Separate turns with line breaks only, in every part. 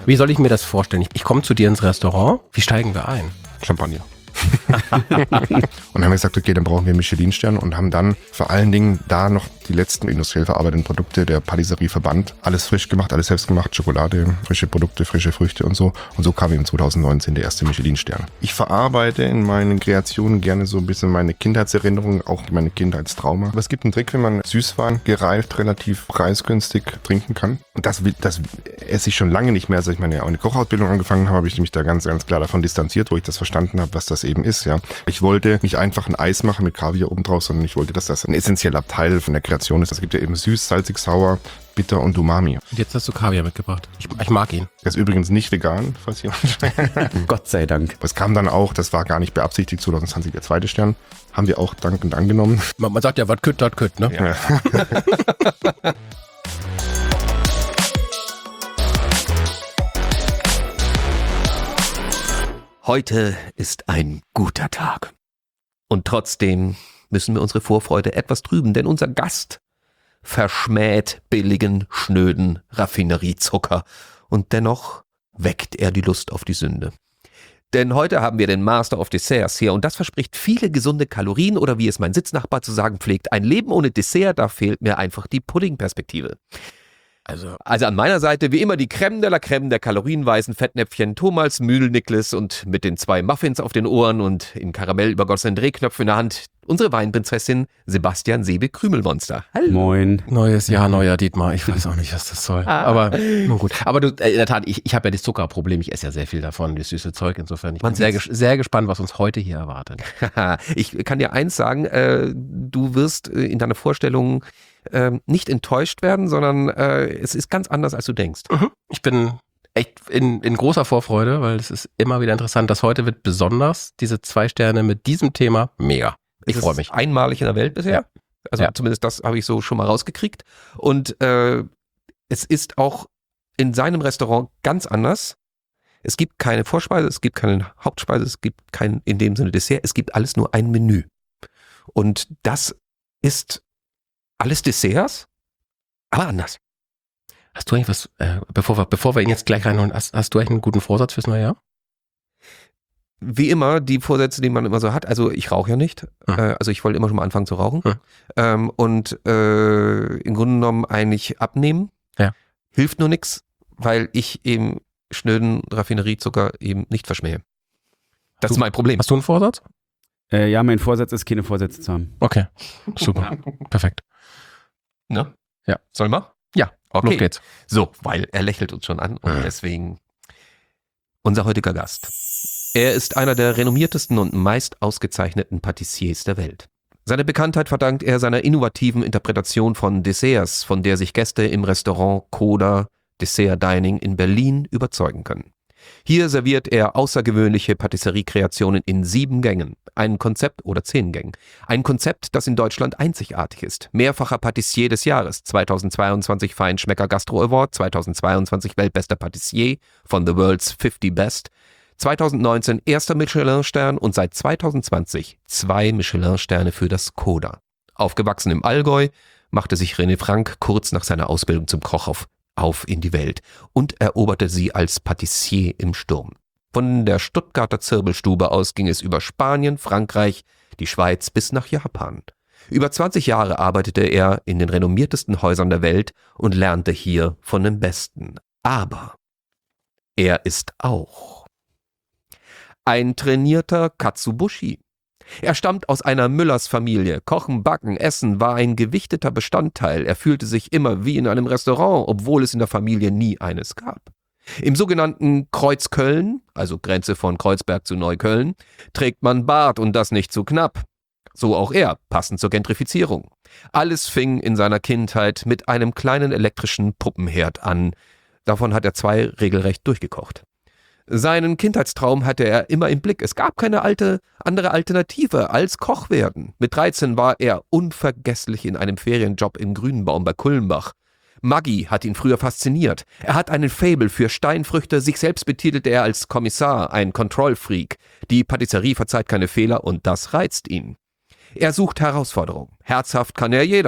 Wie soll ich mir das vorstellen? Ich komme zu dir ins Restaurant. Wie steigen wir ein?
Champagner. Und haben gesagt, okay, dann brauchen wir Michelin-Stern und haben dann vor allen Dingen da noch die letzten industriell verarbeiteten Produkte der Patisserieverband. Alles frisch gemacht, alles selbst gemacht, Schokolade, frische Produkte, frische Früchte und so. Und so kam eben 2019 der erste Michelin-Stern. Ich verarbeite in meinen Kreationen gerne so ein bisschen meine Kindheitserinnerungen, auch meine Kindheitstrauma. Aber es gibt einen Trick, wenn man Süßwein gereift, relativ preisgünstig trinken kann. Und das esse ich schon lange nicht mehr. Als ich meine Kochausbildung angefangen habe ich mich da ganz, ganz klar davon distanziert, wo ich das verstanden habe, was das eben ist, ja. Ich wollte nicht einfach ein Eis machen mit Kaviar oben drauf, sondern ich wollte, dass das ein essentieller Teil von der Kreation ist. Es gibt ja eben süß, salzig, sauer, bitter und Umami.
Und jetzt hast du Kaviar mitgebracht. Ich mag ihn.
Der ist übrigens nicht vegan, falls jemand
Gott sei Dank.
Es kam dann auch, das war gar nicht beabsichtigt, 2020 der zweite Stern. Haben wir auch dankend angenommen.
Man sagt ja, was kütt, das kütt, ne?
Ja.
Heute ist ein guter Tag. Und trotzdem müssen wir unsere Vorfreude etwas trüben, denn unser Gast verschmäht billigen, schnöden Raffineriezucker und dennoch weckt er die Lust auf die Sünde. Denn heute haben wir den Master of Desserts hier und das verspricht viele gesunde Kalorien oder wie es mein Sitznachbar zu sagen pflegt, ein Leben ohne Dessert, da fehlt mir einfach die Puddingperspektive. Also an meiner Seite wie immer die Crème de la Crème der kalorienweisen Fettnäpfchen Thomas Mühl-Niklas und mit den 2 Muffins auf den Ohren und in Karamell übergossenen Drehknöpfen in der Hand unsere Weinprinzessin Sebastian Seebe-Krümelmonster.
Hallo. Moin.
Neues Jahr, neuer Dietmar. Ich weiß auch nicht, was das soll. Aber nun gut. Aber du, in der Tat, ich habe ja das Zuckerproblem. Ich esse ja sehr viel davon, das süße Zeug. Insofern, ich bin sehr gespannt, was uns heute hier erwartet.
Ich kann dir eins sagen, du wirst in deiner Vorstellung nicht enttäuscht werden, sondern es ist ganz anders, als du denkst.
Ich bin echt in großer Vorfreude, weil es ist immer wieder interessant, dass heute wird besonders diese 2 Sterne mit diesem Thema mega. Ich freue mich.
Einmalig in der Welt bisher.
Ja.
Also zumindest das habe ich so schon mal rausgekriegt. Und es ist auch in seinem Restaurant ganz anders. Es gibt keine Vorspeise, es gibt keine Hauptspeise, es gibt kein in dem Sinne Dessert, es gibt alles nur ein Menü. Und das ist alles Desserts, aber anders.
Hast du eigentlich was, bevor wir ihn jetzt gleich reinholen, hast du eigentlich einen guten Vorsatz fürs neue Jahr?
Wie immer, die Vorsätze, die man immer so hat, also ich rauche ja nicht, also ich wollte immer schon mal anfangen zu rauchen und im Grunde genommen eigentlich abnehmen, hilft nur nichts, weil ich eben schnöden Raffineriezucker eben nicht verschmähe. Das ist mein Problem.
Hast du einen Vorsatz?
Ja, mein Vorsatz ist, keine Vorsätze zu haben.
Okay, super, perfekt.
Ne?
Ja.
Sollen wir?
Ja,
okay.
Los geht's.
So, weil er lächelt uns schon an und deswegen unser heutiger Gast. Er ist einer der renommiertesten und meist ausgezeichneten Patissiers der Welt. Seine Bekanntheit verdankt er seiner innovativen Interpretation von Desserts, von der sich Gäste im Restaurant Coda Dessert Dining in Berlin überzeugen können. Hier serviert er außergewöhnliche Patisseriekreationen in 7 Gängen, ein Konzept oder 10 Gängen. Ein Konzept, das in Deutschland einzigartig ist. Mehrfacher Patissier des Jahres, 2022 Feinschmecker Gastro Award, 2022 Weltbester Patissier von The World's 50 Best, 2019 erster Michelin-Stern und seit 2020 2 Michelin-Sterne für das Coda. Aufgewachsen im Allgäu, machte sich René Frank kurz nach seiner Ausbildung zum Koch auf in die Welt und eroberte sie als Patissier im Sturm. Von der Stuttgarter Zirbelstube aus ging es über Spanien, Frankreich, die Schweiz bis nach Japan. Über 20 Jahre arbeitete er in den renommiertesten Häusern der Welt und lernte hier von den Besten. Aber er ist auch ein trainierter Katsuobushi. Er stammt aus einer Müllers-Familie. Kochen, Backen, Essen war ein gewichteter Bestandteil. Er fühlte sich immer wie in einem Restaurant, obwohl es in der Familie nie eines gab. Im sogenannten Kreuzköln, also Grenze von Kreuzberg zu Neukölln, trägt man Bart und das nicht zu knapp. So auch er, passend zur Gentrifizierung. Alles fing in seiner Kindheit mit einem kleinen elektrischen Puppenherd an. Davon hat er 2 regelrecht durchgekocht. Seinen Kindheitstraum hatte er immer im Blick. Es gab keine andere Alternative als Koch werden. Mit 13 war er unvergesslich in einem Ferienjob in Grünbaum bei Kulmbach. Maggi hat ihn früher fasziniert. Er hat einen Faible für Steinfrüchte, sich selbst betitelte er als Kommissar, ein Control-Freak. Die Patisserie verzeiht keine Fehler und das reizt ihn. Er sucht Herausforderungen. Herzhaft kann er jeder.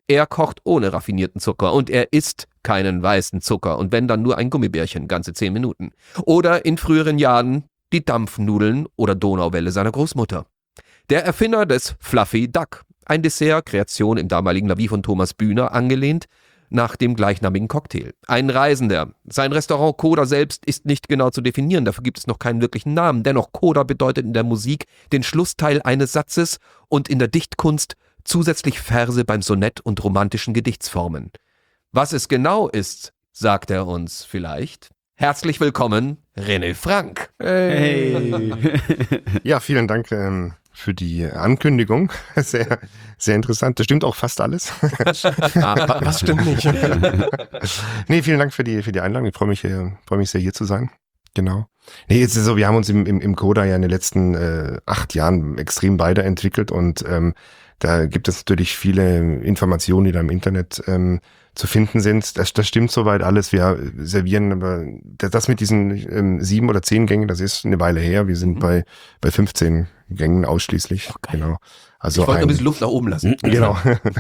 Er kocht ohne raffinierten Zucker und er isst keinen weißen Zucker und wenn dann nur ein Gummibärchen, ganze 10 Minuten. Oder in früheren Jahren die Dampfnudeln oder Donauwelle seiner Großmutter. Der Erfinder des Fluffy Duck, ein Dessert, Kreation im damaligen La Vie von Thomas Bühner, angelehnt nach dem gleichnamigen Cocktail. Ein Reisender. Sein Restaurant Coda selbst ist nicht genau zu definieren, dafür gibt es noch keinen wirklichen Namen. Dennoch Coda bedeutet in der Musik den Schlussteil eines Satzes und in der Dichtkunst zusätzlich Verse beim Sonett und romantischen Gedichtsformen. Was es genau ist, sagt er uns vielleicht. Herzlich willkommen, René Frank.
Hey.
Ja, vielen Dank für die Ankündigung. Sehr, sehr interessant. Das stimmt auch fast alles.
Was stimmt nicht?
Nee, vielen Dank für die Einladung. Ich freue mich sehr, hier zu sein. Genau. Nee, jetzt ist es so, wir haben uns im Coda ja in den letzten 8 Jahren extrem weiterentwickelt und da gibt es natürlich viele Informationen, die da im Internet zu finden sind. Das stimmt soweit alles. Wir servieren aber das mit diesen 7 oder 10 Gängen, das ist eine Weile her. Wir sind bei 15 Gängen ausschließlich.
Okay.
Genau. Also
Ich wollte ein bisschen Luft nach oben lassen.
Genau.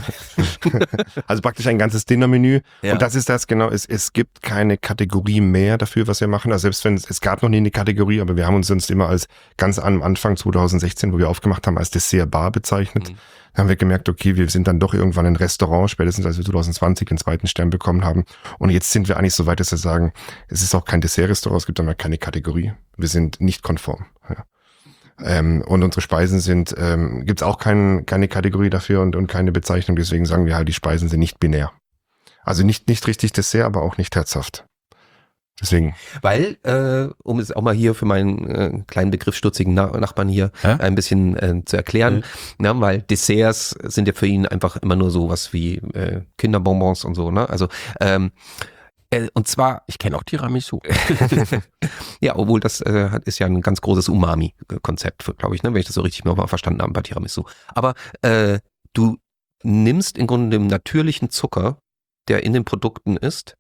Also praktisch ein ganzes Dinnermenü.
Ja.
Und das ist das genau. Es gibt keine Kategorie mehr dafür, was wir machen. Also selbst wenn es gab noch nie eine Kategorie, aber wir haben uns sonst immer als ganz am Anfang 2016, wo wir aufgemacht haben, als Dessertbar bezeichnet. Da haben wir gemerkt, okay, wir sind dann doch irgendwann ein Restaurant, spätestens als wir 2020 den 2. Stern bekommen haben. Und jetzt sind wir eigentlich so weit, dass wir sagen, es ist auch kein Dessertrestaurant, es gibt dann keine Kategorie. Wir sind nicht konform. Ja. Und unsere Speisen sind, gibt's auch keine Kategorie dafür und keine Bezeichnung, deswegen sagen wir halt, die Speisen sind nicht binär. Also nicht richtig Dessert, aber auch nicht herzhaft. Deswegen.
Weil, um es auch mal hier für meinen kleinen begriffsstutzigen Nachbarn hier ein bisschen zu erklären, weil Desserts sind ja für ihn einfach immer nur sowas wie Kinderbonbons und so, ne? Also und zwar,
Ich kenne auch Tiramisu.
ja, obwohl das ist ja ein ganz großes Umami-Konzept, glaube ich, ne, wenn ich das so richtig mal verstanden habe bei Tiramisu. Aber du nimmst im Grunde den natürlichen Zucker, der in den Produkten ist,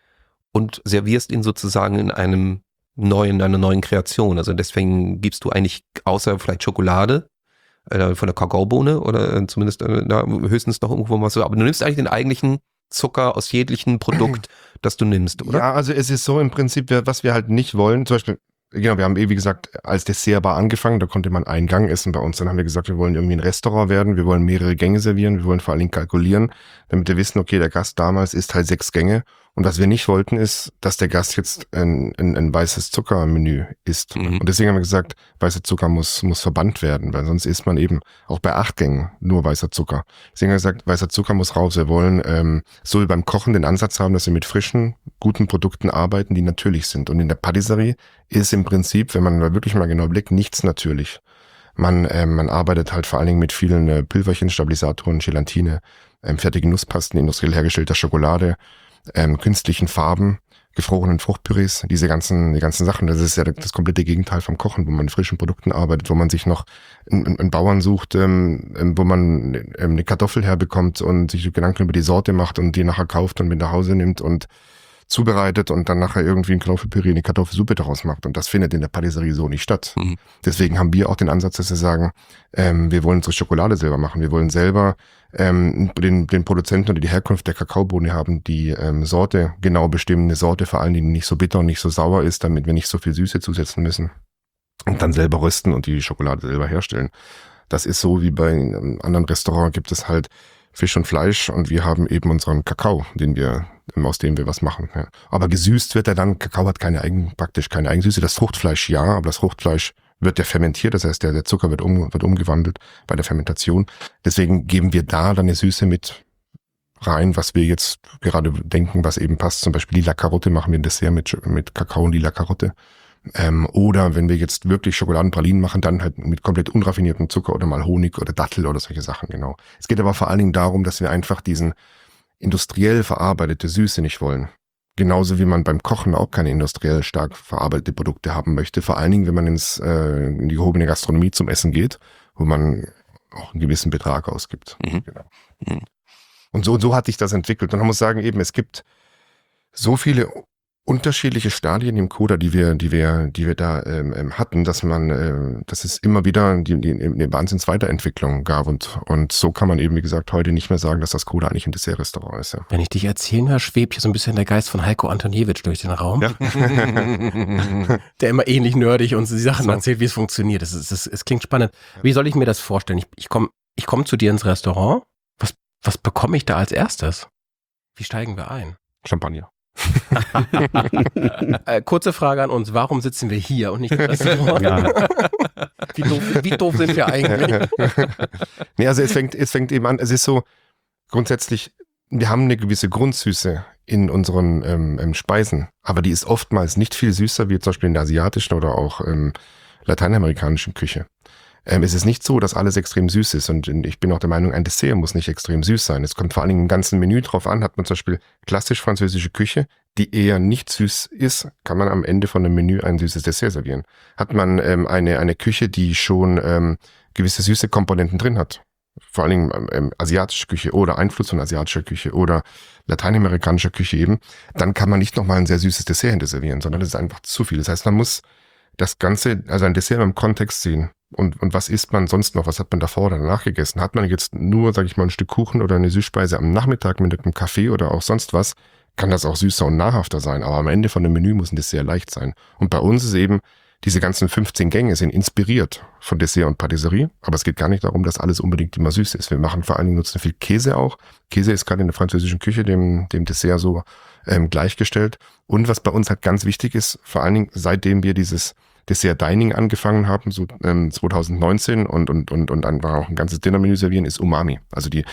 und servierst ihn sozusagen in einer neuen Kreation. Also deswegen gibst du eigentlich außer vielleicht Schokolade von der Kakaobohne oder zumindest höchstens noch irgendwo was so, aber du nimmst eigentlich den eigentlichen Zucker aus jeglichen Produkt, das du nimmst, oder?
Ja, also es ist so im Prinzip, was wir halt nicht wollen, zum Beispiel, genau, wir haben wie gesagt als Dessertbar angefangen, da konnte man einen Gang essen bei uns, dann haben wir gesagt, wir wollen irgendwie ein Restaurant werden, wir wollen mehrere Gänge servieren, wir wollen vor allen Dingen kalkulieren, damit wir wissen, okay, der Gast damals isst halt 6 Gänge und was wir nicht wollten ist, dass der Gast jetzt ein weißes Zuckermenü isst. Und deswegen haben wir gesagt, weißer Zucker muss verbannt werden, weil sonst isst man eben auch bei 8 Gängen nur weißer Zucker. Deswegen haben wir gesagt, weißer Zucker muss raus. Wir wollen so wie beim Kochen den Ansatz haben, dass wir mit frischen, guten Produkten arbeiten, die natürlich sind. Und in der Patisserie ist im Prinzip, wenn man wirklich mal genau blickt, nichts natürlich. Man arbeitet halt vor allen Dingen mit vielen Pülverchen, Stabilisatoren, Gelatine, fertigen Nusspasten, industriell hergestellter Schokolade, künstlichen Farben, gefrorenen Fruchtpürees, die ganzen Sachen. Das ist ja das komplette Gegenteil vom Kochen, wo man mit frischen Produkten arbeitet, wo man sich noch einen Bauern sucht, wo man eine Kartoffel herbekommt und sich Gedanken über die Sorte macht und die nachher kauft und mit nach Hause nimmt und zubereitet und dann nachher irgendwie ein Kartoffelpüree, eine Kartoffelsuppe daraus macht. Und das findet in der Patisserie so nicht statt. Deswegen haben wir auch den Ansatz, dass wir sagen, wir wollen unsere Schokolade selber machen. Wir wollen selber den Produzenten oder die Herkunft der Kakaobohne haben, die Sorte genau bestimmen, eine Sorte vor allen Dingen nicht so bitter und nicht so sauer ist, damit wir nicht so viel Süße zusetzen müssen. Und dann selber rösten und die Schokolade selber herstellen. Das ist so wie bei einem anderen Restaurant gibt es halt Fisch und Fleisch und wir haben eben unseren Kakao, aus dem wir was machen. Ja. Aber gesüßt wird er dann, Kakao hat praktisch keine Eigensüße. Das Fruchtfleisch ja, aber das Fruchtfleisch wird ja fermentiert, das heißt der Zucker wird umgewandelt bei der Fermentation. Deswegen geben wir da dann eine Süße mit rein, was wir jetzt gerade denken, was eben passt. Zum Beispiel lila Karotte machen wir ein Dessert mit Kakao und lila Karotte. Oder wenn wir jetzt wirklich Schokoladenpralinen machen, dann halt mit komplett unraffiniertem Zucker oder mal Honig oder Dattel oder solche Sachen, genau. Es geht aber vor allen Dingen darum, dass wir einfach diesen industriell verarbeitete Süße nicht wollen. Genauso wie man beim Kochen auch keine industriell stark verarbeitete Produkte haben möchte. Vor allen Dingen, wenn man in die gehobene Gastronomie zum Essen geht, wo man auch einen gewissen Betrag ausgibt. Genau. Und so hat sich das entwickelt. Und man muss sagen, eben, es gibt so viele unterschiedliche Stadien im Coda, die wir da hatten, dass es immer wieder eine Wahnsinns-Weiterentwicklung gab und so kann man eben, wie gesagt, heute nicht mehr sagen, dass das Coda eigentlich ein Dessert-Restaurant ist. Ja.
Wenn ich dich erzählen höre, schwebt hier so ein bisschen der Geist von Heiko Antoniewicz durch den Raum.
Ja.
Der immer ähnlich nerdig uns die Sachen erzählt, wie es funktioniert. Es klingt spannend. Wie soll ich mir das vorstellen? Ich komm zu dir ins Restaurant. Was bekomme ich da als erstes? Wie steigen wir ein?
Champagner.
Kurze Frage an uns, warum sitzen wir hier und nicht im Restaurant? Ja. Wie doof sind wir eigentlich?
Nee, also es fängt eben an, es ist so grundsätzlich, wir haben eine gewisse Grundsüße in unseren Speisen, aber die ist oftmals nicht viel süßer wie zum Beispiel in der asiatischen oder auch lateinamerikanischen Küche. Es ist nicht so, dass alles extrem süß ist und ich bin auch der Meinung, ein Dessert muss nicht extrem süß sein. Es kommt vor allen Dingen im ganzen Menü drauf an, hat man zum Beispiel klassisch französische Küche, die eher nicht süß ist, kann man am Ende von einem Menü ein süßes Dessert servieren. Hat man eine Küche, die schon gewisse süße Komponenten drin hat, vor allen Dingen asiatische Küche oder Einfluss von asiatischer Küche oder lateinamerikanischer Küche eben, dann kann man nicht nochmal ein sehr süßes Dessert hinter servieren, sondern das ist einfach zu viel. Das heißt, man muss das Ganze, also ein Dessert im Kontext sehen. Und was isst man sonst noch? Was hat man davor oder danach gegessen? Hat man jetzt nur, sage ich mal, ein Stück Kuchen oder eine Süßspeise am Nachmittag mit einem Kaffee oder auch sonst was, kann das auch süßer und nahrhafter sein. Aber am Ende von dem Menü muss ein Dessert leicht sein. Und bei uns ist eben, diese ganzen 15 Gänge sind inspiriert von Dessert und Patisserie. Aber es geht gar nicht darum, dass alles unbedingt immer süß ist. Wir machen vor allen Dingen, nutzen viel Käse auch. Käse ist gerade in der französischen Küche dem Dessert so gleichgestellt. Und was bei uns halt ganz wichtig ist, vor allen Dingen seitdem wir dieses Dessert Dining angefangen haben, so 2019 und einfach auch ein ganzes Dinnermenü servieren, ist Umami. Also die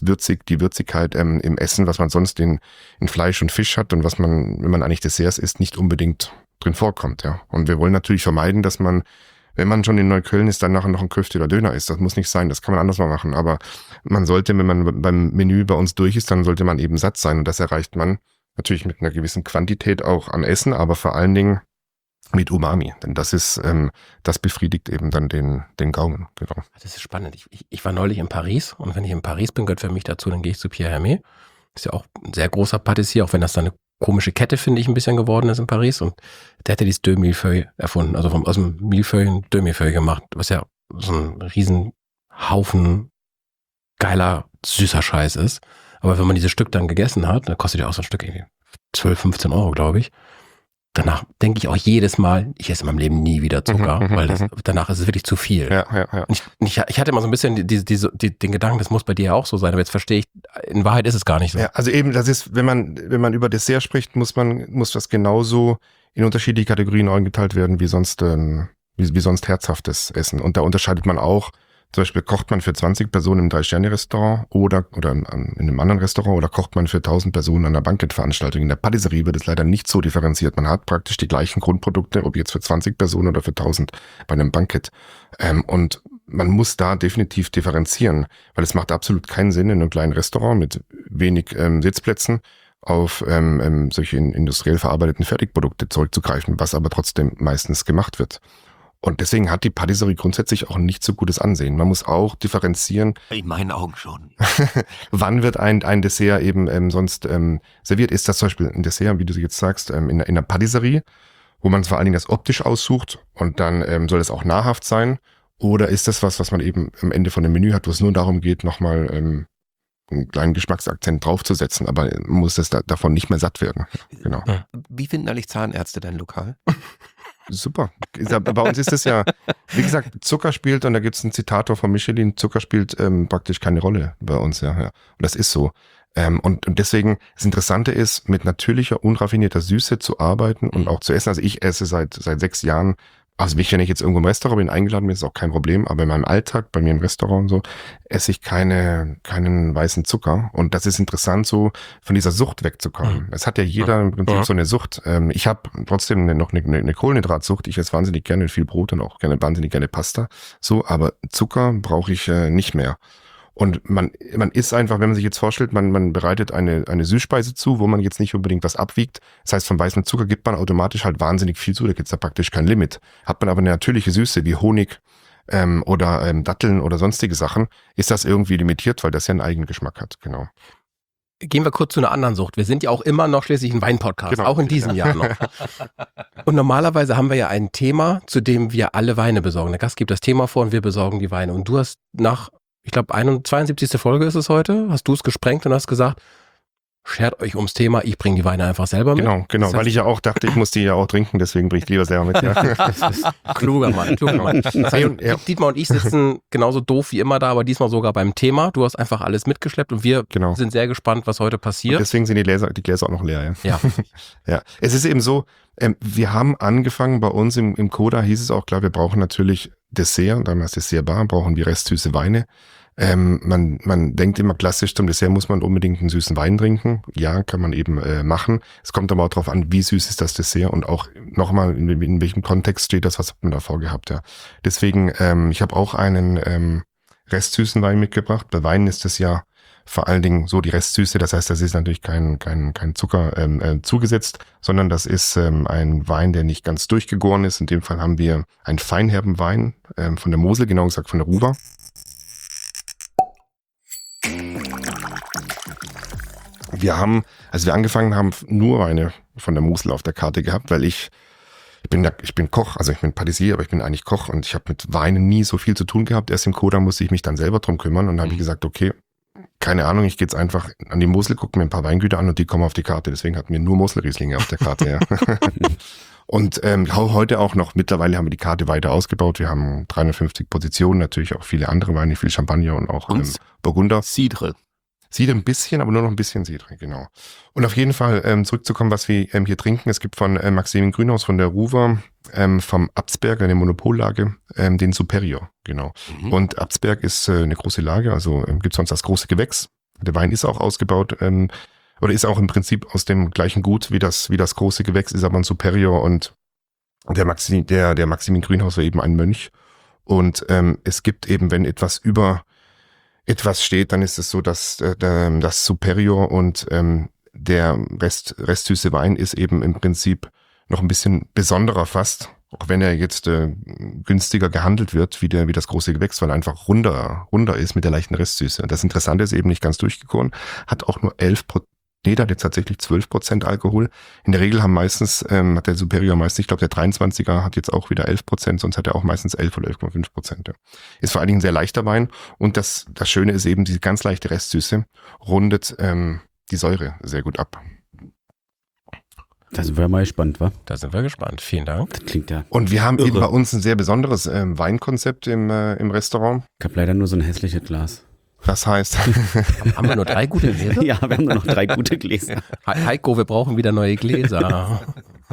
Würzigkeit im Essen, was man sonst in Fleisch und Fisch hat und was man, wenn man eigentlich Desserts isst, nicht unbedingt drin vorkommt. Ja. Und wir wollen natürlich vermeiden, dass man, wenn man schon in Neukölln ist, dann nachher noch ein Köfte oder Döner isst. Das muss nicht sein, das kann man anders mal machen. Aber man sollte, wenn man beim Menü bei uns durch ist, dann sollte man eben satt sein. Und das erreicht man natürlich mit einer gewissen Quantität auch an Essen, aber vor allen Dingen mit Umami, denn das ist, das befriedigt eben dann den Gaumen, genau.
Das ist spannend. Ich war neulich in Paris und wenn ich in Paris bin, gehört für mich dazu, dann gehe ich zu Pierre Hermé. Ist ja auch ein sehr großer Patissier, auch wenn das dann eine komische Kette, finde ich, ein bisschen geworden ist in Paris und der hat ja dieses Deux Millefeuilles erfunden, also aus dem Millefeuille ein Deux Millefeuilles gemacht, was ja so ein riesen Haufen geiler, süßer Scheiß ist. Aber wenn man dieses Stück dann gegessen hat, dann kostet ja auch so ein Stück irgendwie 12, 15 Euro, glaube ich. Danach denke ich auch jedes Mal, ich esse in meinem Leben nie wieder Zucker, weil danach ist es wirklich zu viel.
Ja.
Und ich hatte immer so ein bisschen den Gedanken, das muss bei dir ja auch so sein, aber jetzt verstehe ich, in Wahrheit ist es gar nicht so.
Ja, also eben, das ist, wenn man über Dessert spricht, muss das genauso in unterschiedliche Kategorien eingeteilt werden wie sonst herzhaftes Essen. Und da unterscheidet man auch, zum Beispiel kocht man für 20 Personen im 3-Sterne-Restaurant oder in einem anderen Restaurant oder kocht man für 1000 Personen an einer Bankettveranstaltung. In der Patisserie wird es leider nicht so differenziert. Man hat praktisch die gleichen Grundprodukte, ob jetzt für 20 Personen oder für 1000 bei einem Bankett. Und man muss da definitiv differenzieren, weil es macht absolut keinen Sinn, in einem kleinen Restaurant mit wenig Sitzplätzen auf solche industriell verarbeiteten Fertigprodukte zurückzugreifen, was aber trotzdem meistens gemacht wird. Und deswegen hat die Patisserie grundsätzlich auch nicht so gutes Ansehen. Man muss auch differenzieren.
In meinen Augen schon.
Wann wird ein Dessert eben sonst serviert? Ist das zum Beispiel ein Dessert, wie du jetzt sagst, in einer Patisserie, wo man vor allen Dingen das optisch aussucht und dann soll es auch nahrhaft sein? Oder ist das was man eben am Ende von dem Menü hat, wo es nur darum geht, nochmal einen kleinen Geschmacksakzent draufzusetzen, aber man muss davon nicht mehr satt werden. Genau.
Wie finden eigentlich Zahnärzte dein Lokal?
Super. Bei uns ist es ja, wie gesagt, Zucker spielt, und da gibt es einen Zitator von Michelin, Zucker spielt praktisch keine Rolle bei uns. Ja. Und das ist so. Und deswegen, das Interessante ist, mit natürlicher, unraffinierter Süße zu arbeiten und auch zu essen. Also ich esse seit 6 Jahren, also wenn ich jetzt irgendwo im Restaurant bin, eingeladen bin, ist auch kein Problem, aber in meinem Alltag, bei mir im Restaurant und so, esse ich keinen weißen Zucker. Und das ist interessant, so von dieser Sucht wegzukommen. Es hat ja jeder im Prinzip so eine Sucht. Ich habe trotzdem noch eine Kohlenhydratsucht. Ich esse wahnsinnig gerne viel Brot und auch wahnsinnig gerne Pasta. So, aber Zucker brauche ich nicht mehr. Und man isst einfach, wenn man sich jetzt vorstellt, man bereitet eine Süßspeise zu, wo man jetzt nicht unbedingt was abwiegt. Das heißt, von weißem Zucker gibt man automatisch halt wahnsinnig viel zu, da gibt's da praktisch kein Limit. Hat man aber eine natürliche Süße wie Honig oder Datteln oder sonstige Sachen, ist das irgendwie limitiert, weil das ja einen eigenen Geschmack hat, genau.
gehen wir kurz zu einer anderen Sucht. Wir sind ja auch immer noch schließlich ein Wein-Podcast,
Genau.
auch in diesem Jahr noch. Und normalerweise haben wir ja ein Thema, zu dem wir alle Weine besorgen. Der Gast gibt das Thema vor und wir besorgen die Weine. Und du hast nach, ich glaube, 72. Folge ist es heute, hast du es gesprengt und hast gesagt, schert euch ums Thema, ich bringe die Weine einfach selber mit.
Genau,
Das heißt,
weil ich ja auch dachte, ich muss die ja auch trinken, deswegen bringe ich lieber selber mit. Ja.
das ist kluger Mann. Das heißt,
Ja.
Dietmar und ich sitzen genauso doof wie immer da, aber diesmal sogar beim Thema. Du hast einfach alles mitgeschleppt und wir
Genau.
sind sehr gespannt, was heute
Und
passiert.
deswegen sind die Gläser auch noch leer. Ja.
Ja.
Ja, es ist eben so, wir haben angefangen, bei uns im Coda hieß es auch klar, wir brauchen natürlich Dessert, damals Dessertbar, brauchen wir restsüße Weine. Man denkt immer klassisch, zum Dessert muss man unbedingt einen süßen Wein trinken. Ja, kann man eben machen. Es kommt aber auch darauf an, wie süß ist das Dessert und auch nochmal, in welchem Kontext steht das, was hat man davor gehabt. Ja. Deswegen, ich habe auch einen restsüßen Wein mitgebracht. Bei Weinen ist es ja vor allen Dingen so die Restsüße, das heißt, das ist natürlich kein Zucker zugesetzt, sondern das ist ein Wein, der nicht ganz durchgegoren ist. In dem Fall haben wir einen feinherben Wein von der Mosel, genau gesagt von der Ruwer. Als wir angefangen haben, nur Weine von der Mosel auf der Karte gehabt, weil ich bin Koch, also ich bin Patissier, aber ich bin eigentlich Koch und ich habe mit Weinen nie so viel zu tun gehabt. Erst im Coda musste ich mich dann selber drum kümmern und dann habe ich gesagt, okay, keine Ahnung, ich gehe jetzt einfach an die Mosel, gucke mir ein paar Weingüter an und die kommen auf die Karte. Deswegen hatten wir nur Moselrieslinge auf der Karte. Ja. Und heute auch noch, mittlerweile haben wir die Karte weiter ausgebaut. Wir haben 350 Positionen, natürlich auch viele andere Weine, viel Champagner und auch Burgunder.
Cidre.
Cidre ein bisschen, aber nur noch ein bisschen Cidre, genau. Und auf jeden Fall zurückzukommen, was wir hier trinken. Es gibt von Maximin Grünhaus, von der Ruwer, vom Absberg, eine Monopollage, den Superior, genau.
Mhm.
Und Absberg ist eine große Lage, also gibt sonst das große Gewächs. Der Wein ist auch ausgebaut, oder ist auch im Prinzip aus dem gleichen Gut wie das große Gewächs, ist aber ein Superior und der Maximin Grünhaus war eben ein Mönch. Und es gibt eben, wenn etwas über etwas steht, dann ist es so, dass das Superior und der restsüße Wein ist eben im Prinzip noch ein bisschen besonderer fast, auch wenn er jetzt günstiger gehandelt wird wie das große Gewächs, weil er einfach runder ist mit der leichten Restsüße. Das Interessante ist eben nicht ganz durchgegoren, hat auch nur 11%. Nee, da hat jetzt tatsächlich 12% Alkohol. In der Regel hat der Superior meistens, ich glaube der 23er hat jetzt auch wieder 11%, sonst hat er auch meistens 11 oder 11,5%. Ja. Ist vor allen Dingen ein sehr leichter Wein und das Schöne ist eben, diese ganz leichte Restsüße rundet die Säure sehr gut ab.
Da sind wir mal gespannt, wa?
Da sind wir gespannt. Vielen Dank.
Das klingt ja.
Und wir haben
irre.
eben bei uns ein sehr besonderes Weinkonzept im Restaurant.
Ich habe leider nur so ein hässliches Glas.
Das heißt,
Haben wir nur 3 gute Gläser?
Ja, wir haben nur noch 3 gute Gläser.
Heiko, wir brauchen wieder neue Gläser.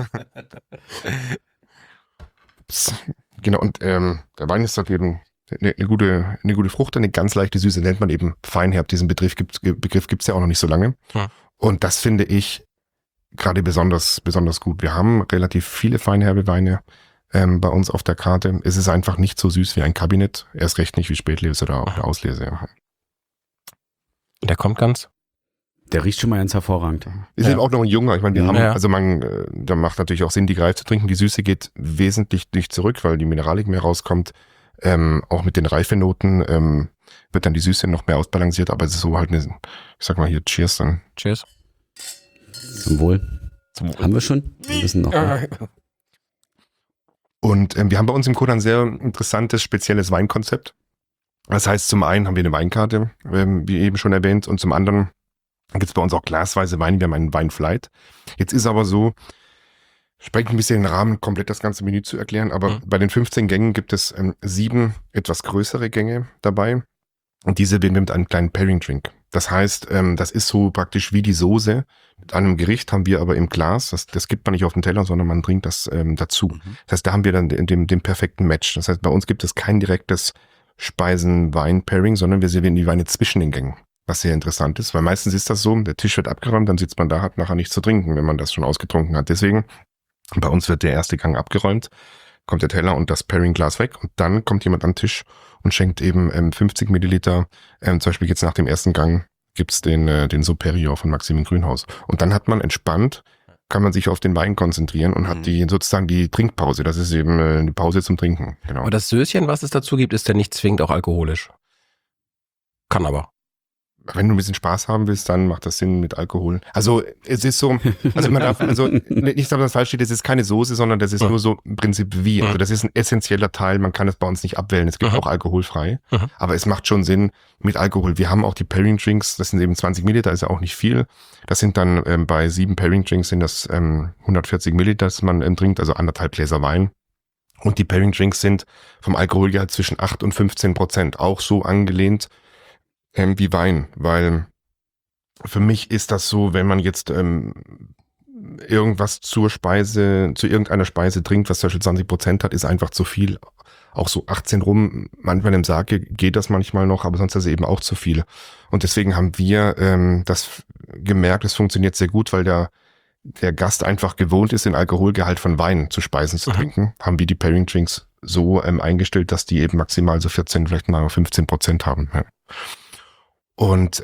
genau, und der Wein ist halt eben eine gute Frucht, eine ganz leichte Süße, nennt man eben feinherb. Diesen Begriff gibt's ja auch noch nicht so lange.
Hm.
Und das finde ich gerade besonders gut. Wir haben relativ viele feinherbe Weine bei uns auf der Karte. Es ist einfach nicht so süß wie ein Kabinett, erst recht nicht wie Spätlese oder auch eine Auslese.
Der kommt ganz.
Der riecht schon mal ganz hervorragend.
Ist eben auch noch ein junger. Ich meine, wir haben,
Ja.
also da macht natürlich auch Sinn, die Greif zu trinken. Die Süße geht wesentlich nicht zurück, weil die Mineralik mehr rauskommt. Auch mit den Reifenoten wird dann die Süße noch mehr ausbalanciert, aber es ist so halt ich sag mal hier, Cheers dann.
Cheers.
Zum Wohl. Haben wir schon? Wir wissen noch. Ne?
Und wir haben bei uns im Coda ein sehr interessantes, spezielles Weinkonzept. Das heißt, zum einen haben wir eine Weinkarte, wie eben schon erwähnt, und zum anderen gibt es bei uns auch glasweise Weine. Wir haben einen Weinflight. Jetzt ist aber so, sprengt ein bisschen den Rahmen, komplett das ganze Menü zu erklären, aber bei den 15 Gängen gibt es 7 etwas größere Gänge dabei und diese wählen wir mit einem kleinen Pairing-Drink. Das heißt, das ist so praktisch wie die Soße. Mit einem Gericht haben wir aber im Glas, das gibt man nicht auf den Teller, sondern man trinkt das dazu. Das heißt, da haben wir dann den perfekten Match. Das heißt, bei uns gibt es kein direktes Speisen-Wein-Pairing, sondern wir servieren die Weine zwischen den Gängen. Was sehr interessant ist, weil meistens ist das so, der Tisch wird abgeräumt, dann sitzt man da, hat nachher nichts zu trinken, wenn man das schon ausgetrunken hat. Deswegen, bei uns wird der erste Gang abgeräumt, kommt der Teller und das Pairing-Glas weg und dann kommt jemand an den Tisch und schenkt eben 50 Milliliter, zum Beispiel jetzt nach dem ersten Gang gibt's den Superior von Maximin Grünhaus. Und dann hat man entspannt, kann man sich auf den Wein konzentrieren und hat sozusagen die Trinkpause. Das ist eben eine Pause zum Trinken. Genau.
Aber das Söschen, was es dazu gibt, ist ja nicht zwingend auch alkoholisch. Kann aber.
wenn du ein bisschen Spaß haben willst, dann macht das Sinn mit Alkohol. Also es ist so, also man darf, also nicht, dass das falsch steht, das ist keine Soße, sondern das ist nur so im Prinzip wie. Also das ist ein essentieller Teil, man kann es bei uns nicht abwählen. Es gibt auch alkoholfrei, aber es macht schon Sinn mit Alkohol. Wir haben auch die Pairing Drinks, das sind eben 20 Milliliter, ist ja auch nicht viel. Das sind dann bei 7 Pairing Drinks sind das 140 Milliliter, das man trinkt, also 1,5 Gläser Wein. Und die Pairing Drinks sind vom Alkoholgehalt zwischen 8 und 15%, auch so angelehnt wie Wein, weil für mich ist das so, wenn man jetzt irgendwas zu irgendeiner Speise trinkt, was zum Beispiel 20% hat, ist einfach zu viel. Auch so 18 rum, manchmal im Sake geht das manchmal noch, aber sonst ist es eben auch zu viel. Und deswegen haben wir das gemerkt, es funktioniert sehr gut, weil der Gast einfach gewohnt ist, den Alkoholgehalt von Wein zu Speisen zu trinken, haben wir die Pairing Drinks so eingestellt, dass die eben maximal so 14, vielleicht mal 15% haben. Ja. Und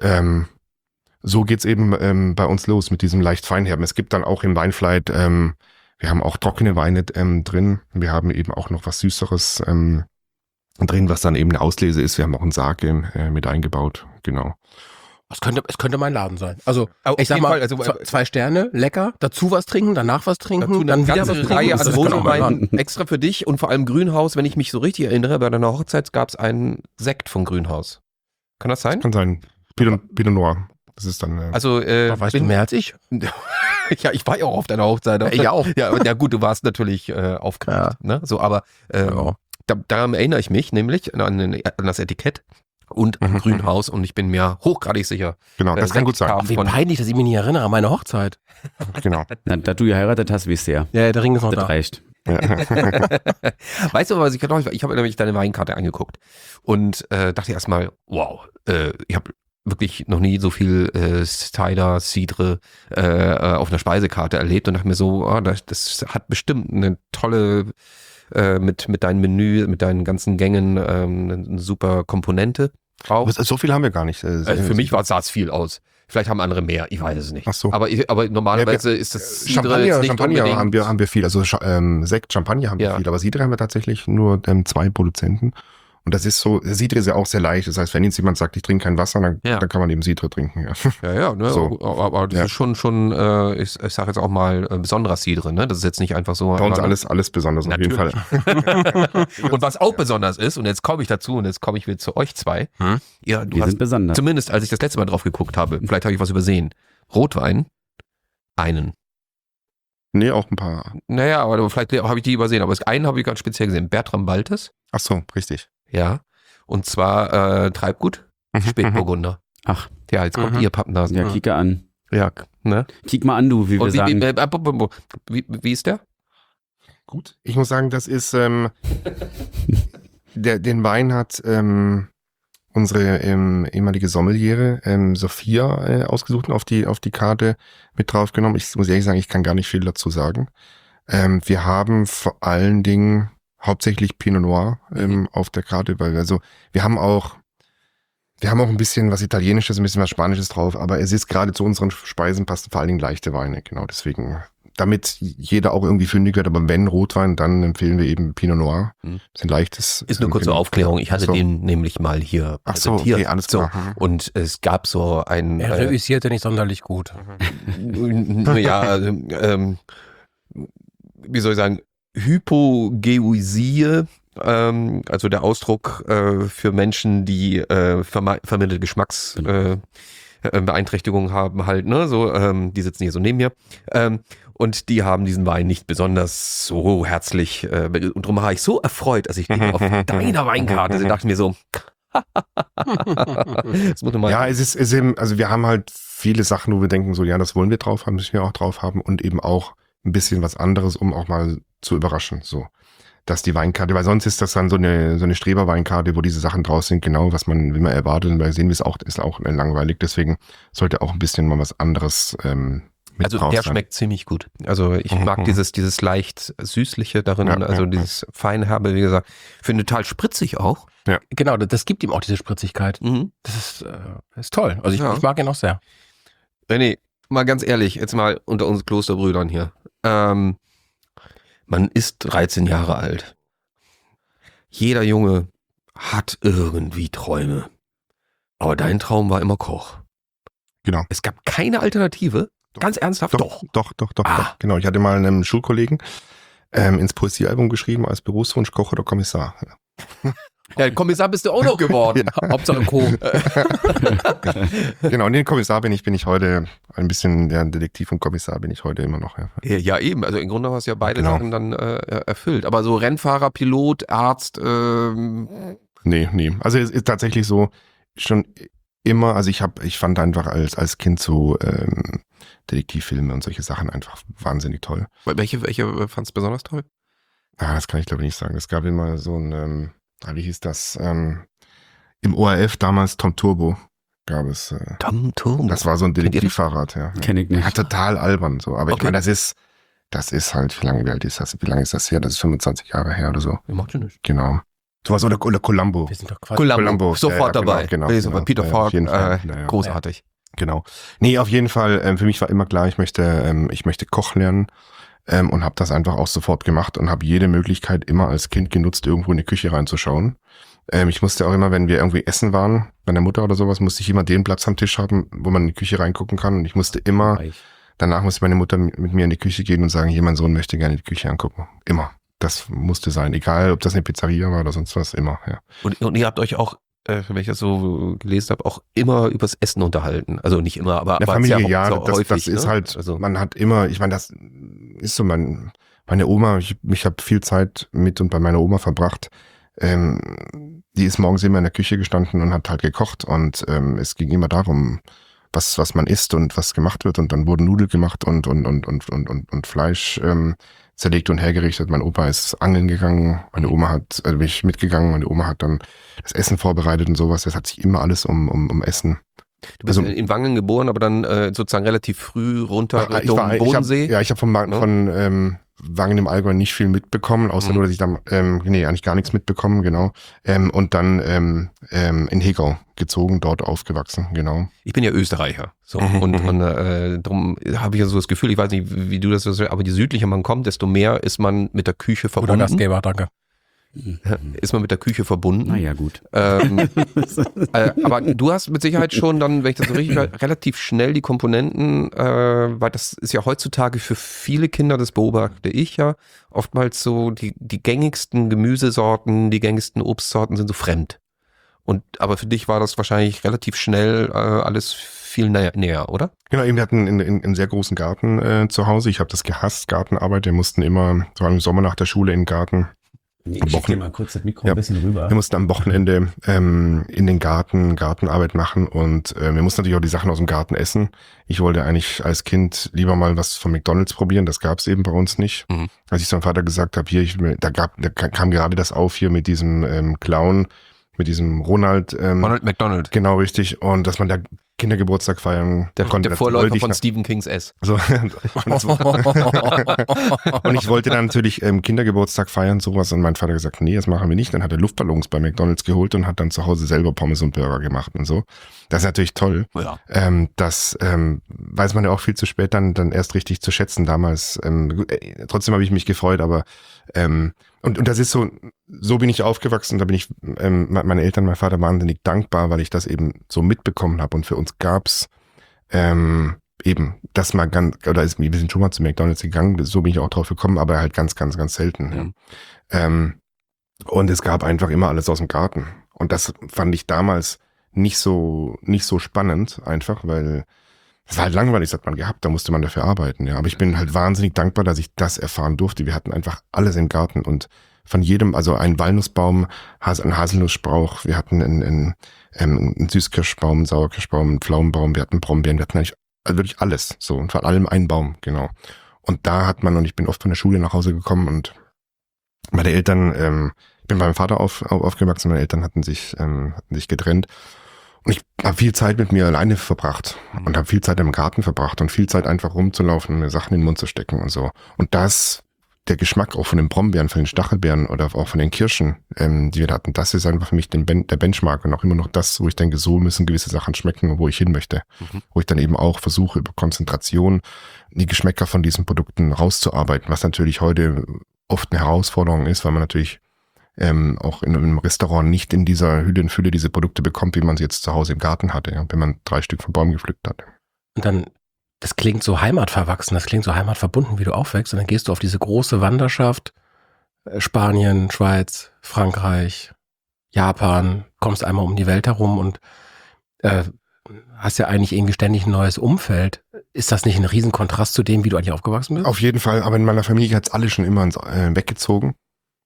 so geht's eben bei uns los mit diesem leicht Feinherben. Es gibt dann auch im Weinflight, wir haben auch trockene Weine drin. Wir haben eben auch noch was Süßeres drin, was dann eben eine Auslese ist. Wir haben auch einen Sake mit eingebaut, genau.
Es könnte mein Laden sein. Also,
Auf
ich sag
jeden
mal,
Fall, also,
2 Sterne, lecker, dazu was trinken, danach was trinken,
Dazu
dann
eine
wieder was
ganze
trinken.
Reihe
Das
an
ist genau mein Laden.
Wohnweinen extra für dich und vor allem Grünhaus, wenn ich mich so richtig erinnere, bei deiner Hochzeit gab es einen Sekt von Grünhaus. Kann das sein?
Kann sein. Pinot Noir. Das ist dann.
Also,
Weißt du mehr als ich?
Ja, ich war ja auch auf deiner Hochzeit.
Ich auch.
Ja, gut, du warst natürlich aufgeregt, ne? So, aber daran erinnere ich mich nämlich an das Etikett und an Grünhaus und ich bin mir hochgradig sicher.
Genau, das kann gut sein.
Wie peinlich, dass ich mich nicht erinnere an meine Hochzeit.
Genau.
Na, da du geheiratet hast, wisst ihr ja.
Ja, der Ring ist noch
Das
da.
reicht.
Weißt du, was ich habe nämlich deine Weinkarte angeguckt und dachte erstmal, wow, ich habe wirklich noch nie so viel Cider, Cidre auf einer Speisekarte erlebt und dachte mir so, das hat bestimmt eine tolle mit deinem Menü, mit deinen ganzen Gängen eine super Komponente drauf.
So viel haben wir gar nicht.
Für mich sah es viel aus. Vielleicht haben andere mehr, ich weiß es nicht.
Ach so.
Aber normalerweise ist das
Champagner,
jetzt nicht
Champagner
unbedingt.
haben wir viel. Also Sekt, Champagner haben wir viel. Aber Cidre haben wir tatsächlich nur 2 Produzenten. Und das ist so, Cidre ist ja auch sehr leicht. Das heißt, wenn jetzt jemand sagt, ich trinke kein Wasser, dann kann man eben Cidre trinken. Ja.
Ja, ne?
So.
Aber das ist schon ich sage jetzt auch mal, besonderer Cidre, ne? Das ist jetzt nicht einfach so.
Bei uns alles besonders auf jeden Fall.
Und was auch besonders ist, und jetzt komme ich dazu, und jetzt komme ich wieder zu euch zwei. Ja, du
Wir
hast
sind besonders.
zumindest, als ich das letzte Mal drauf geguckt habe, vielleicht habe ich was übersehen. Rotwein, einen.
Nee, auch ein paar.
Naja, aber vielleicht habe ich die übersehen, aber einen habe ich ganz speziell gesehen. Bertram Baltes.
Ach so, richtig.
Ja. Und zwar Treibgut, Spätburgunder.
Ach,
Ja, jetzt kommt ihr Pappnasen.
ja, kick an.
Ja, ne?
Kick mal an, du, wie wir
Und
sagen.
wie ist der?
Gut. Ich muss sagen, das ist, den Wein hat unsere ehemalige Sommeliere Sophia ausgesucht und auf die Karte mit draufgenommen. Ich muss ehrlich sagen, ich kann gar nicht viel dazu sagen. Wir haben vor allen Dingen hauptsächlich Pinot Noir auf der Karte, weil wir haben auch ein bisschen was Italienisches, ein bisschen was Spanisches drauf, aber es ist gerade zu unseren Speisen passen vor allen Dingen leichte Weine, genau deswegen. Damit jeder auch irgendwie fündig wird, aber wenn Rotwein, dann empfehlen wir eben Pinot Noir. Bisschen leichtes.
Ist eine kurze Aufklärung. Ich hatte den nämlich mal hier präsentiert.
Okay, alles klar.
Und es gab so ein...
Er reüssierte nicht sonderlich gut.
Ja, wie soll ich sagen, Hypogeusie, also der Ausdruck für Menschen, die verminderte Geschmacksbeeinträchtigungen haben halt, ne, so, die sitzen hier so neben mir, und die haben diesen Wein nicht besonders so herzlich, und darum war ich so erfreut, als ich den auf deiner Weinkarte dachte ich mir so, das muss man
ja, es ist eben, also wir haben halt viele Sachen, wo wir denken so, ja, das wollen wir drauf haben, müssen wir auch drauf haben und eben auch ein bisschen was anderes, um auch mal zu überraschen, so. Dass die Weinkarte, weil sonst ist das dann so eine Streberweinkarte, wo diese Sachen draus sind, genau, wie man erwartet, und bei sehen wir es auch, ist auch langweilig, deswegen sollte auch ein bisschen mal was anderes mit
also
drauf
der
sein.
schmeckt ziemlich gut. Also ich mag dieses leicht süßliche darin, also dieses Feinherbe, wie gesagt, finde total spritzig auch.
Ja.
Genau, das gibt ihm auch diese Spritzigkeit. Das ist toll. Also ich mag ihn auch sehr.
René, mal ganz ehrlich, jetzt mal unter uns Klosterbrüdern hier. Man ist 13 Jahre alt. Jeder Junge hat irgendwie Träume. Aber dein Traum war immer Koch.
Genau.
Es gab keine Alternative? Ganz ernsthaft?
Doch.
Ah.
Genau, ich hatte mal einen Schulkollegen ins Poesiealbum geschrieben als Berufswunsch Koch oder Kommissar.
Ja, Kommissar bist du auch noch geworden.
Hauptsache Co.
Genau, und den Kommissar bin ich heute ein bisschen, der Detektiv und Kommissar bin ich heute immer noch. Ja.
Ja, eben. Also im Grunde hast du ja beide
Genau.
Sachen dann erfüllt. Aber so Rennfahrer, Pilot, Arzt,
Nee. Also es ist tatsächlich so, schon immer, also ich fand einfach als Kind so Detektivfilme und solche Sachen einfach wahnsinnig toll.
welche fandst du besonders toll?
Das kann ich glaube ich nicht sagen. Es gab immer so ein, wie hieß das, im ORF damals Tom Turbo gab es.
Tom Turbo.
Das war so ein Detektivfahrrad, ja.
Kenn ich nicht.
Ja, total albern so. Aber ich
Okay.
meine, das ist halt, wie lange ist das? Wie lange ist das her? Das ist 25 Jahre her oder so.
Macht schon nicht.
Genau. Sowas oder Columbo.
Wir sind doch Quatsch.
Columbo. Sofort
Ja,
dabei.
Genau.
Peter
Auf
Falk,
jeden Fall. Ja.
großartig.
Genau. Nee, auf jeden Fall, für mich war immer klar, ich möchte Koch lernen und habe das einfach auch sofort gemacht und habe jede Möglichkeit immer als Kind genutzt, irgendwo in die Küche reinzuschauen. Ich musste auch immer, wenn wir irgendwie essen waren, bei der Mutter oder sowas, musste ich immer den Platz am Tisch haben, wo man in die Küche reingucken kann. Und ich musste immer, danach musste meine Mutter mit mir in die Küche gehen und sagen, hier, mein Sohn möchte gerne die Küche angucken. Immer. Das musste sein. Egal, ob das eine Pizzeria war oder sonst was, immer, ja.
Und ihr habt euch auch, wenn ich das so gelesen habe, auch immer übers Essen unterhalten. Also nicht immer, aber
Der
aber
Familie,
sehr
ja,
so
das
häufig,
ist
ne?
halt,
Also,
man hat immer, ich meine, das ist so, meine Oma, ich habe viel Zeit mit und bei meiner Oma verbracht. Die ist morgens immer in der Küche gestanden und hat halt gekocht und es ging immer darum, was man isst und was gemacht wird und dann wurden Nudeln gemacht und Fleisch zerlegt und hergerichtet. Mein Opa ist angeln gegangen, meine Oma bin ich mitgegangen, meine Oma hat dann das Essen vorbereitet und sowas. Das hat sich immer alles um Essen.
du bist
also-
in Wangen geboren, aber dann sozusagen relativ früh runter Richtung
Ich
Bodensee.
habe von Wangen im Allgäu nicht viel mitbekommen, außer nur, dass ich dann, eigentlich gar nichts mitbekommen, genau. Und dann in Hegau gezogen, dort aufgewachsen, genau.
Ich bin ja Österreicher. So.
Mhm,
Und darum habe ich ja so das Gefühl, ich weiß nicht, wie du das, aber je südlicher man kommt, desto mehr ist man mit der Küche
Guter
verbunden.
Gastgeber, danke.
Ist man mit der Küche verbunden.
Naja, gut.
Aber du hast mit Sicherheit schon dann, wenn ich das so richtig relativ schnell die Komponenten, weil das ist ja heutzutage für viele Kinder, das beobachte ich ja, oftmals so die gängigsten Gemüsesorten, die gängigsten Obstsorten sind so fremd. Aber für dich war das wahrscheinlich relativ schnell alles viel näher, oder?
Genau, eben, wir hatten einen sehr großen Garten zu Hause. Ich habe das gehasst, Gartenarbeit. Wir mussten immer, so im Sommer nach der Schule in den Garten.
Ich schick dir mal kurz das Mikro
Ja.
ein bisschen rüber.
Wir mussten am Wochenende in den Gartenarbeit machen und wir mussten natürlich auch die Sachen aus dem Garten essen. Ich wollte eigentlich als Kind lieber mal was von McDonald's probieren, das gab es eben bei uns nicht.
Mhm.
Als ich zu meinem Vater gesagt habe, da kam gerade das auf hier mit diesem Clown, mit diesem Ronald.
Ronald McDonald,
Genau, richtig. Und dass man da Kindergeburtstag feiern konnte.
der
das
Vorläufer
wollte ich
von Stephen Kings S.
so. Und ich wollte dann natürlich Kindergeburtstag feiern, sowas. Und mein Vater gesagt, nee, das machen wir nicht. Dann hat er Luftballons bei McDonald's geholt und hat dann zu Hause selber Pommes und Burger gemacht und so. Das ist natürlich toll.
Ja.
Das weiß man ja auch viel zu spät dann erst richtig zu schätzen damals. Trotzdem habe ich mich gefreut, aber und das ist so bin ich aufgewachsen, da bin ich meine Eltern, mein Vater wahnsinnig dankbar, weil ich das eben so mitbekommen habe und für uns gab's eben das mal wir sind schon mal zu McDonald's gegangen, so bin ich auch drauf gekommen, aber halt ganz, ganz, ganz selten. Ja. Und es gab einfach immer alles aus dem Garten und das fand ich damals nicht so spannend einfach, weil es war halt langweilig, das hat man gehabt, da musste man dafür arbeiten, ja. Aber ich bin halt wahnsinnig dankbar, dass ich das erfahren durfte. Wir hatten einfach alles im Garten und von jedem, also ein Walnussbaum, ein Haselnussstrauch, wir hatten einen Süßkirschbaum, einen Sauerkirschbaum, einen Pflaumenbaum, wir hatten Brombeeren, wir hatten eigentlich wirklich alles, so, und von allem ein Baum, genau. Und da hat man, und ich bin oft von der Schule nach Hause gekommen und meine Eltern, ich bin bei meinem Vater aufgewachsen, meine Eltern hatten sich getrennt. Und ich habe viel Zeit mit mir alleine verbracht und habe viel Zeit im Garten verbracht und viel Zeit einfach rumzulaufen, mir Sachen in den Mund zu stecken und so. Und der Geschmack auch von den Brombeeren, von den Stachelbeeren oder auch von den Kirschen, die wir da hatten, das ist einfach für mich der Benchmark und auch immer noch das, wo ich denke, so müssen gewisse Sachen schmecken, wo ich hin möchte. Wo ich dann eben auch versuche, über Konzentration die Geschmäcker von diesen Produkten rauszuarbeiten, was natürlich heute oft eine Herausforderung ist, weil man natürlich auch in einem Restaurant nicht in dieser Hülle und Fülle diese Produkte bekommt, wie man sie jetzt zu Hause im Garten hatte, ja, wenn man 3 Stück vom Baum gepflückt hat.
Und dann, das klingt so heimatverwachsen, das klingt so heimatverbunden, wie du aufwächst. Und dann gehst du auf diese große Wanderschaft, Spanien, Schweiz, Frankreich, Japan, kommst einmal um die Welt herum und hast ja eigentlich irgendwie ständig ein neues Umfeld. Ist das nicht ein Riesenkontrast zu dem, wie du eigentlich aufgewachsen bist?
Auf jeden Fall, aber in meiner Familie hat's alle schon immer weggezogen.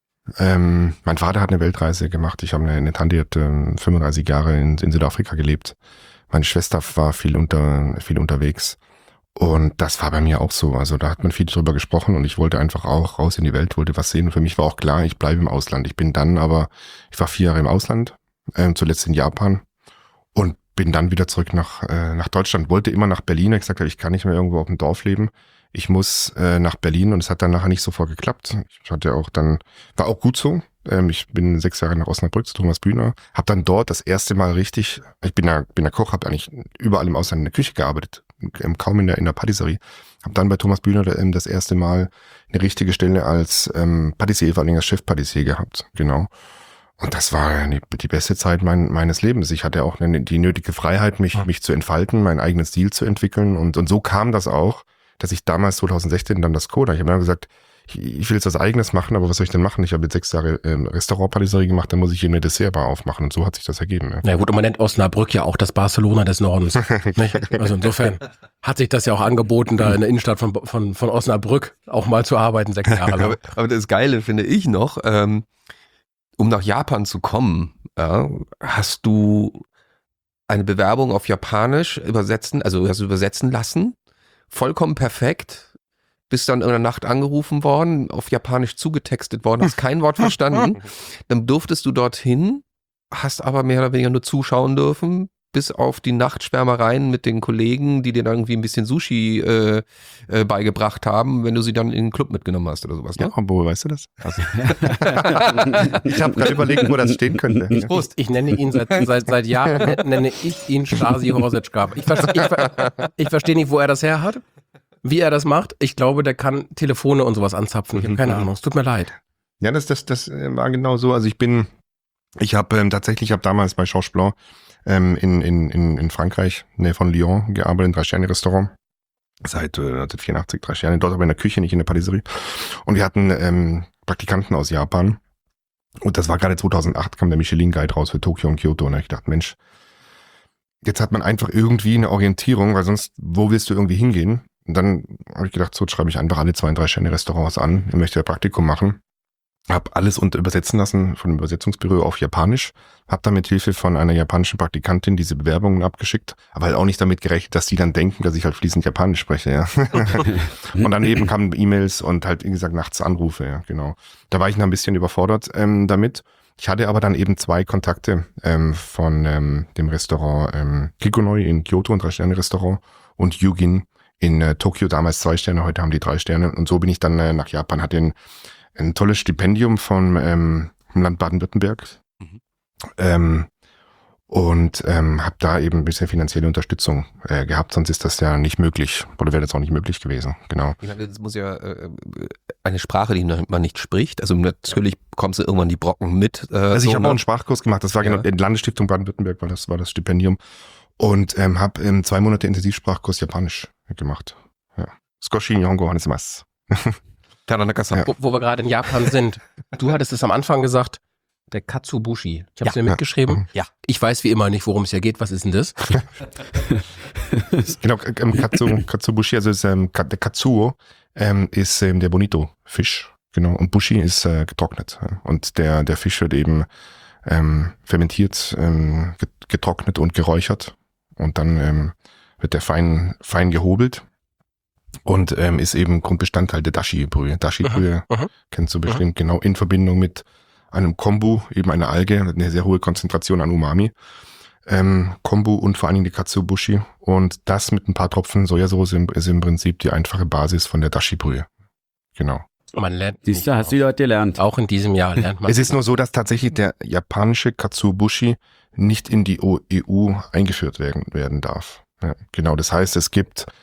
Mein Vater hat eine Weltreise gemacht. Ich habe eine Tante, die hat 35 Jahre in Südafrika gelebt. Meine Schwester war viel unterwegs. Und das war bei mir auch so. Also da hat man viel drüber gesprochen und ich wollte einfach auch raus in die Welt, wollte was sehen. Und für mich war auch klar, ich bleibe im Ausland. Ich war 4 Jahre im Ausland, zuletzt in Japan und bin dann wieder zurück nach Deutschland. Wollte immer nach Berlin. Ich gesagt habe, ich kann nicht mehr irgendwo auf dem Dorf leben. Ich muss nach Berlin und es hat dann nachher nicht sofort geklappt. War auch gut so. Ich bin 6 Jahre nach Osnabrück zu Thomas Bühner. Habe dann dort das erste Mal richtig, ich bin ja Koch, habe eigentlich überall im Ausland in der Küche gearbeitet, kaum in der Patisserie. Habe dann bei Thomas Bühner das erste Mal eine richtige Stelle als Patissier, vor allem als Chef-Patissier gehabt. Genau. Und das war die beste Zeit meines Lebens. Ich hatte auch die nötige Freiheit, mich zu entfalten, meinen eigenen Stil zu entwickeln. Und so kam das auch, dass ich damals 2016 dann das Coda, ich habe mir gesagt, ich will jetzt was Eigenes machen, aber was soll ich denn machen? Ich habe jetzt 6 Jahre Restaurant-Patisserie gemacht, dann muss ich hier eine Dessertbar aufmachen und so hat sich das ergeben. Ja.
Na gut, und man nennt Osnabrück ja auch das Barcelona des Nordens. Nicht? Also insofern hat sich das ja auch angeboten, da in der Innenstadt von Osnabrück auch mal zu arbeiten, 6 Jahre lang.
Aber das Geile finde ich noch, um nach Japan zu kommen, hast du eine Bewerbung auf Japanisch übersetzen lassen, vollkommen perfekt. Bist dann in der Nacht angerufen worden, auf Japanisch zugetextet worden, hast kein Wort verstanden. Dann durftest du dorthin, hast aber mehr oder weniger nur zuschauen dürfen, bis auf die Nachtschwärmereien mit den Kollegen, die dir dann irgendwie ein bisschen Sushi beigebracht haben, wenn du sie dann in den Club mitgenommen hast oder sowas. Ne?
Ja, wo weißt du das? Also. Ich habe gerade überlegt, wo das stehen könnte.
Prost. Ich nenne ihn seit Jahren, nenne ich ihn Stasi Horsitschka. Ich verstehe nicht, wo er das her hat. Wie er das macht, ich glaube, der kann Telefone und sowas anzapfen. Ich habe keine Ahnung, es tut mir leid.
Ja, das war genau so. Also ich habe damals bei Georges Blanc in Frankreich, Nähe von Lyon, gearbeitet, in 3-Sterne-Restaurant. Seit 1984, 3 Sterne, dort aber in der Küche, nicht in der Patisserie. Und wir hatten Praktikanten aus Japan. Und das war gerade 2008, kam der Michelin-Guide raus für Tokio und Kyoto. Und ich dachte, Mensch, jetzt hat man einfach irgendwie eine Orientierung, weil sonst, wo willst du irgendwie hingehen? Und dann habe ich gedacht, so schreibe ich einfach alle 2- und 3-Sterne-Restaurants an. Ich möchte ja Praktikum machen. Habe alles übersetzen lassen von dem Übersetzungsbüro auf Japanisch. Habe dann mit Hilfe von einer japanischen Praktikantin diese Bewerbungen abgeschickt. Aber halt auch nicht damit gerechnet, dass die dann denken, dass ich halt fließend Japanisch spreche. Ja. Und dann eben kamen E-Mails und halt, wie gesagt, nachts Anrufe. Ja, genau. Da war ich noch ein bisschen überfordert damit. Ich hatte aber dann eben 2 Kontakte von dem Restaurant Kikonoi in Kyoto, ein 3-Sterne-Restaurant, und Yugin in Tokio, damals 2 Sterne, heute haben die 3 Sterne. Und so bin ich dann nach Japan, hatte ein tolles Stipendium vom Land Baden-Württemberg und habe da eben ein bisschen finanzielle Unterstützung gehabt, sonst ist das ja nicht möglich oder wäre das auch nicht möglich gewesen, genau.
Ich meine, das muss ja eine Sprache, die man nicht spricht, also natürlich bekommst du irgendwann die Brocken mit.
Also ich habe auch einen Sprachkurs gemacht, das war genau die Landesstiftung Baden-Württemberg, weil das war das Stipendium und habe 2 Monate Intensivsprachkurs Japanisch gemacht. Ja. Skoshi Nihongo Hanesimasu.
Ja. Wo wir gerade in Japan sind. Du hattest es am Anfang gesagt, der Katsuobushi. Ich habe es mir mitgeschrieben.
Ja.
Ich weiß wie immer nicht, worum es hier geht. Was ist denn das?
Genau, Katsuobushi, also der Katsuo ist der Bonito-Fisch. Genau, und Bushi ist getrocknet. Und der Fisch wird eben fermentiert, getrocknet und geräuchert. Und dann wird der fein gehobelt. Und ist eben Grundbestandteil der Dashi-Brühe. Dashi-Brühe kennst du bestimmt, genau, in Verbindung mit einem Kombu, eben einer Alge, eine sehr hohe Konzentration an Umami. Kombu und vor allen Dingen die Katsuobushi. Und das mit ein paar Tropfen Sojasauce ist im Prinzip die einfache Basis von der Dashi-Brühe. Genau.
Man lernt.
Siehst du, hast du dort gelernt.
Auch in diesem Jahr lernt man.
Es ist nur so, dass tatsächlich der japanische Katsuobushi nicht in die EU eingeführt werden darf. Ja, genau, das heißt, es gibt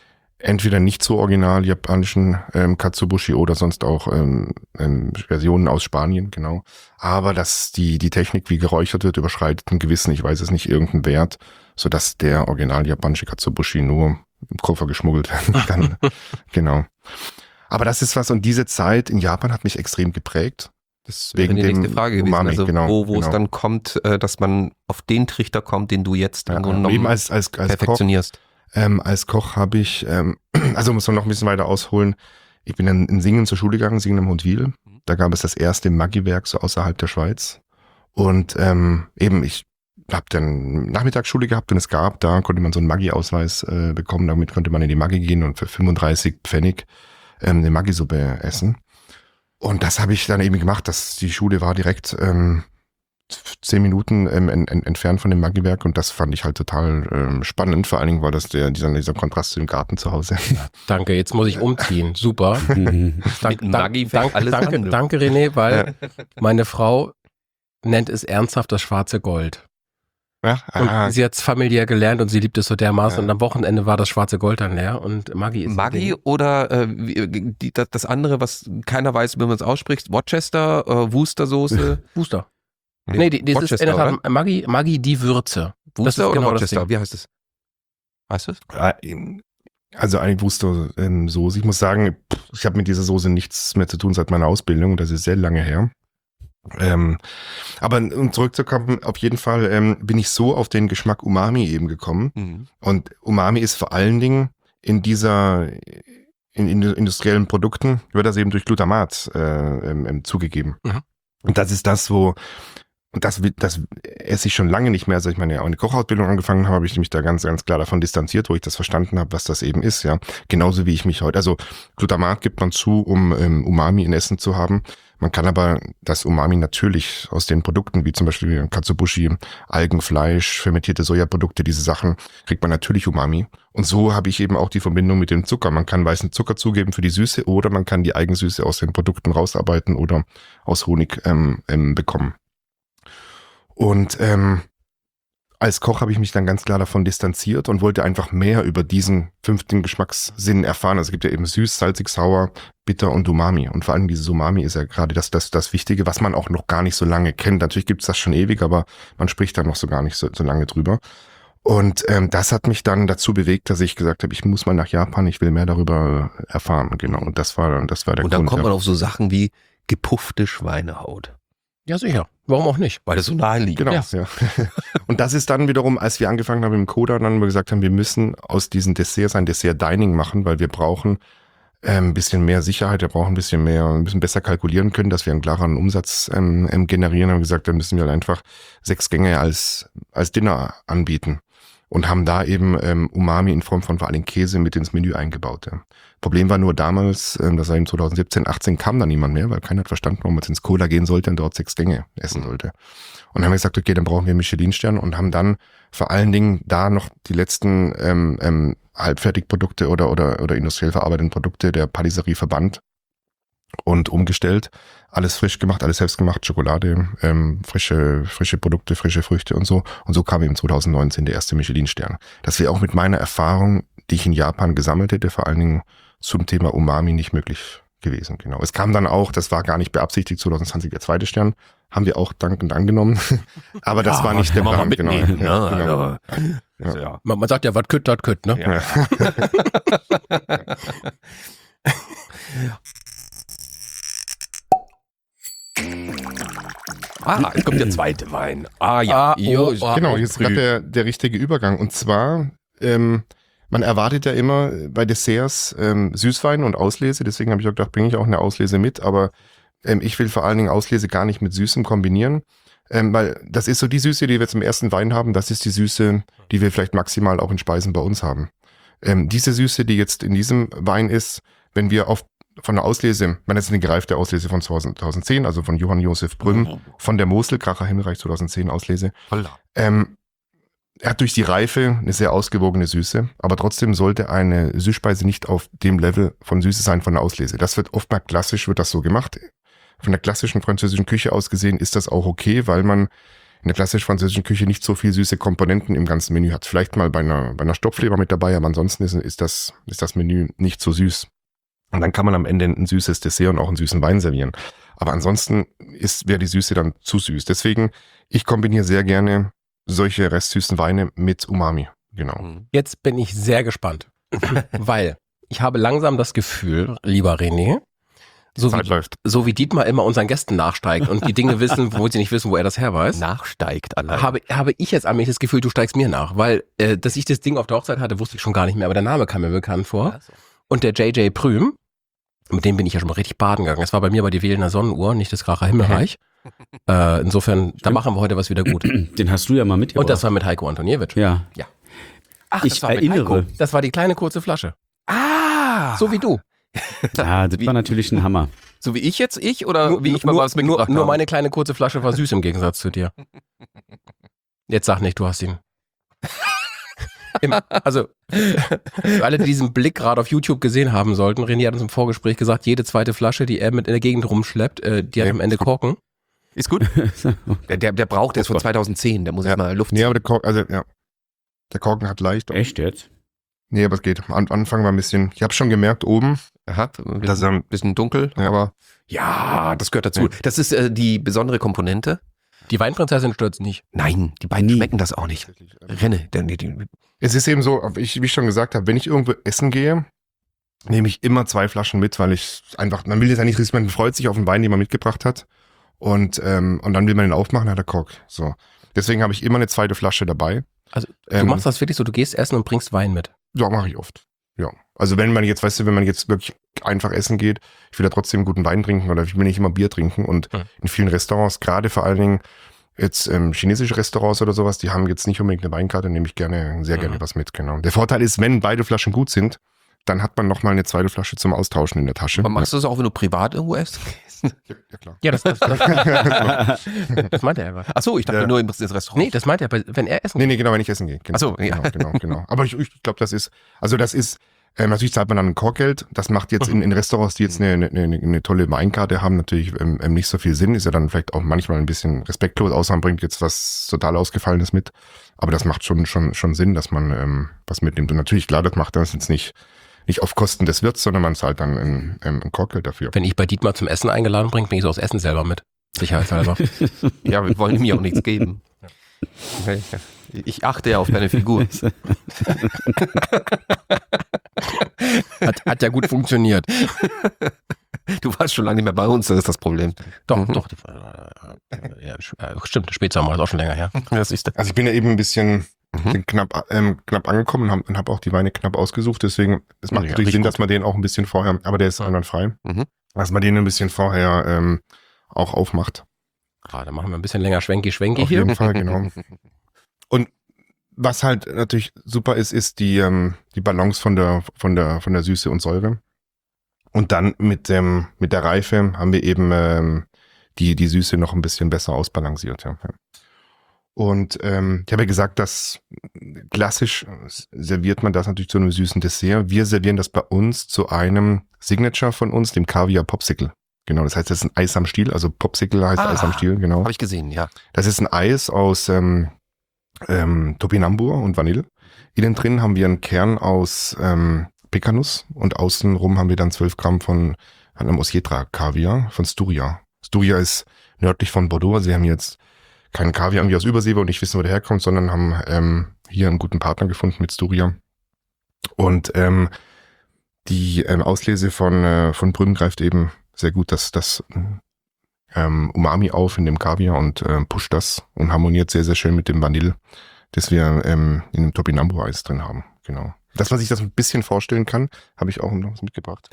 entweder nicht so original japanischen Katsuobushi oder sonst auch Versionen aus Spanien, genau. Aber dass die Technik, wie geräuchert wird, überschreitet einen gewissen, ich weiß es nicht, irgendeinen Wert, sodass der original japanische Katsuobushi nur im Koffer geschmuggelt werden kann. Genau. Aber das ist was, und diese Zeit in Japan hat mich extrem geprägt.
Das wäre die nächste Frage gewesen,
Umami,
also
genau,
wo es dann kommt, dass man auf den Trichter kommt, den du jetzt im Grunde genommen
eben als
perfektionierst.
Als Koch habe ich, also muss man noch ein bisschen weiter ausholen, ich bin in Singen zur Schule gegangen, Singen im Hundwil. Da gab es das erste Maggi-Werk so außerhalb der Schweiz. Und eben, ich habe dann Nachmittagsschule gehabt und da konnte man so einen Maggi-Ausweis bekommen. Damit konnte man in die Maggi gehen und für 35 Pfennig eine Maggi-Suppe essen. Und das habe ich dann eben gemacht, die Schule war direkt 10 Minuten entfernt von dem Maggi-Werk, und das fand ich halt total spannend, vor allen Dingen, weil das dieser Kontrast zu dem Garten zu Hause.
Danke, jetzt muss ich umziehen. Super.
Maggi fängt alles an.
Danke, René, weil meine Frau nennt es ernsthaft das schwarze Gold.
Ja,
Und sie hat es familiär gelernt und sie liebt es so dermaßen, und am Wochenende war das schwarze Gold dann leer und Maggi ist
Maggi oder das andere, was keiner weiß, wie man es ausspricht, Worcester, Worcestersoße.
Worcester. Nee, das ist in der Tat Maggi die Würze.
Worcester
das ist
oder
genau
Worcester?
das Ding.
Wie heißt es? Weißt du es?
Also eigentlich Worcester-Soße. Ich muss sagen, ich habe mit dieser Soße nichts mehr zu tun seit meiner Ausbildung. Das ist sehr lange her. Aber um zurückzukommen, auf jeden Fall bin ich so auf den Geschmack Umami eben gekommen.
Mhm.
Und Umami ist vor allen Dingen in industriellen Produkten, wird das eben durch Glutamat zugegeben.
Mhm.
Und das ist das, das esse ich schon lange nicht mehr. Als ich meine Kochausbildung angefangen habe ich mich da ganz, ganz klar davon distanziert, wo ich das verstanden habe, was das eben ist, ja. Genauso wie ich mich heute, also Glutamat gibt man zu, um Umami in Essen zu haben. Man kann aber das Umami natürlich aus den Produkten, wie zum Beispiel Katsuobushi, Algenfleisch, fermentierte Sojaprodukte, diese Sachen, kriegt man natürlich Umami. Und so habe ich eben auch die Verbindung mit dem Zucker. Man kann weißen Zucker zugeben für die Süße, oder man kann die Eigensüße aus den Produkten rausarbeiten oder aus Honig bekommen. Und als Koch habe ich mich dann ganz klar davon distanziert und wollte einfach mehr über diesen 5. Geschmackssinn erfahren. Also es gibt ja eben süß, salzig, sauer, bitter und Umami. Und vor allem dieses Umami ist ja gerade das Wichtige, was man auch noch gar nicht so lange kennt. Natürlich gibt es das schon ewig, aber man spricht da noch so gar nicht so lange drüber. Und das hat mich dann dazu bewegt, dass ich gesagt habe, ich muss mal nach Japan, ich will mehr darüber erfahren. Genau. Und das war der Grund.
Und dann kommt man auf so Sachen wie gepuffte Schweinehaut.
Ja, sicher. Warum auch nicht?
Weil das so nahe liegt.
Genau, ja. Und das ist dann wiederum, als wir angefangen haben im Coda, dann wir gesagt haben, wir müssen aus diesen Desserts ein Dessert-Dining machen, weil wir brauchen ein bisschen mehr Sicherheit, wir brauchen ein bisschen besser kalkulieren können, dass wir einen klareren Umsatz generieren. Haben gesagt, dann müssen wir halt einfach 6 Gänge als Dinner anbieten. Und haben da eben Umami in Form von vor allem Käse mit ins Menü eingebaut. Ja. Problem war nur damals, das war im 2017, 18 kam da niemand mehr, weil keiner hat verstanden, warum man jetzt ins Cola gehen sollte und dort 6 Gänge essen sollte. Und dann haben wir gesagt, okay, dann brauchen wir Michelin-Stern, und haben dann vor allen Dingen da noch die letzten Halbfertigprodukte oder industriell verarbeiteten Produkte der Patisserie verbannt und umgestellt. Alles frisch gemacht, alles selbst gemacht, Schokolade, frische Produkte, frische Früchte und so. Und so kam eben 2019 der erste Michelin-Stern. Das wäre auch mit meiner Erfahrung, die ich in Japan gesammelt hätte, vor allen Dingen zum Thema Umami, nicht möglich gewesen. Genau. Es kam dann auch, das war gar nicht beabsichtigt, 2020 der 2. Stern, haben wir auch dankend angenommen. Aber das war nicht der Plan. Genau. Ja, genau.
Ja. Man sagt ja, was kütt, das kütt, ne?
Ja.
Jetzt kommt der zweite Wein.
Genau, jetzt gerade der richtige Übergang. Und zwar, man erwartet ja immer bei Desserts Süßwein und Auslese. Deswegen habe ich auch gedacht, bringe ich auch eine Auslese mit. Aber ich will vor allen Dingen Auslese gar nicht mit Süßem kombinieren. Weil das ist so die Süße, die wir zum ersten Wein haben. Das ist die Süße, die wir vielleicht maximal auch in Speisen bei uns haben. Diese Süße, die jetzt in diesem Wein ist, wenn wir von der Auslese, das ist eine gereifte Auslese von 2010, also von Johann Josef Brümm, von der Mosel, Kracher Himmelreich 2010 Auslese. Er hat durch die Reife eine sehr ausgewogene Süße, aber trotzdem sollte eine Süßspeise nicht auf dem Level von Süße sein von der Auslese. Das wird oftmals klassisch, wird das so gemacht. Von der klassischen französischen Küche aus gesehen ist das auch okay, weil man in der klassisch französischen Küche nicht so viel süße Komponenten im ganzen Menü hat. Vielleicht mal bei einer Stopfleber mit dabei, aber ansonsten ist das Menü nicht so süß. Und dann kann man am Ende ein süßes Dessert und auch einen süßen Wein servieren. Aber ansonsten wäre die Süße dann zu süß. Deswegen, ich kombiniere sehr gerne solche restsüßen Weine mit Umami. Genau.
Jetzt bin ich sehr gespannt, weil ich habe langsam das Gefühl, lieber René,
Zeit läuft.
so wie Dietmar immer unseren Gästen nachsteigt und die Dinge wissen, wo sie nicht wissen, wo er das her weiß,
Nachsteigt allein.
habe ich jetzt allmählich das Gefühl, du steigst mir nach, weil dass ich das Ding auf der Hochzeit hatte, wusste ich schon gar nicht mehr, aber der Name kam mir bekannt vor.
Also.
Und der JJ Prüm, mit dem bin ich ja schon mal richtig baden gegangen. Das war bei mir bei die Wählender Sonnenuhr, nicht das Kracher Himmelreich. Insofern, da machen wir heute was wieder gut.
Den hast du ja mal mitgebracht.
Und das war mit Heiko Antoniewicz.
Ja.
Ach,
Ich erinnere.
Das war die kleine kurze Flasche. So wie du.
Ja, das war natürlich ein Hammer.
So wie ich jetzt, oder wie ich mal was mitgebracht
nur
habe?
meine kleine kurze Flasche war süß im Gegensatz zu dir. Jetzt sag nicht, du hast ihn. Also, für alle, die diesen Blick gerade auf YouTube gesehen haben sollten, René hat uns im Vorgespräch gesagt, jede zweite Flasche, die er mit in der Gegend rumschleppt, die hat am Ende Korken.
Ist gut. Der braucht, der ist von 2010, der muss jetzt mal Luft ziehen.
Nee, aber der Korken hat leicht.
Echt jetzt?
Nee, aber es geht. Am Anfang war ein bisschen, ich habe schon gemerkt oben,
Hat
dass er
ein bisschen dunkel,
Ja.
aber ja, das gehört dazu. Das ist die besondere Komponente.
Die Weinprinzessin stürzt nicht.
Nein, die beiden schmecken das auch nicht. Renne,
Es ist eben so, wie ich schon gesagt habe, wenn ich irgendwo essen gehe, nehme ich immer 2 Flaschen mit, weil ich einfach, man will jetzt ja nicht riskieren, man freut sich auf den Wein, den man mitgebracht hat und dann will man den aufmachen, hat er Kork. So. Deswegen habe ich immer eine zweite Flasche dabei.
Also, du machst das wirklich so, du gehst essen und bringst Wein mit.
Ja, mache ich oft. Ja. Also wenn man jetzt wirklich einfach essen geht, ich will ja trotzdem einen guten Wein trinken oder ich will nicht immer Bier trinken und in vielen Restaurants, gerade vor allen Dingen jetzt chinesische Restaurants oder sowas, die haben jetzt nicht unbedingt eine Weinkarte, nehme ich sehr gerne was mit, genau. Der Vorteil ist, wenn beide Flaschen gut sind, dann hat man nochmal eine zweite Flasche zum Austauschen in der Tasche.
Aber machst du das auch, wenn du privat irgendwo isst?
Ja, klar.
Ja, das meint er aber.
Achso, ich dachte
Ja.
nur ins Restaurant.
Nee, das meint er, wenn er essen
Nee, genau, wenn ich essen gehe. Genau.
Ach so, ja.
Genau. Aber ich glaube, das ist, natürlich zahlt man dann ein Korkgeld. Das macht jetzt in Restaurants, die jetzt eine tolle Weinkarte haben, natürlich nicht so viel Sinn. Ist ja dann vielleicht auch manchmal ein bisschen respektlos, außer man bringt jetzt was total Ausgefallenes mit. Aber das macht schon Sinn, dass man was mitnimmt. Und natürlich, klar, das macht das jetzt nicht auf Kosten des Wirts, sondern man zahlt dann ein Korkgeld dafür.
Wenn ich bei Dietmar zum Essen eingeladen bringe, bringe ich so das Essen selber mit. Sicherheitshalber.
Ja, wir wollen ihm ja auch nichts geben. Okay. Ich achte ja auf deine Figur.
Hat ja gut funktioniert.
Du warst schon lange nicht mehr bei uns, das ist das Problem.
Doch. Ja, stimmt, Spätsommer ist auch schon länger her.
Das ist
Also ich bin ja eben ein bisschen knapp angekommen und habe auch die Weine knapp ausgesucht, deswegen, es macht
Ja,
natürlich Sinn,
gut.
dass man den auch ein bisschen vorher, aber der ist einwandfrei, dass man den ein bisschen vorher auch aufmacht.
Gerade machen wir ein bisschen länger Schwenki
Auf
hier.
jeden Fall, genau. Und was halt natürlich super ist die Balance von der Süße und Säure. Und dann mit der Reife haben wir eben die Süße noch ein bisschen besser ausbalanciert. Ja. Und ich habe ja gesagt, dass klassisch serviert man das natürlich zu einem süßen Dessert. Wir servieren das bei uns zu einem Signature von uns, dem Kaviar Popsicle. Genau, das heißt, das ist ein Eis am Stiel, also Popsicle heißt Eis am Stiel, genau.
Habe ich gesehen, ja.
Das ist ein Eis aus Topinambur und Vanille. Innen drin haben wir einen Kern aus Pekanuss und außenrum haben wir dann 12 Gramm von einem Osietra Kaviar von Sturia. Sturia ist nördlich von Bordeaux. Sie haben jetzt keinen Kaviar irgendwie aus Übersee und nicht wissen, wo der herkommt, sondern haben hier einen guten Partner gefunden mit Sturia. Und die Auslese von Brünn greift eben sehr gut das Umami auf in dem Kaviar und pusht das und harmoniert sehr, sehr schön mit dem Vanille, das wir in dem Topinambur-Eis drin haben. Genau. Dass man sich das ein bisschen vorstellen kann, habe ich auch noch was mitgebracht.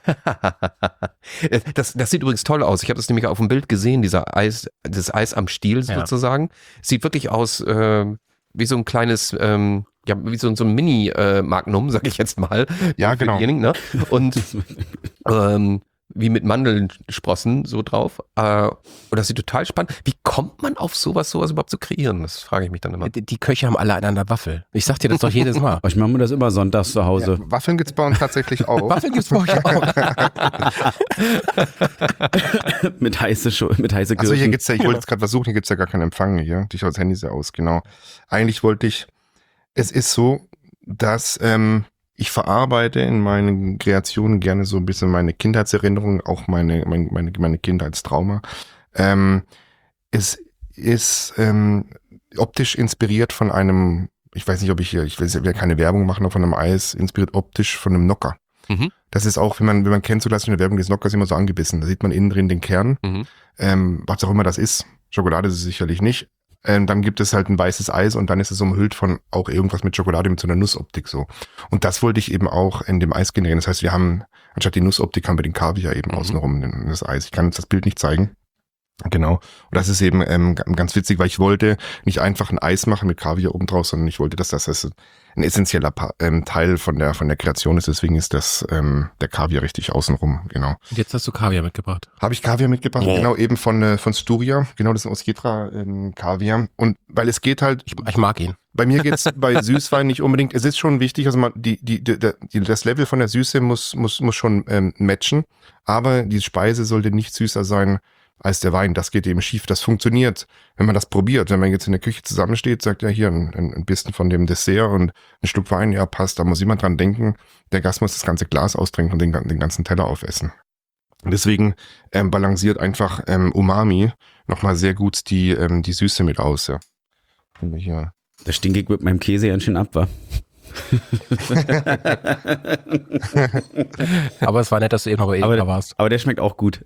Das sieht übrigens toll aus. Ich habe das nämlich auf dem Bild gesehen, das Eis am Stiel sozusagen. Sieht wirklich aus wie so ein kleines, wie so ein Mini-Magnum, sag ich jetzt mal.
Ja, genau.
Ne? Und wie mit Mandelsprossen so drauf. Und das sieht total spannend. Wie kommt man auf sowas überhaupt zu kreieren? Das frage ich mich dann immer.
Die Köche haben alle an der Waffel. Ich sag dir das doch jedes Mal.
Ich mache mir das immer sonntags zu Hause.
Ja, Waffeln gibt's bei uns tatsächlich auch.
Waffeln gibt's bei euch auch.
mit heiße Kirschen.
Also hier gibt's ja, ich wollte jetzt gerade versuchen, hier gibt's ja gar keinen Empfang hier. Ich schaue das Handy sehr aus, genau. Eigentlich wollte ich, es ist so, dass ich verarbeite in meinen Kreationen gerne so ein bisschen meine Kindheitserinnerungen, auch meine Kindheitstrauma. Es ist optisch inspiriert von einem, ich weiß nicht, ob ich will keine Werbung machen, aber von einem Eis, inspiriert optisch von einem Nocker.
Mhm.
Das ist auch, wenn man kennt so klassische Werbung des Nockers immer so angebissen. Da sieht man innen drin den Kern, was auch immer das ist. Schokolade ist es sicherlich nicht. Dann gibt es halt ein weißes Eis und dann ist es umhüllt von auch irgendwas mit Schokolade, mit so einer Nussoptik so. Und das wollte ich eben auch in dem Eis generieren. Das heißt, wir haben, anstatt die Nussoptik, haben wir den Kaviar eben außenrum, das Eis. Ich kann jetzt das Bild nicht zeigen. Genau. Und das ist eben ganz witzig, weil ich wollte nicht einfach ein Eis machen mit Kaviar oben drauf, sondern ich wollte, dass das ein essentieller Teil von der Kreation ist. Deswegen ist das der Kaviar richtig außenrum, genau.
Und jetzt hast du Kaviar mitgebracht.
Habe ich Kaviar mitgebracht, genau, eben von Sturia, genau, das ist aus Osjetra Kaviar. Und weil es geht halt,
Ich mag ihn.
bei mir geht's bei Süßwein nicht unbedingt, es ist schon wichtig, also das Level von der Süße muss schon matchen, aber die Speise sollte nicht süßer sein als der Wein. Das geht eben schief. Das funktioniert, wenn man das probiert. Wenn man jetzt in der Küche zusammensteht, sagt ja hier ein bisschen von dem Dessert und ein Schluck Wein, ja passt, da muss jemand dran denken, der Gast muss das ganze Glas austrinken und den ganzen Teller aufessen. Und deswegen balanciert einfach Umami nochmal sehr gut die Süße mit aus. Ja. Hier.
Da stinke ich mit meinem Käse ganz schön ab, wa?
Aber es war nett, dass du eben noch bei Edeka warst.
Aber der schmeckt auch gut.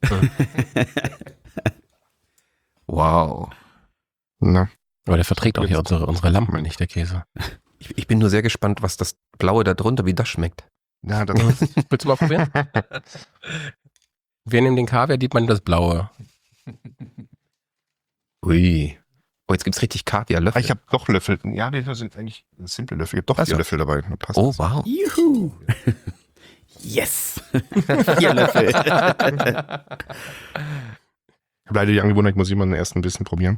Wow.
Na.
Aber der verträgt auch hier unsere Lampen nicht, der Käse.
Ich bin nur sehr gespannt, was das Blaue da drunter, wie das schmeckt.
Ja, das
Willst du mal probieren? Wir nehmen den Kaviar, Dietmar das Blaue.
Ui. Oh, jetzt gibt's richtig Kaviar-Löffel.
ich habe doch Löffel. Ja, das sind eigentlich simple Löffel. Ich habe doch
Ach so.
4 Löffel dabei. Da passt
Oh,
das.
wow.
Juhu. Yes. 4 Löffel.
Ich habe leider die Angewohnheit, ich muss immer den ersten Bissen probieren.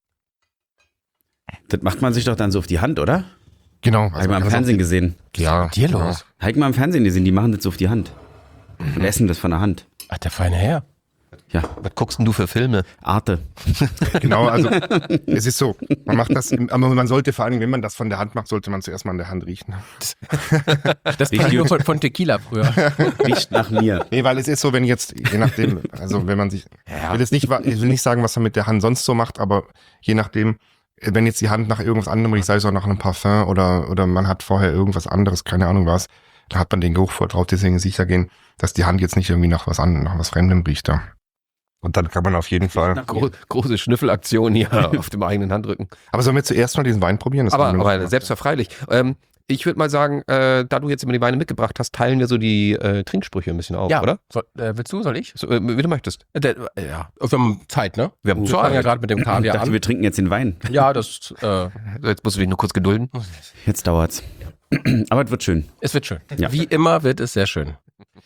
Das macht man sich doch dann so auf die Hand, oder?
Genau.
Habe ich mal im Fernsehen gesehen.
Ja.
Dir los?
Habe ich mal im Fernsehen gesehen, die machen das so auf die Hand. Und essen das von der Hand.
Ach, der feine Herr.
Ja,
Was guckst denn du für Filme?
Arte.
Genau, also es ist so, man macht das, aber man sollte vor allem, wenn man das von der Hand macht, sollte man zuerst mal an der Hand riechen.
Das kenne ich nur von Tequila früher.
Riecht nach mir.
Nee, weil es ist so, wenn jetzt, je nachdem, also wenn man sich, ich will nicht sagen, was man mit der Hand sonst so macht, aber je nachdem, wenn jetzt die Hand nach irgendwas anderem, ich sage es auch nach einem Parfum oder man hat vorher irgendwas anderes, keine Ahnung was, da hat man den Geruch vor drauf, deswegen sicher gehen, dass die Hand jetzt nicht irgendwie nach was Fremdem riecht da. Und dann kann man auf jeden Fall.
Große Schnüffelaktion hier auf dem eigenen Handrücken.
Aber sollen wir zuerst mal diesen Wein probieren? Das haben wir noch
Aber
gemacht.
selbstverfreilich. Ich würde mal sagen, da du jetzt immer die Weine mitgebracht hast, teilen wir so die Trinksprüche ein bisschen auf, oder?
Willst du, soll ich?
So, wie du möchtest.
Ja, wir haben Zeit, ne?
Wir haben
Wir fangen ja gerade mit dem
Ich
Kaviar
dachte,
an.
wir trinken jetzt den Wein.
Ja, das
Jetzt musst du dich nur kurz gedulden.
Jetzt dauert's. Aber es wird schön.
es wird schön.
Ja.
Wie immer wird es sehr schön.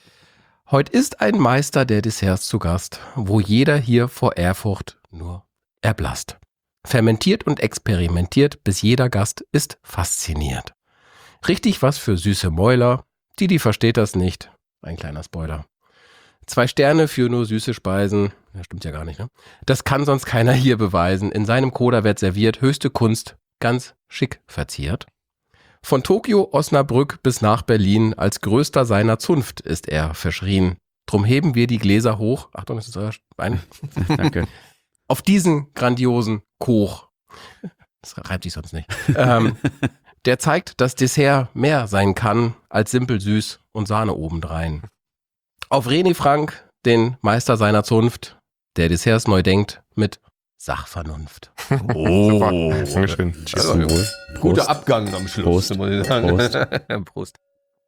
Heute ist ein Meister der Desserts zu Gast, wo jeder hier vor Ehrfurcht nur erblasst. Fermentiert und experimentiert, bis jeder Gast ist fasziniert. Richtig was für süße Mäuler, die versteht das nicht. Ein kleiner Spoiler. 2 Sterne für nur süße Speisen. Ja, stimmt ja gar nicht, ne? Das kann sonst keiner hier beweisen. In seinem Koda wird serviert, höchste Kunst, ganz schick verziert. Von Tokio, Osnabrück bis nach Berlin, als größter seiner Zunft ist er verschrien. Drum heben wir die Gläser hoch. Achtung, das ist euer Wein.
Danke.
Auf diesen grandiosen Koch. Das reibt sich sonst nicht. Der zeigt, dass Dessert mehr sein kann als simpel süß und Sahne obendrein. Auf René Frank, den Meister seiner Zunft, der Desserts neu denkt mit Sachvernunft.
Super. Dankeschön.
Tschüss zum Wohl.
Guter
Prost.
Abgang am Schluss.
Prost.
muss ich sagen.
Prost.
Prost.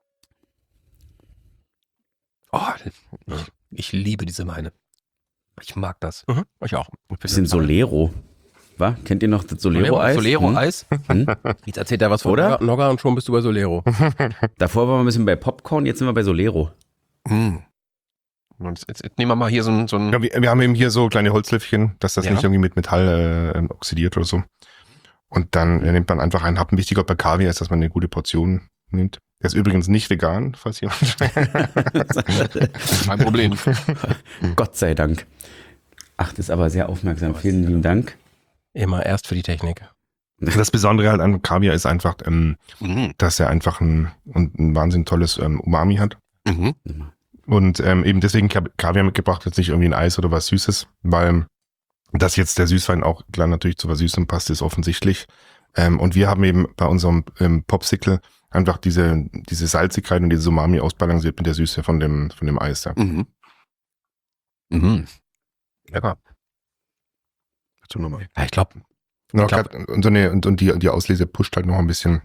Oh, ich liebe diese Weine. Ich mag das.
Ich auch.
Bisschen Solero. Was? Kennt ihr noch das Solero-Eis?
Solero-Eis.
Jetzt erzählt er was von
Oder?
Nogga und schon bist du bei Solero.
Davor waren wir ein bisschen bei Popcorn, jetzt sind wir bei Solero.
Und jetzt nehmen wir mal hier so ein
Ja, wir haben eben hier so kleine Holzlöffchen, dass das
Ja.
nicht irgendwie mit Metall oxidiert oder so. Und dann nimmt man einfach einen Happen. Wichtiger bei Kaviar ist, dass man eine gute Portion nimmt. Der ist übrigens nicht vegan, falls jemand.
kein Problem.
Gott sei Dank. Ach, das ist aber sehr aufmerksam. Vielen lieben Dank.
Immer erst für die Technik.
Das Besondere halt an Kaviar ist einfach,
Mhm.
dass er einfach ein wahnsinnig tolles Umami hat.
Mhm.
Und eben deswegen Kaviar mitgebracht, jetzt nicht irgendwie ein Eis oder was Süßes, weil dass jetzt der Süßwein auch klar natürlich zu was Süßem passt, ist offensichtlich. Und wir haben eben bei unserem Popsicle einfach diese Salzigkeit und diese Umami ausbalanciert mit der Süße von dem Eis. Ja.
Mhm. Mhm. Lecker.
Ja, ich glaube,
Und die Auslese pusht halt noch ein bisschen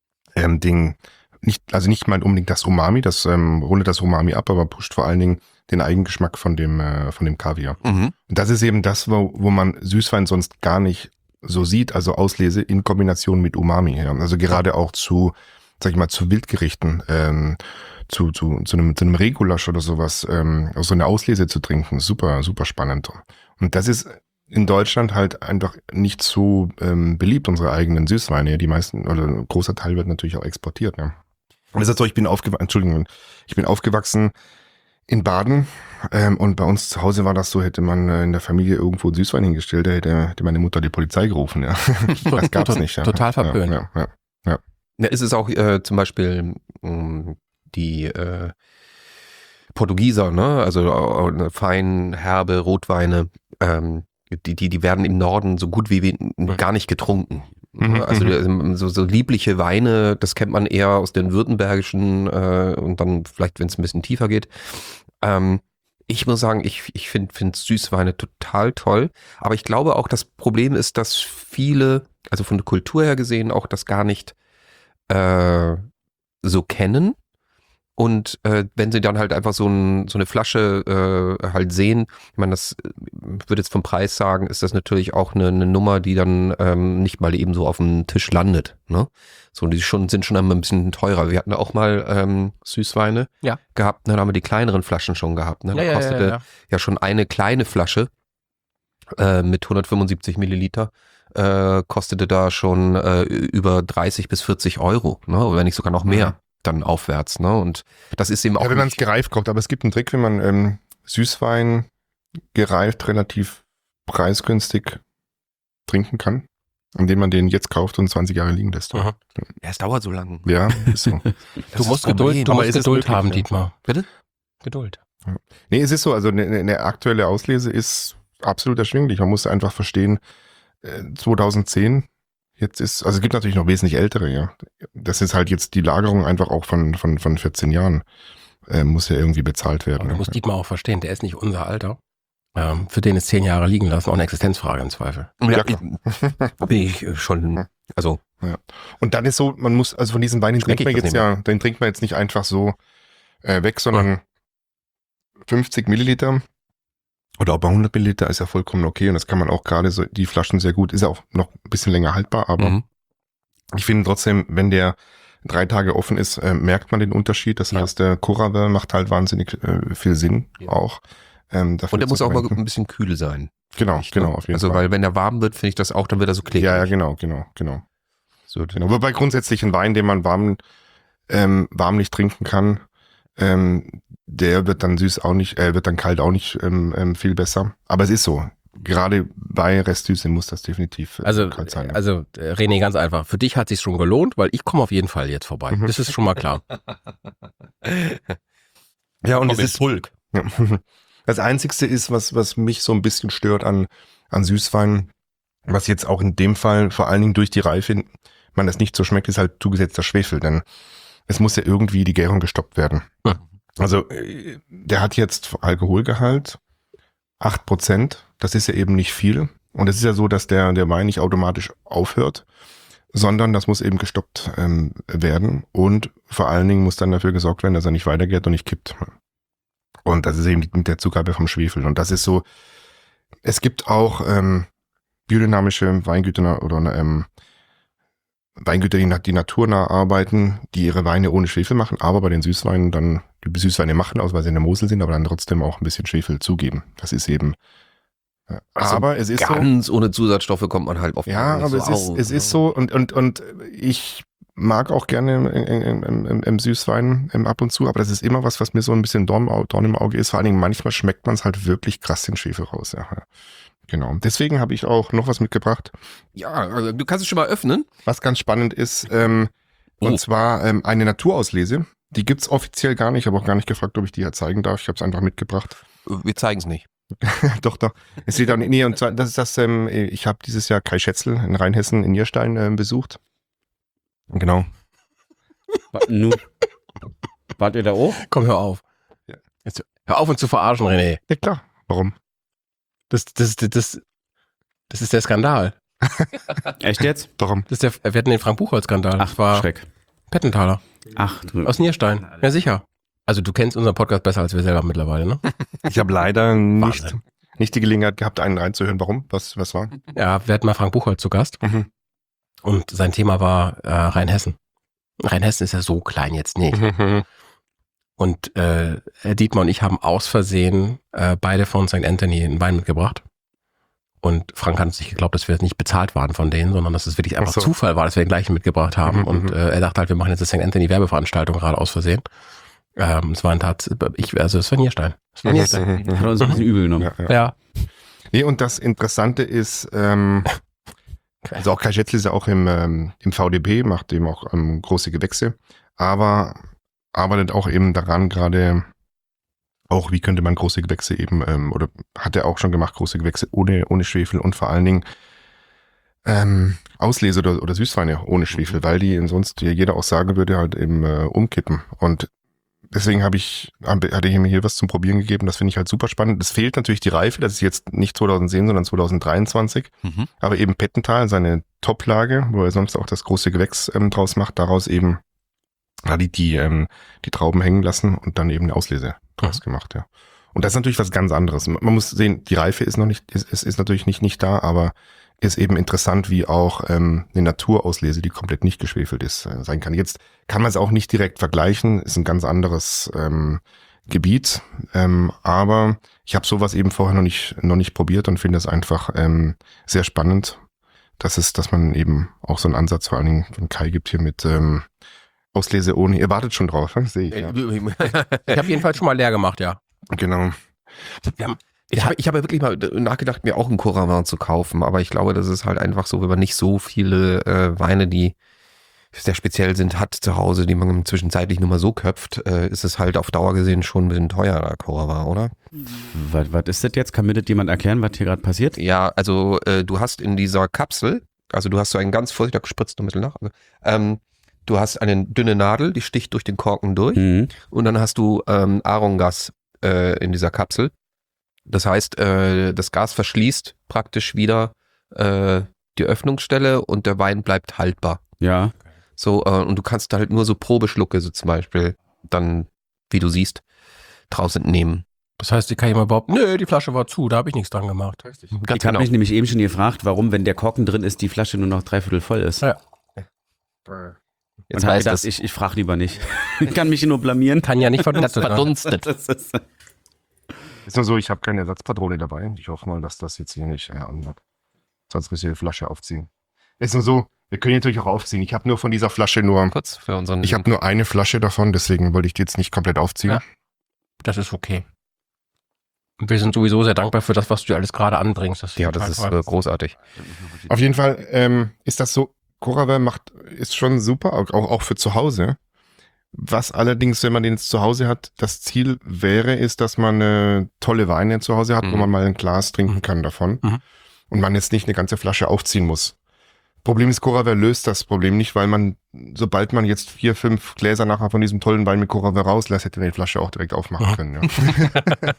nicht mal unbedingt das Umami, das rundet das Umami ab, aber pusht vor allen Dingen den Eigengeschmack von dem Kaviar.
Mhm.
Und das ist eben das, wo man Süßwein sonst gar nicht so sieht, also Auslese in Kombination mit Umami. Ja. Also gerade auch zu Wildgerichten, zu einem Rehgulasch oder sowas, so eine Auslese zu trinken, super, super spannend. Und das ist in Deutschland halt einfach nicht so beliebt, unsere eigenen Süßweine. Die meisten, oder ein großer Teil wird natürlich auch exportiert. Ja. Und das ist so, ich bin aufgewachsen in Baden und bei uns zu Hause war das so, hätte man in der Familie irgendwo Süßwein hingestellt, da hätte meine Mutter die Polizei gerufen. Ja. Das gab's nicht. Ja.
Total verpönt.
Ja.
Ja, ist es auch zum Beispiel die Portugieser, ne? Also fein herbe Rotweine, die werden im Norden so gut wie gar nicht getrunken. Also so liebliche Weine, das kennt man eher aus den württembergischen und dann vielleicht, wenn es ein bisschen tiefer geht. Ich muss sagen, ich finde Süßweine total toll, aber ich glaube auch, das Problem ist, dass viele, also von der Kultur her gesehen, auch das gar nicht so kennen. Und wenn sie dann halt einfach so eine Flasche halt sehen, ich meine, das würde jetzt vom Preis sagen, ist das natürlich auch eine Nummer, die dann nicht mal eben so auf dem Tisch landet. Ne? So, die sind schon ein bisschen teurer. Wir hatten da auch mal Süßweine gehabt, dann haben wir die kleineren Flaschen schon gehabt. Ne? Da kostete ja schon eine kleine Flasche mit 175 Milliliter kostete da schon über 30 bis 40 Euro, ne? Oder wenn nicht sogar noch mehr. Dann aufwärts, ne? Und das ist eben auch.
Ja, wenn man es gereift kauft, aber es gibt einen Trick, wenn man Süßwein gereift relativ preisgünstig trinken kann, indem man den jetzt kauft und 20 Jahre liegen lässt.
Aha.
ja, es dauert so lang.
Ja, ist so.
Du musst Geduld haben,
ja.
Dietmar.
Bitte?
Geduld.
Nee, es ist so, also eine aktuelle Auslese ist absolut erschwinglich. Man muss einfach verstehen, 2010 also es gibt natürlich noch wesentlich ältere, ja. Das ist halt jetzt die Lagerung einfach auch von 14 Jahren. Muss ja irgendwie bezahlt werden.
Und du musst Dietmar auch verstehen, der ist nicht unser Alter. Für den ist 10 Jahre liegen lassen auch eine Existenzfrage im Zweifel.
Ja, bin ich schon, also.
Ja. Und dann ist so, man muss, also von diesen Weinen den trinkt man jetzt nicht einfach so weg, sondern 50 Milliliter oder auch bei 100 Milliliter ist ja vollkommen okay und das kann man auch gerade so, die Flaschen sehr gut, ist ja auch noch ein bisschen länger haltbar, aber ich finde trotzdem, wenn der 3 Tage offen ist, merkt man den Unterschied. Das heißt, der Curavel macht halt wahnsinnig viel Sinn auch.
Und der muss auch mal ein bisschen kühl sein.
Genau, auf jeden Fall.
Also, weil wenn er warm wird, finde ich das auch, dann wird er so klebrig.
Ja, genau. So, genau. Wobei grundsätzlich ein Wein, den man warm nicht trinken kann, der wird dann wird dann kalt auch nicht viel besser. Aber es ist so. Gerade bei Restsüße muss das definitiv kalt sein. Ja.
Also René, ganz einfach. Für dich hat es sich schon gelohnt, weil ich komme auf jeden Fall jetzt vorbei. Das ist schon mal klar.
Ja, und es ist
Pulk.
Ja. Das Einzigste ist, was mich so ein bisschen stört an Süßwein, was jetzt auch in dem Fall vor allen Dingen durch die Reife man das nicht so schmeckt, ist halt zugesetzter Schwefel, denn es muss ja irgendwie die Gärung gestoppt werden.
Ja.
Also der hat jetzt Alkoholgehalt 8%, das ist ja eben nicht viel. Und es ist ja so, dass der Wein nicht automatisch aufhört, sondern das muss eben gestoppt werden. Und vor allen Dingen muss dann dafür gesorgt werden, dass er nicht weitergeht und nicht kippt. Und das ist eben mit der Zugabe vom Schwefel. Und das ist so, es gibt auch biodynamische Weingüter oder Weingüter, die naturnah arbeiten, die ihre Weine ohne Schwefel machen, aber bei den Süßweinen dann, die Süßweine machen aus, weil sie in der Mosel sind, aber dann trotzdem auch ein bisschen Schwefel zugeben. Das ist eben,
Also
aber es ist so.
ganz ohne Zusatzstoffe kommt man halt oft
Ja,
nicht
aber
so
es ist so und ich mag auch gerne im Süßwein ab und zu, aber das ist immer was mir so ein bisschen Dorn im Auge ist. Vor allen Dingen manchmal schmeckt man es halt wirklich krass den Schwefel raus. Ja. Genau. Deswegen habe ich auch noch was mitgebracht,
Ja, also du kannst es schon mal öffnen.
was ganz spannend ist, und zwar eine Naturauslese. Die gibt's offiziell gar nicht. Ich habe auch gar nicht gefragt, ob ich die ja zeigen darf. Ich habe es einfach mitgebracht.
Wir zeigen es nicht.
Doch. Es steht auch nicht. Nee, und zwar, das ist das, ich habe dieses Jahr Kai Schätzl in Rheinhessen in Nierstein besucht. Genau.
Wart ihr da auch?
Komm, hör auf.
Ja.
Jetzt, hör auf uns zu verarschen, René.
Ja klar. Warum?
Das ist der Skandal.
Echt jetzt?
Warum?
Wir hatten den Frank-Buchholz-Skandal. Das war
Schreck.
Pettenthaler
Ach, du.
aus Nierstein. Ja, sicher. Also du kennst unseren Podcast besser als wir selber mittlerweile, ne?
Ich habe leider
Wahnsinn.
nicht die Gelegenheit gehabt, einen reinzuhören. Warum? Was war?
Ja, wir hatten mal Frank Buchholz zu Gast
Mhm.
und sein Thema war Rheinhessen. Rheinhessen ist ja so klein jetzt nicht. Und Herr Dietmar und ich haben aus Versehen beide von St. Anthony einen Wein mitgebracht. Und Frank hat uns nicht geglaubt, dass wir nicht bezahlt waren von denen, sondern dass es wirklich einfach
Ach so.
Zufall war, dass wir den gleichen mitgebracht haben.
Mhm,
Und er dachte halt, wir machen jetzt eine St. Anthony Werbeveranstaltung gerade aus Versehen. Es war ein es war Nierstein. Es war Nierstein.
Hat uns ein bisschen übel genommen.
Ja.
Ja.
Nee, und das Interessante ist, also auch Kai Schätzl ist ja auch im VDP, macht eben auch große Gewächse, aber arbeitet auch eben daran gerade auch, wie könnte man große Gewächse eben, oder hat er auch schon gemacht, große Gewächse ohne Schwefel und vor allen Dingen Auslese oder Süßweine ohne Schwefel, weil die sonst jeder auch sagen würde, halt eben umkippen. Und deswegen hatte ich mir hier was zum Probieren gegeben. Das finde ich halt super spannend. Es fehlt natürlich die Reife. Das ist jetzt nicht 2010, sondern 2023.
Mhm.
Aber eben Pettental, seine Toplage, wo er sonst auch das große Gewächs draus macht, daraus eben die Trauben hängen lassen und dann eben eine Auslese draus gemacht, ja. Und das ist natürlich was ganz anderes. Man muss sehen, die Reife ist noch nicht, ist natürlich nicht da, aber ist eben interessant, wie auch eine Naturauslese, die komplett nicht geschwefelt ist, sein kann. Jetzt kann man es auch nicht direkt vergleichen, ist ein ganz anderes Gebiet, aber ich habe sowas eben vorher noch nicht probiert und finde es einfach sehr spannend, dass man eben auch so einen Ansatz vor allen Dingen von Kai gibt hier mit Auslese ohne. Ihr wartet schon drauf, ne? Sehe ich. Ja.
Ich habe jedenfalls schon mal leer gemacht, ja.
Genau.
Ich habe ja wirklich mal nachgedacht, mir auch einen Coravin zu kaufen, aber ich glaube, das ist halt einfach so, wenn man nicht so viele Weine, die sehr speziell sind, hat zu Hause, die man zwischenzeitlich nur mal so köpft, ist es halt auf Dauer gesehen schon ein bisschen teuer, der Coravin, oder?
Was ist das jetzt? Kann mir das jemand erklären, was hier gerade passiert?
Ja, also du hast in dieser Kapsel, also du hast so einen ganz vorsichtig, da spritzt du ein bisschen nach, du hast eine dünne Nadel, die sticht durch den Korken durch und dann hast du Aromgas in dieser Kapsel. Das heißt, das Gas verschließt praktisch wieder die Öffnungsstelle und der Wein bleibt haltbar.
Ja.
So, und du kannst halt nur so Probeschlucke so zum Beispiel dann, wie du siehst, draußen nehmen.
Das heißt, die kann jemand überhaupt, nö, die Flasche war zu, da habe ich nichts dran gemacht.
Ganz
Ich habe mich nämlich eben schon gefragt, warum, wenn der Korken drin ist, die Flasche nur noch 3/4 voll ist.
Ja.
Jetzt
Und hab
heißt
gedacht,
das,
ich frage lieber nicht. Ich kann mich hier nur blamieren.
Kann ja nicht verdunstet.
verdunstet.
Das ist,
Ist nur so, ich habe keine Ersatzpatrone dabei. Ich hoffe mal, dass das jetzt hier nicht anhat. Sonst müssen wir die Flasche aufziehen. Ist nur so, wir können die natürlich auch aufziehen. Ich habe nur von dieser Flasche
Kurz für unseren.
ich habe nur eine Flasche davon, deswegen wollte ich die jetzt nicht komplett aufziehen.
Ja. Das ist okay. Und wir sind sowieso sehr dankbar für das, was du alles gerade anbringst.
Ja, das ist großartig.
Auf jeden Fall ist das so, Coravin ist schon super, auch für zu Hause. Was allerdings, wenn man den jetzt zu Hause hat, das Ziel ist, dass man tolle Weine zu Hause hat, wo man mal ein Glas trinken kann davon und man jetzt nicht eine ganze Flasche aufziehen muss. Problem ist, Coravin löst das Problem nicht, weil sobald man jetzt 4, 5 Gläser nachher von diesem tollen Wein mit Coravin rauslässt, hätte man die Flasche auch direkt aufmachen können. Ja.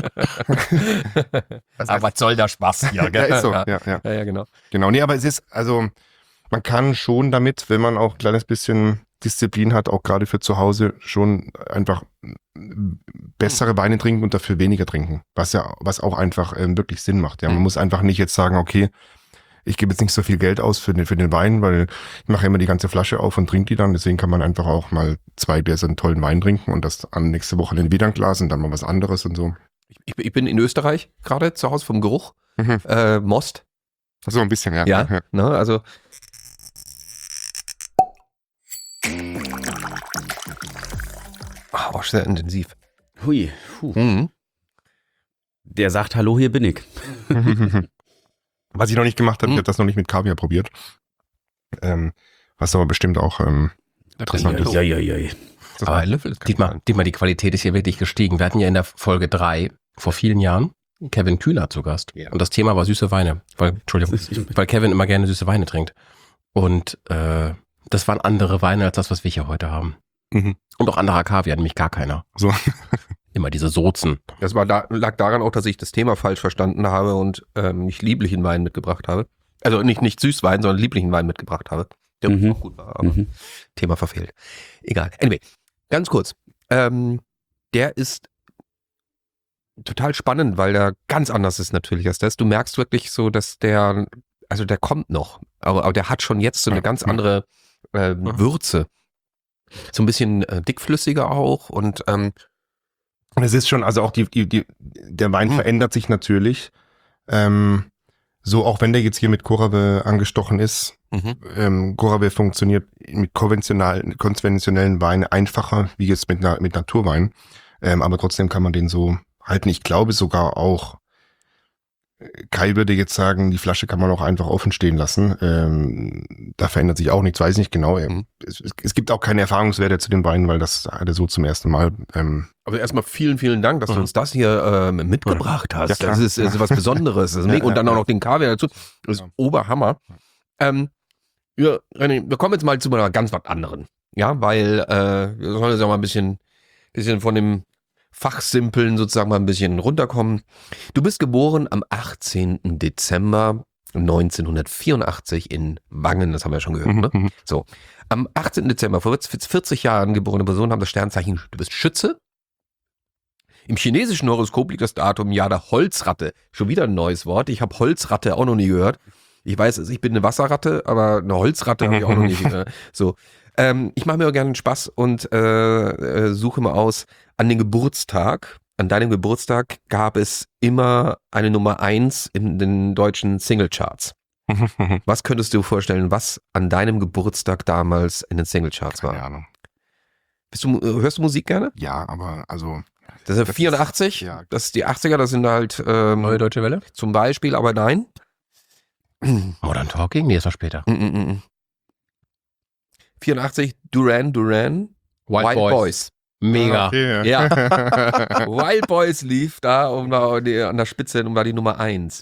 Aber was soll der Spaß hier?
Ja, ist so. Ja.
Ja, genau.
Genau, nee, aber es ist, also man kann schon damit, wenn man auch ein kleines bisschen Disziplin hat, auch gerade für zu Hause, schon einfach bessere Weine trinken und dafür weniger trinken, was auch einfach wirklich Sinn macht. Ja, man muss einfach nicht jetzt sagen, okay, ich gebe jetzt nicht so viel Geld aus für den Wein, weil ich mache immer die ganze Flasche auf und trinke die dann. Deswegen kann man einfach auch mal 2 Gläser einen tollen Wein trinken und das an nächste Woche dann wieder ein Glas und dann mal was anderes und so.
Ich bin in Österreich gerade zu Hause vom Geruch. Most.
So ein bisschen, ja.
Ja, ne, also. Auch sehr intensiv.
Hui. Der sagt, hallo, hier bin ich.
Was ich noch nicht gemacht habe, ich habe das noch nicht mit Kaviar probiert. Was aber bestimmt auch interessant ist.
Ja.
Das war ein Löffel.
Dietmar, die Qualität ist hier wirklich gestiegen. Wir hatten ja in der Folge 3 vor vielen Jahren Kevin Kühler zu Gast.
Ja.
Und das Thema war süße Weine. Weil Kevin immer gerne süße Weine trinkt. Und das waren andere Weine als das, was wir hier heute haben.
Mhm.
Und auch anderer Kaviar, nämlich gar keiner.
So.
Immer diese Sozen.
Das lag daran auch, dass ich das Thema falsch verstanden habe und nicht lieblichen Wein mitgebracht habe. Also nicht Süßwein, sondern lieblichen Wein mitgebracht habe. Der auch gut war, aber Thema verfehlt. Egal. Anyway, ganz kurz. Der ist total spannend, weil der ganz anders ist natürlich als das. Du merkst wirklich so, dass der kommt noch, aber der hat schon jetzt so eine ganz andere Würze. So ein bisschen dickflüssiger auch und
es ist schon, also auch der Wein verändert sich natürlich. So, auch wenn der jetzt hier mit Korabe angestochen ist. Korabe funktioniert mit konventionellen Weinen einfacher, wie jetzt mit Naturwein. Aber trotzdem kann man den so halten. Ich glaube sogar auch, Kai würde jetzt sagen, die Flasche kann man auch einfach offen stehen lassen. Da verändert sich auch nichts, weiß ich nicht genau. Es gibt auch keine Erfahrungswerte zu den Weinen, weil das hat er so zum ersten Mal.
Also erstmal vielen, vielen Dank, dass du uns das hier mitgebracht hast.
Ja,
das ist was Besonderes. Und dann auch noch den Kaviar dazu. Das ist Oberhammer. René, wir kommen jetzt mal zu einer ganz was anderen. Ja, weil wir sollen jetzt auch mal ein bisschen von dem Fachsimpeln sozusagen mal ein bisschen runterkommen. Du bist geboren am 18. Dezember 1984 in Wangen, das haben wir ja schon gehört, ne? So, am 18. Dezember, vor 40 Jahren geborene Personen haben das Sternzeichen, du bist Schütze. Im chinesischen Horoskop liegt das Datum im Jahr der Holzratte. Schon wieder ein neues Wort. Ich habe Holzratte auch noch nie gehört. Ich weiß, ich bin eine Wasserratte, aber eine Holzratte habe ich auch noch nie gehört. So. Ich mache mir auch gerne einen Spaß und suche mal aus, an deinem Geburtstag gab es immer eine Nummer 1 in den deutschen Singlecharts. Was könntest du dir vorstellen, was an deinem Geburtstag damals in den Singlecharts war?
Keine Ahnung.
Hörst du Musik gerne?
Ja, aber also.
Das ist 84,
ja.
Das ist die 80er, das sind halt
Neue Deutsche Welle?
zum Beispiel, aber nein.
Modern Talking? Nee, ist noch später.
84, Duran Wild Boys.
Mega.
Okay,
Ja. Wild Boys lief da an der Spitze und war die Nummer 1.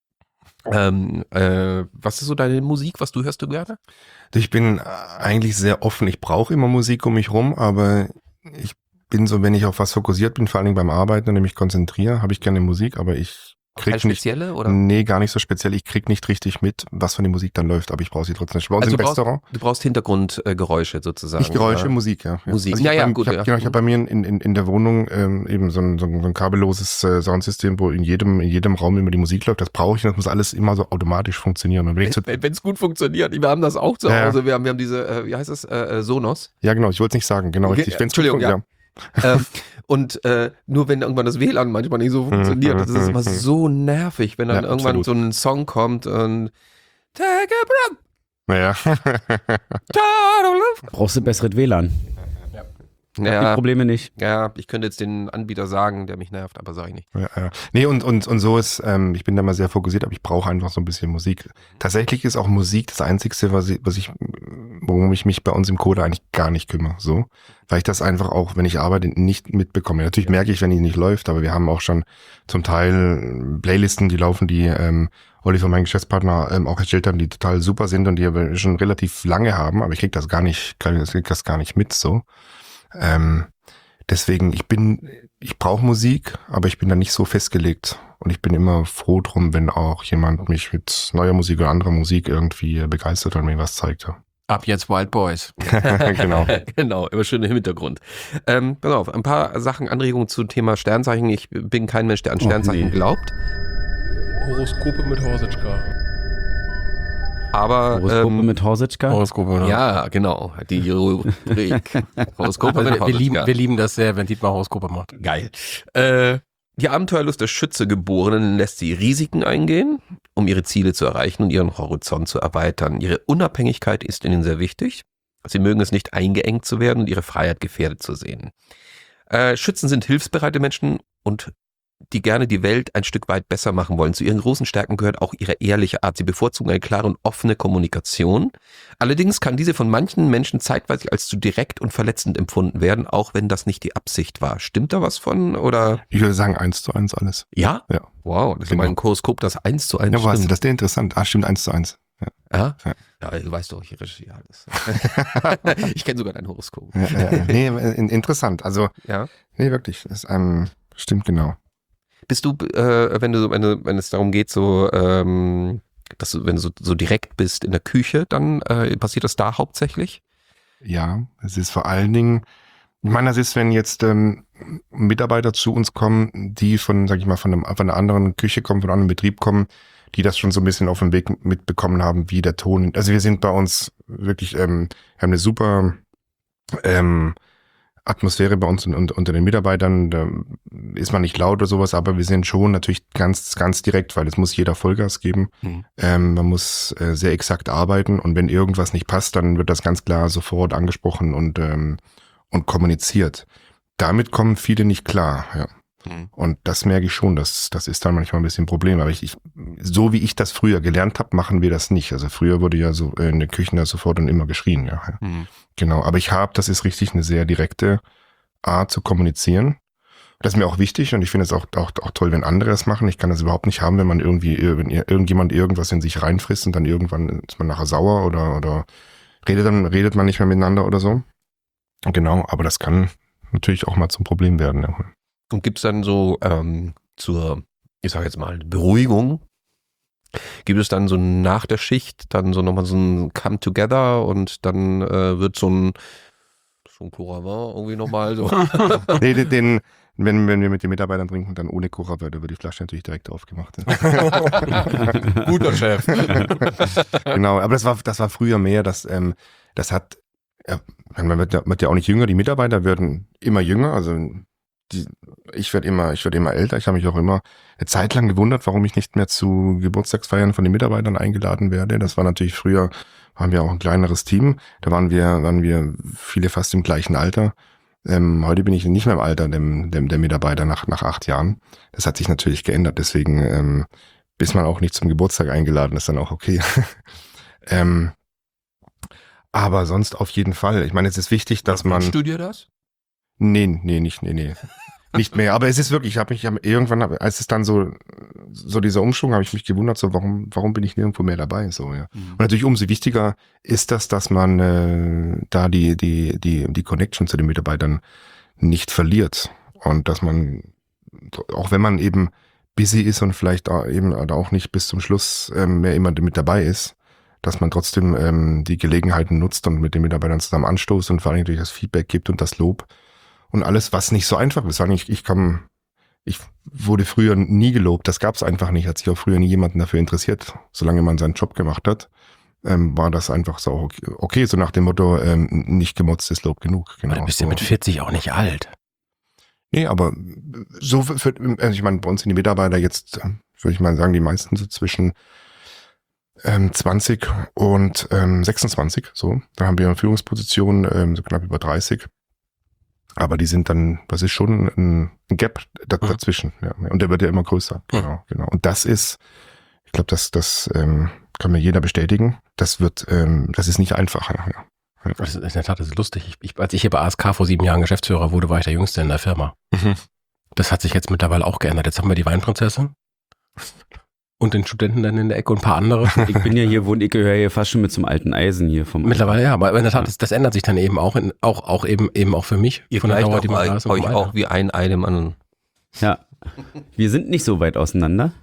Was ist so deine Musik, was hörst du gerne?
Ich bin eigentlich sehr offen. Ich brauche immer Musik um mich rum, aber ich bin so, wenn ich auf was fokussiert bin, vor allen Dingen beim Arbeiten und mich konzentriere, habe ich gerne Musik, aber ich krieg nicht.
Spezielle, oder?
Nee, gar nicht so speziell. Ich krieg nicht richtig mit, was von der Musik dann läuft, aber ich brauche sie trotzdem nicht. Bei uns
Also
im Restaurant.
du brauchst Hintergrundgeräusche sozusagen.
Nicht Geräusche,
oder?
Musik, ja.
Musik.
Also ich habe bei mir in der Wohnung eben so ein kabelloses Soundsystem, wo in jedem Raum immer die Musik läuft. Das brauche ich und das muss alles immer so automatisch funktionieren. Und
Wenn es gut funktioniert. Wir haben das auch zu Hause.
Ja.
Wir haben diese, wie heißt das, Sonos.
ja, genau, ich wollte es nicht sagen. Genau,
Okay,
richtig. Wenn's
Entschuldigung,
gut
ja. Und nur wenn irgendwann das WLAN manchmal nicht so funktioniert, das ist immer so nervig, wenn dann
Ja,
irgendwann
absolut.
so ein Song kommt und Take a breath.
Ja.
Brauchst du besseres WLAN? Die
Ja,
Probleme nicht.
ja, ich könnte jetzt den Anbieter sagen, der mich nervt, aber sage ich nicht.
Ja. Nee, und so ist, ich bin da mal sehr fokussiert, aber ich brauche einfach so ein bisschen Musik. Tatsächlich ist auch Musik das Einzige, worum ich mich bei uns im Code eigentlich gar nicht kümmere, so. Weil ich das einfach auch, wenn ich arbeite, nicht mitbekomme. Natürlich merke ich, wenn die nicht läuft, aber wir haben auch schon zum Teil Playlisten, die laufen, die Oliver, mein Geschäftspartner, auch erstellt haben, die total super sind und die wir schon relativ lange haben, aber ich krieg das gar nicht mit, so. Deswegen, ich brauche Musik, aber ich bin da nicht so festgelegt und ich bin immer froh drum, wenn auch jemand mich mit neuer Musik oder anderer Musik irgendwie begeistert und mir was zeigt. Ja.
Ab jetzt Wild Boys.
Genau.
Genau, immer schön im Hintergrund. Pass auf, ein paar Sachen, Anregungen zum Thema Sternzeichen. Ich bin kein Mensch, der an Sternzeichen glaubt.
Horoskope mit Horsitschka.
Aber
Horoskope mit Horsitschka?
Horoskope, oder?
ja, genau. Die Rubrik. Horoskope
Also
mit
wir lieben das sehr, wenn Dietmar Horoskope macht.
Geil. Die Abenteuerlust der Schütze-Geborenen lässt sie Risiken eingehen, um ihre Ziele zu erreichen und ihren Horizont zu erweitern. Ihre Unabhängigkeit ist ihnen sehr wichtig. Sie mögen es nicht, eingeengt zu werden und ihre Freiheit gefährdet zu sehen. Schützen sind hilfsbereite Menschen und die gerne die Welt ein Stück weit besser machen wollen. Zu ihren großen Stärken gehört auch ihre ehrliche Art. Sie bevorzugen eine klare und offene Kommunikation. Allerdings kann diese von manchen Menschen zeitweise als zu direkt und verletzend empfunden werden, auch wenn das nicht die Absicht war. Stimmt da was von, oder?
Ich würde sagen 1:1 alles.
Ja?
Ja.
Wow, das ist
Genau.
mein Horoskop, das 1:1
Ja, was?
stimmt.
Das ist der interessant. Stimmt 1:1. Ja.
Ja?
Ja.
Ja, du weißt doch, ich recherchiere alles. Ich kenne sogar dein Horoskop.
Nee, interessant. Also,
Ja.
nee, wirklich. Das stimmt genau.
Bist du, wenn es darum geht, so, dass du, wenn du so direkt bist in der Küche, dann passiert das da hauptsächlich?
Ja, es ist vor allen Dingen, ich meine, das ist, wenn jetzt Mitarbeiter zu uns kommen, die von einer anderen Küche kommen, von einem anderen Betrieb kommen, die das schon so ein bisschen auf dem Weg mitbekommen haben, wie der Ton. Also wir sind bei uns wirklich, haben eine super Atmosphäre bei uns und unter den Mitarbeitern. Da ist man nicht laut oder sowas, aber wir sind schon natürlich ganz, ganz direkt, weil es muss jeder Vollgas geben. Man muss sehr exakt arbeiten und wenn irgendwas nicht passt, dann wird das ganz klar sofort angesprochen und kommuniziert. Damit kommen viele nicht klar, ja. Und das merke ich schon, das ist dann manchmal ein bisschen ein Problem. Aber so wie ich das früher gelernt habe, machen wir das nicht. Also früher wurde ja so in den Küchen ja sofort und immer geschrien, ja. Genau, aber das ist richtig eine sehr direkte Art zu kommunizieren. Das ist mir auch wichtig und ich finde es auch toll, wenn andere das machen. Ich kann das überhaupt nicht haben, wenn irgendjemand irgendwas in sich reinfrisst und dann irgendwann ist man nachher sauer oder redet man nicht mehr miteinander oder so. Genau, aber das kann natürlich auch mal zum Problem werden. Ja.
Und gibt's dann so zur, ich sage jetzt mal, Beruhigung, gibt es dann so nach der Schicht dann so nochmal so ein Come-Together und dann wird so ein Coravin irgendwie nochmal so.
Nee, wenn wir mit den Mitarbeitern trinken, dann ohne Coravin, da wird die Flasche natürlich direkt aufgemacht.
Guter Chef.
Genau, aber das war früher mehr, das hat, man wird ja auch nicht jünger, die Mitarbeiter werden immer jünger, also ich werde immer älter. Ich habe mich auch immer eine Zeit lang gewundert, warum ich nicht mehr zu Geburtstagsfeiern von den Mitarbeitern eingeladen werde. Das war natürlich früher, waren wir auch ein kleineres Team. Da waren wir viele fast im gleichen Alter. Heute bin ich nicht mehr im Alter der Mitarbeiter nach 8 Jahren. Das hat sich natürlich geändert. Deswegen ist man auch nicht zum Geburtstag eingeladen. Ist dann auch okay. Aber sonst auf jeden Fall. Ich meine, es ist wichtig, dass man...
Wünschst du dir das?
Nee. Nicht mehr. Aber es ist wirklich, irgendwann, als es dann so dieser Umschwung, habe ich mich gewundert, so warum bin ich nirgendwo mehr dabei? So, ja. Und natürlich umso wichtiger ist das, dass man da die Connection zu den Mitarbeitern nicht verliert. Und dass man, auch wenn man eben busy ist und vielleicht eben auch nicht bis zum Schluss mehr immer mit dabei ist, dass man trotzdem die Gelegenheiten nutzt und mit den Mitarbeitern zusammen anstoßt und vor allem durch das Feedback gibt und das Lob. Und alles, was nicht so einfach ist. Ich wurde früher nie gelobt, das gab es einfach nicht. Hat sich auch früher nie jemanden dafür interessiert. Solange man seinen Job gemacht hat, war das einfach so okay, so nach dem Motto, nicht gemotzt ist Lob genug. Genau.
Aber du bist ja mit 40 auch nicht alt.
Nee, aber so ich meine, bei uns sind die Mitarbeiter jetzt, würde ich mal sagen, die meisten so zwischen 20 und 26, so. Da haben wir eine Führungsposition, so knapp über 30. Aber die sind dann, das ist schon ein Gap dazwischen, ja. Und der wird ja immer größer. Genau. Und das ist, ich glaube, das kann mir jeder bestätigen. Das ist nicht einfach. Ja.
Das ist in der Tat, das ist lustig. Als ich hier bei ASK vor 7 Jahren Geschäftsführer wurde, war ich der Jüngste in der Firma. Das hat sich jetzt mittlerweile auch geändert. Jetzt haben wir die Weinprinzessin und den Studenten dann in der Ecke und ein paar andere.
Ich bin ja hier, ich gehöre hier fast schon mit zum alten Eisen hier vom.
Mittlerweile ja, aber in der Tat, das ändert sich dann eben auch, eben auch für mich.
Ihr
von der
gleicht
Dauer, die man da ist und
euch
vom Alter.
auch wie ein Ei dem anderen.
Ja. Wir sind nicht so weit auseinander.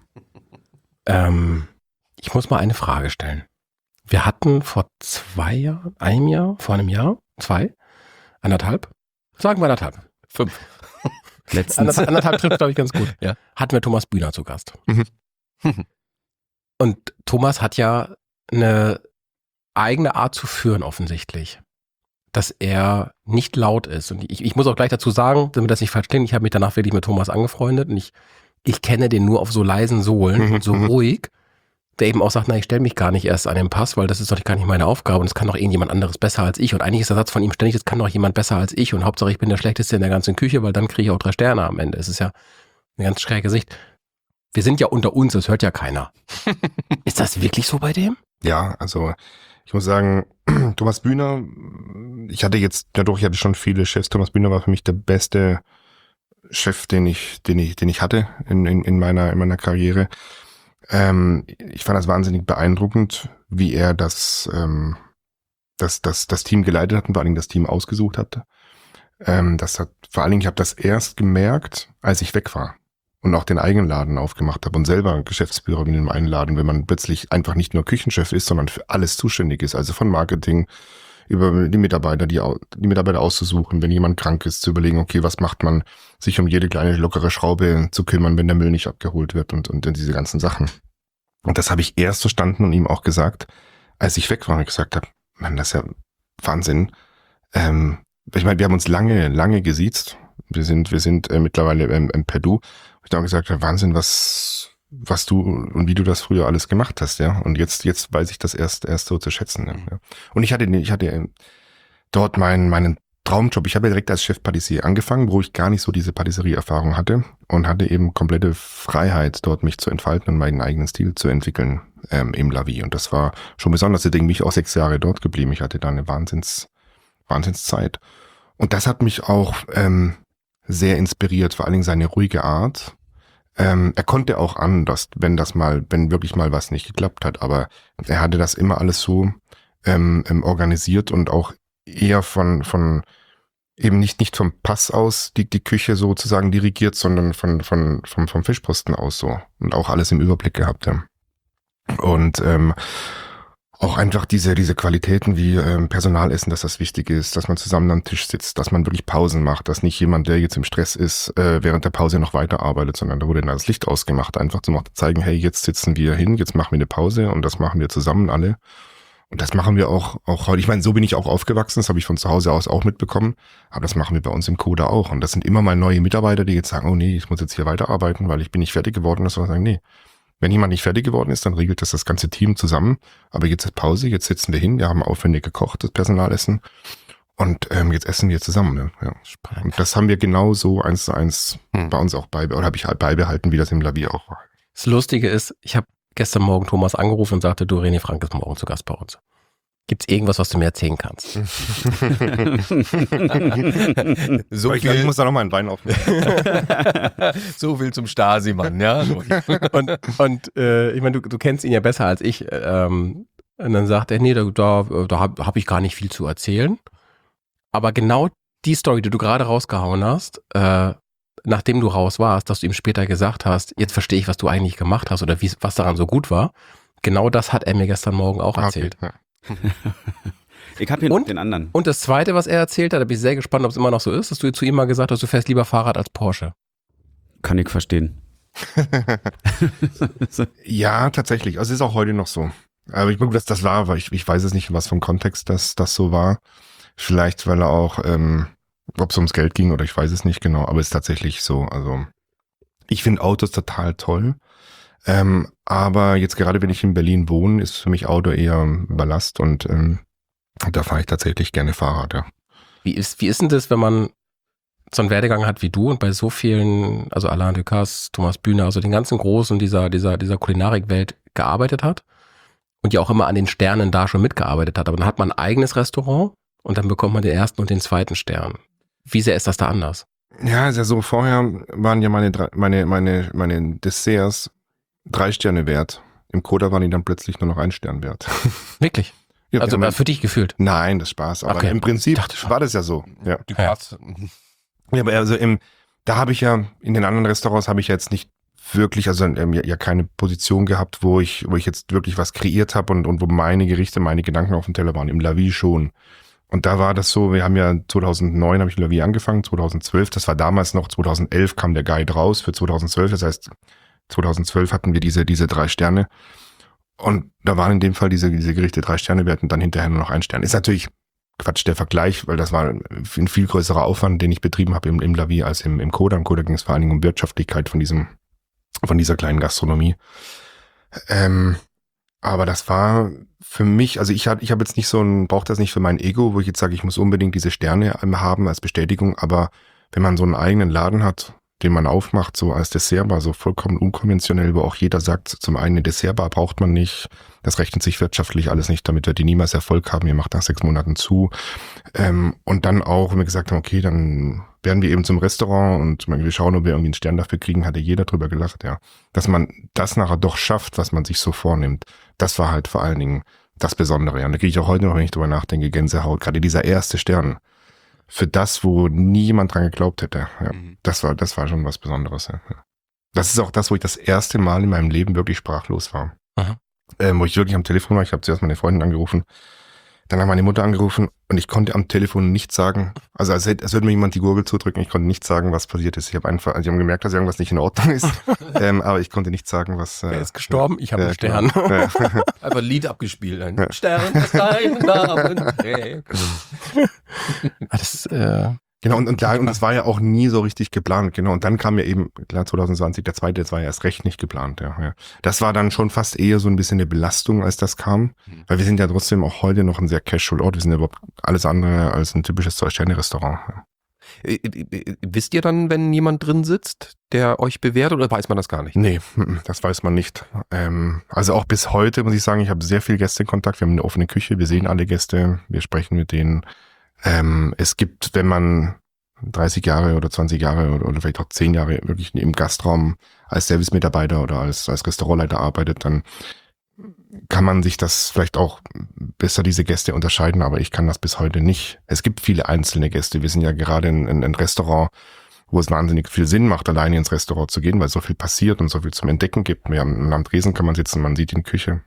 Ich muss mal eine Frage stellen. Wir hatten vor 2 Jahren, vor einem Jahr, 2, 1,5, sagen wir 1,5, 5.
Letztens.
1,5 trifft, glaube ich, ganz gut.
Ja.
Hatten wir Thomas Bühner zu Gast. Und Thomas hat ja eine eigene Art zu führen offensichtlich. Dass er nicht laut ist. Und ich muss auch gleich dazu sagen, damit das nicht falsch klingt, ich habe mich danach wirklich mit Thomas angefreundet und ich kenne den nur auf so leisen Sohlen und so ruhig, der eben auch sagt, na, ich stelle mich gar nicht erst an den Pass, weil das ist doch gar nicht meine Aufgabe und es kann doch irgendjemand anderes besser als ich. Und eigentlich ist der Satz von ihm ständig, das kann doch jemand besser als ich und Hauptsache ich bin der Schlechteste in der ganzen Küche, weil dann kriege ich auch 3 Sterne am Ende. Es ist ja eine ganz schräge Sicht. Wir sind ja unter uns, das hört ja keiner. Ist das wirklich so bei dem?
Ja, also ich muss sagen, Thomas Bühner, ich hatte schon viele Chefs. Thomas Bühner war für mich der beste Chef, den ich hatte in meiner Karriere. Ich fand das wahnsinnig beeindruckend, wie er das Team geleitet hat und vor allen Dingen das Team ausgesucht hat. Vor allen Dingen, ich habe das erst gemerkt, als ich weg war und auch den eigenen Laden aufgemacht habe und selber Geschäftsführer bin in einem Laden, wenn man plötzlich einfach nicht nur Küchenchef ist, sondern für alles zuständig ist, also von Marketing über die Mitarbeiter, die Mitarbeiter auszusuchen, wenn jemand krank ist, zu überlegen, okay, was macht man, sich um jede kleine lockere Schraube zu kümmern, wenn der Müll nicht abgeholt wird und diese ganzen Sachen. Und das habe ich erst verstanden und ihm auch gesagt, als ich weg war und gesagt habe, Mann, das ist ja Wahnsinn. Ich meine, wir haben uns lange gesiezt. Wir sind mittlerweile per Du. Ich habe gesagt, Wahnsinn, was du und wie du das früher alles gemacht hast, ja. Und jetzt weiß ich das erst so zu schätzen. Ja. Und ich hatte dort meinen Traumjob. Ich habe ja direkt als Chef Patissier angefangen, wo ich gar nicht so diese Patisserie-Erfahrung hatte und hatte eben komplette Freiheit, dort mich zu entfalten und meinen eigenen Stil zu entwickeln im La Vie. Und das war schon besonders. Deswegen bin ich auch 6 Jahre dort geblieben. Ich hatte da eine Wahnsinnszeit. Und das hat mich auch sehr inspiriert, vor allen Dingen seine ruhige Art. Er konnte auch anders, wenn wirklich mal was nicht geklappt hat, aber er hatte das immer alles so organisiert und auch eher von eben nicht vom Pass aus die Küche sozusagen dirigiert, sondern vom Fischposten aus so und auch alles im Überblick gehabt. Ja. Und auch einfach diese Qualitäten wie Personalessen, dass das wichtig ist, dass man zusammen am Tisch sitzt, dass man wirklich Pausen macht, dass nicht jemand, der jetzt im Stress ist, während der Pause noch weiterarbeitet, sondern da wurde dann das Licht ausgemacht, einfach zu zeigen, hey, jetzt sitzen wir hin, jetzt machen wir eine Pause und das machen wir zusammen alle. Und das machen wir auch heute. Ich meine, so bin ich auch aufgewachsen, das habe ich von zu Hause aus auch mitbekommen, aber das machen wir bei uns im Coda auch. Und das sind immer mal neue Mitarbeiter, die jetzt sagen, oh nee, ich muss jetzt hier weiterarbeiten, weil ich bin nicht fertig geworden. Das soll sagen, nee. Wenn jemand nicht fertig geworden ist, dann regelt das ganze Team zusammen. Aber jetzt ist Pause, jetzt sitzen wir hin, wir haben aufwendig gekocht, das Personalessen. Und jetzt essen wir zusammen. Ne? Ja. Und das haben wir genau so 1:1 bei uns auch habe ich halt beibehalten, wie das im La Vie auch war.
Das Lustige ist, ich habe gestern Morgen Thomas angerufen und sagte, du, René Frank ist morgen zu Gast bei uns. Gibt's irgendwas, was du mir erzählen kannst?
So ich muss da nochmal einen Wein aufnehmen.
So viel zum Stasi-Mann, ja. Und ich meine, du kennst ihn ja besser als ich. Und dann sagt er, nee, da hab ich gar nicht viel zu erzählen. Aber genau die Story, die du gerade rausgehauen hast, nachdem du raus warst, dass du ihm später gesagt hast, jetzt verstehe ich, was du eigentlich gemacht hast oder was daran so gut war. Genau das hat er mir gestern Morgen auch erzählt. Okay, ja.
Ich habe hier noch den anderen.
Und das Zweite, was er erzählt hat, da bin ich sehr gespannt, ob es immer noch so ist, dass du zu ihm mal gesagt hast, du fährst lieber Fahrrad als Porsche.
Kann ich verstehen.
Ja, tatsächlich. Also es ist auch heute noch so. Aber ich glaube, dass das war, weil ich weiß es nicht, was vom Kontext das so war. Vielleicht, weil er auch, ob es ums Geld ging oder ich weiß es nicht genau, aber es ist tatsächlich so. Also ich finde Autos total toll. Aber jetzt gerade, wenn ich in Berlin wohne, ist für mich Auto eher Ballast und da fahre ich tatsächlich gerne Fahrrad, ja.
Wie ist denn das, wenn man so einen Werdegang hat wie du und bei so vielen, also Alain Ducasse, Thomas Bühner, also den ganzen Großen dieser Kulinarikwelt gearbeitet hat und ja auch immer an den Sternen da schon mitgearbeitet hat, aber dann hat man ein eigenes Restaurant und dann bekommt man den ersten und den zweiten Stern. Wie sehr ist das da anders?
Ja, ist ja so, vorher waren ja meine Desserts 3 Sterne wert. Im Coda waren die dann plötzlich nur noch 1 Stern wert.
Wirklich?
Ja,
also für dich gefühlt?
Nein, das ist Spaß. Aber im Prinzip war das ja so. Ja,
ja.
Aber also da habe ich ja, in den anderen Restaurants habe ich ja jetzt nicht wirklich, also ja keine Position gehabt, wo ich jetzt wirklich was kreiert habe und wo meine Gerichte, meine Gedanken auf dem Teller waren. Im La Vie schon. Und da war das so, wir haben ja 2009 habe ich La Vie angefangen, 2012, das war damals noch, 2011 kam der Guide raus für 2012, das heißt 2012 hatten wir diese 3 Sterne Und da waren in dem Fall diese Gerichte 3 Sterne wert und dann hinterher nur noch 1 Stern. Ist natürlich Quatsch, der Vergleich, weil das war ein viel größerer Aufwand, den ich betrieben habe im La Vie als im Coda. Im Coda ging es vor allen Dingen um Wirtschaftlichkeit von dieser kleinen Gastronomie. Aber das war für mich, also ich habe jetzt nicht brauche das nicht für mein Ego, wo ich jetzt sage, ich muss unbedingt diese Sterne haben als Bestätigung, aber wenn man so einen eigenen Laden hat, den man aufmacht, so als Dessertbar, so vollkommen unkonventionell, wo auch jeder sagt, zum einen eine Dessertbar braucht man nicht, das rechnet sich wirtschaftlich alles nicht, damit wird die niemals Erfolg haben, ihr macht nach 6 Monaten zu. Und dann auch, wenn wir gesagt haben, okay, dann werden wir eben zum Restaurant und wir schauen, ob wir irgendwie einen Stern dafür kriegen, hatte jeder drüber gelacht, ja. Dass man das nachher doch schafft, was man sich so vornimmt, das war halt vor allen Dingen das Besondere. Ja. Und da kriege ich auch heute noch, wenn ich drüber nachdenke, Gänsehaut, gerade dieser erste Stern. Für das, wo niemand dran geglaubt hätte. Ja. Das war schon was Besonderes. Ja. Das ist auch das, wo ich das erste Mal in meinem Leben wirklich sprachlos war. Wo ich wirklich am Telefon war. Ich habe zuerst meine Freundin angerufen, dann hat meine Mutter angerufen und ich konnte am Telefon nicht sagen, also als würde mir jemand die Gurgel zudrücken, ich konnte nicht sagen, was passiert ist. Ich habe einfach, also die haben gemerkt, dass irgendwas nicht in Ordnung ist, aber ich konnte nicht sagen, was...
Wer ist gestorben? Ich habe einen Stern.
Genau. Ja.
Einfach ein Lied abgespielt. Ein Stern ist dein Name.
Genau, und das war ja auch nie so richtig geplant, genau. Und dann kam ja eben, klar, 2020, der zweite, das war ja erst recht nicht geplant, ja. Das war dann schon fast eher so ein bisschen eine Belastung, als das kam. Weil wir sind ja trotzdem auch heute noch ein sehr casual Ort. Wir sind ja überhaupt alles andere als ein typisches 2-Sterne-Restaurant. Ja.
Wisst ihr dann, wenn jemand drin sitzt, der euch bewertet, oder weiß man das gar nicht?
Nee, das weiß man nicht. Also auch bis heute muss ich sagen, ich habe sehr viel Gästekontakt. Wir haben eine offene Küche, wir sehen alle Gäste, wir sprechen mit denen. Es gibt, wenn man 30 Jahre oder 20 Jahre oder vielleicht auch 10 Jahre wirklich im Gastraum als Servicemitarbeiter oder als Restaurantleiter arbeitet, dann kann man sich das vielleicht auch besser diese Gäste unterscheiden, aber ich kann das bis heute nicht. Es gibt viele einzelne Gäste. Wir sind ja gerade ein Restaurant, wo es wahnsinnig viel Sinn macht, alleine ins Restaurant zu gehen, weil so viel passiert und so viel zum Entdecken gibt. Am Tresen kann man sitzen, man sieht die Küche.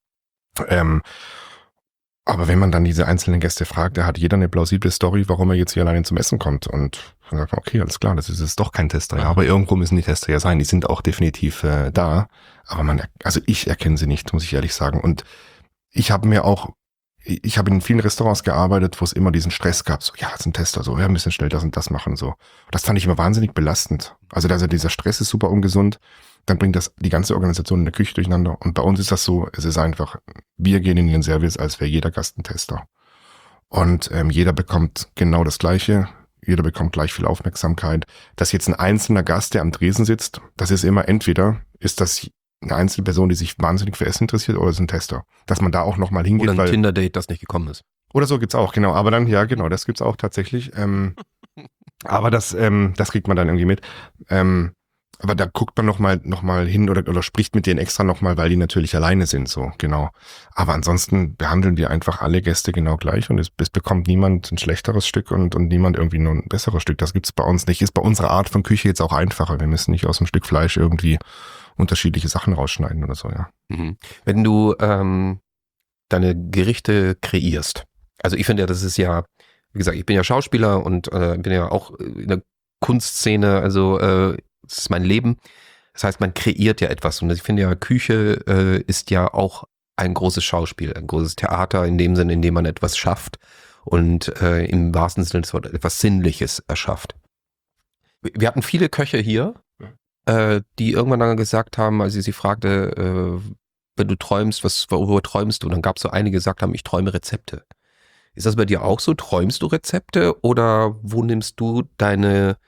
Aber wenn man dann diese einzelnen Gäste fragt, da hat jeder eine plausible Story, warum er jetzt hier alleine zum Essen kommt. Und dann sagt man, okay, alles klar, das ist jetzt doch kein Tester. Ja, aber irgendwo müssen die Tester ja sein. Die sind auch definitiv da. Aber ich erkenne sie nicht, muss ich ehrlich sagen. Und ich habe in vielen Restaurants gearbeitet, wo es immer diesen Stress gab. So, ja, es ist ein Tester, so, ja, wir müssen schnell das und das machen, so. Das fand ich immer wahnsinnig belastend. Also dieser Stress ist super ungesund. Dann bringt das die ganze Organisation in der Küche durcheinander. Und bei uns ist das so, es ist einfach, wir gehen in den Service, als wäre jeder Gast ein Tester. Und jeder bekommt genau das Gleiche. Jeder bekommt gleich viel Aufmerksamkeit. Dass jetzt ein einzelner Gast, der am Tresen sitzt, das ist immer entweder, ist das eine einzelne Person, die sich wahnsinnig für Essen interessiert, oder ist ein Tester. Dass man da auch nochmal hingeht.
Oder ein Tinder-Date, das nicht gekommen ist.
Oder so gibt's auch, genau. Aber dann, ja, genau, das gibt's auch tatsächlich. Aber das kriegt man dann irgendwie mit. Aber da guckt man noch mal hin oder spricht mit denen extra nochmal, weil die natürlich alleine sind, so, genau. Aber ansonsten behandeln wir einfach alle Gäste genau gleich und es bekommt niemand ein schlechteres Stück und niemand irgendwie nur ein besseres Stück. Das gibt's bei uns nicht. Ist bei unserer Art von Küche jetzt auch einfacher. Wir müssen nicht aus einem Stück Fleisch irgendwie unterschiedliche Sachen rausschneiden oder so, ja.
Wenn du deine Gerichte kreierst, also ich finde ja, das ist ja, wie gesagt, ich bin ja Schauspieler und bin ja auch in der Kunstszene, also das ist mein Leben. Das heißt, man kreiert ja etwas. Und ich finde ja, Küche ist ja auch ein großes Schauspiel, ein großes Theater in dem Sinne, in dem man etwas schafft und im wahrsten Sinne des Wortes etwas Sinnliches erschafft. Wir hatten viele Köche hier, die irgendwann dann gesagt haben, als ich sie fragte, wenn du träumst, worüber träumst du? Und dann gab es so einige, die gesagt haben, ich träume Rezepte. Ist das bei dir auch so? Träumst du Rezepte oder wo nimmst du deinen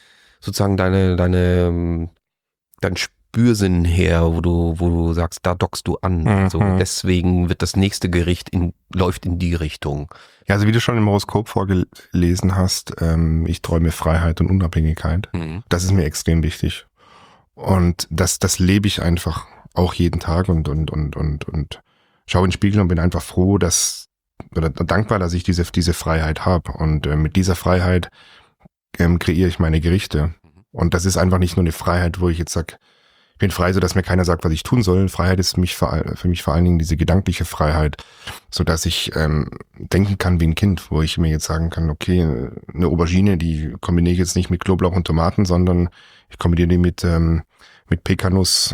Spürsinn her, wo du sagst, da dockst du an. So, deswegen wird das nächste Gericht läuft in die Richtung.
Ja, also wie du schon im Horoskop vorgelesen hast, ich träume Freiheit und Unabhängigkeit. Das ist mir extrem wichtig. Und das lebe ich einfach auch jeden Tag und schaue in den Spiegel und bin einfach froh, oder dankbar, dass ich diese Freiheit habe. Und mit dieser Freiheit kreiere ich meine Gerichte. Und das ist einfach nicht nur eine Freiheit, wo ich jetzt sage, ich bin frei, so dass mir keiner sagt, was ich tun soll. Freiheit ist für mich vor allen Dingen diese gedankliche Freiheit, so dass ich denken kann wie ein Kind, wo ich mir jetzt sagen kann, okay, eine Aubergine, die kombiniere ich jetzt nicht mit Knoblauch und Tomaten, sondern ich kombiniere die mit Pekanuss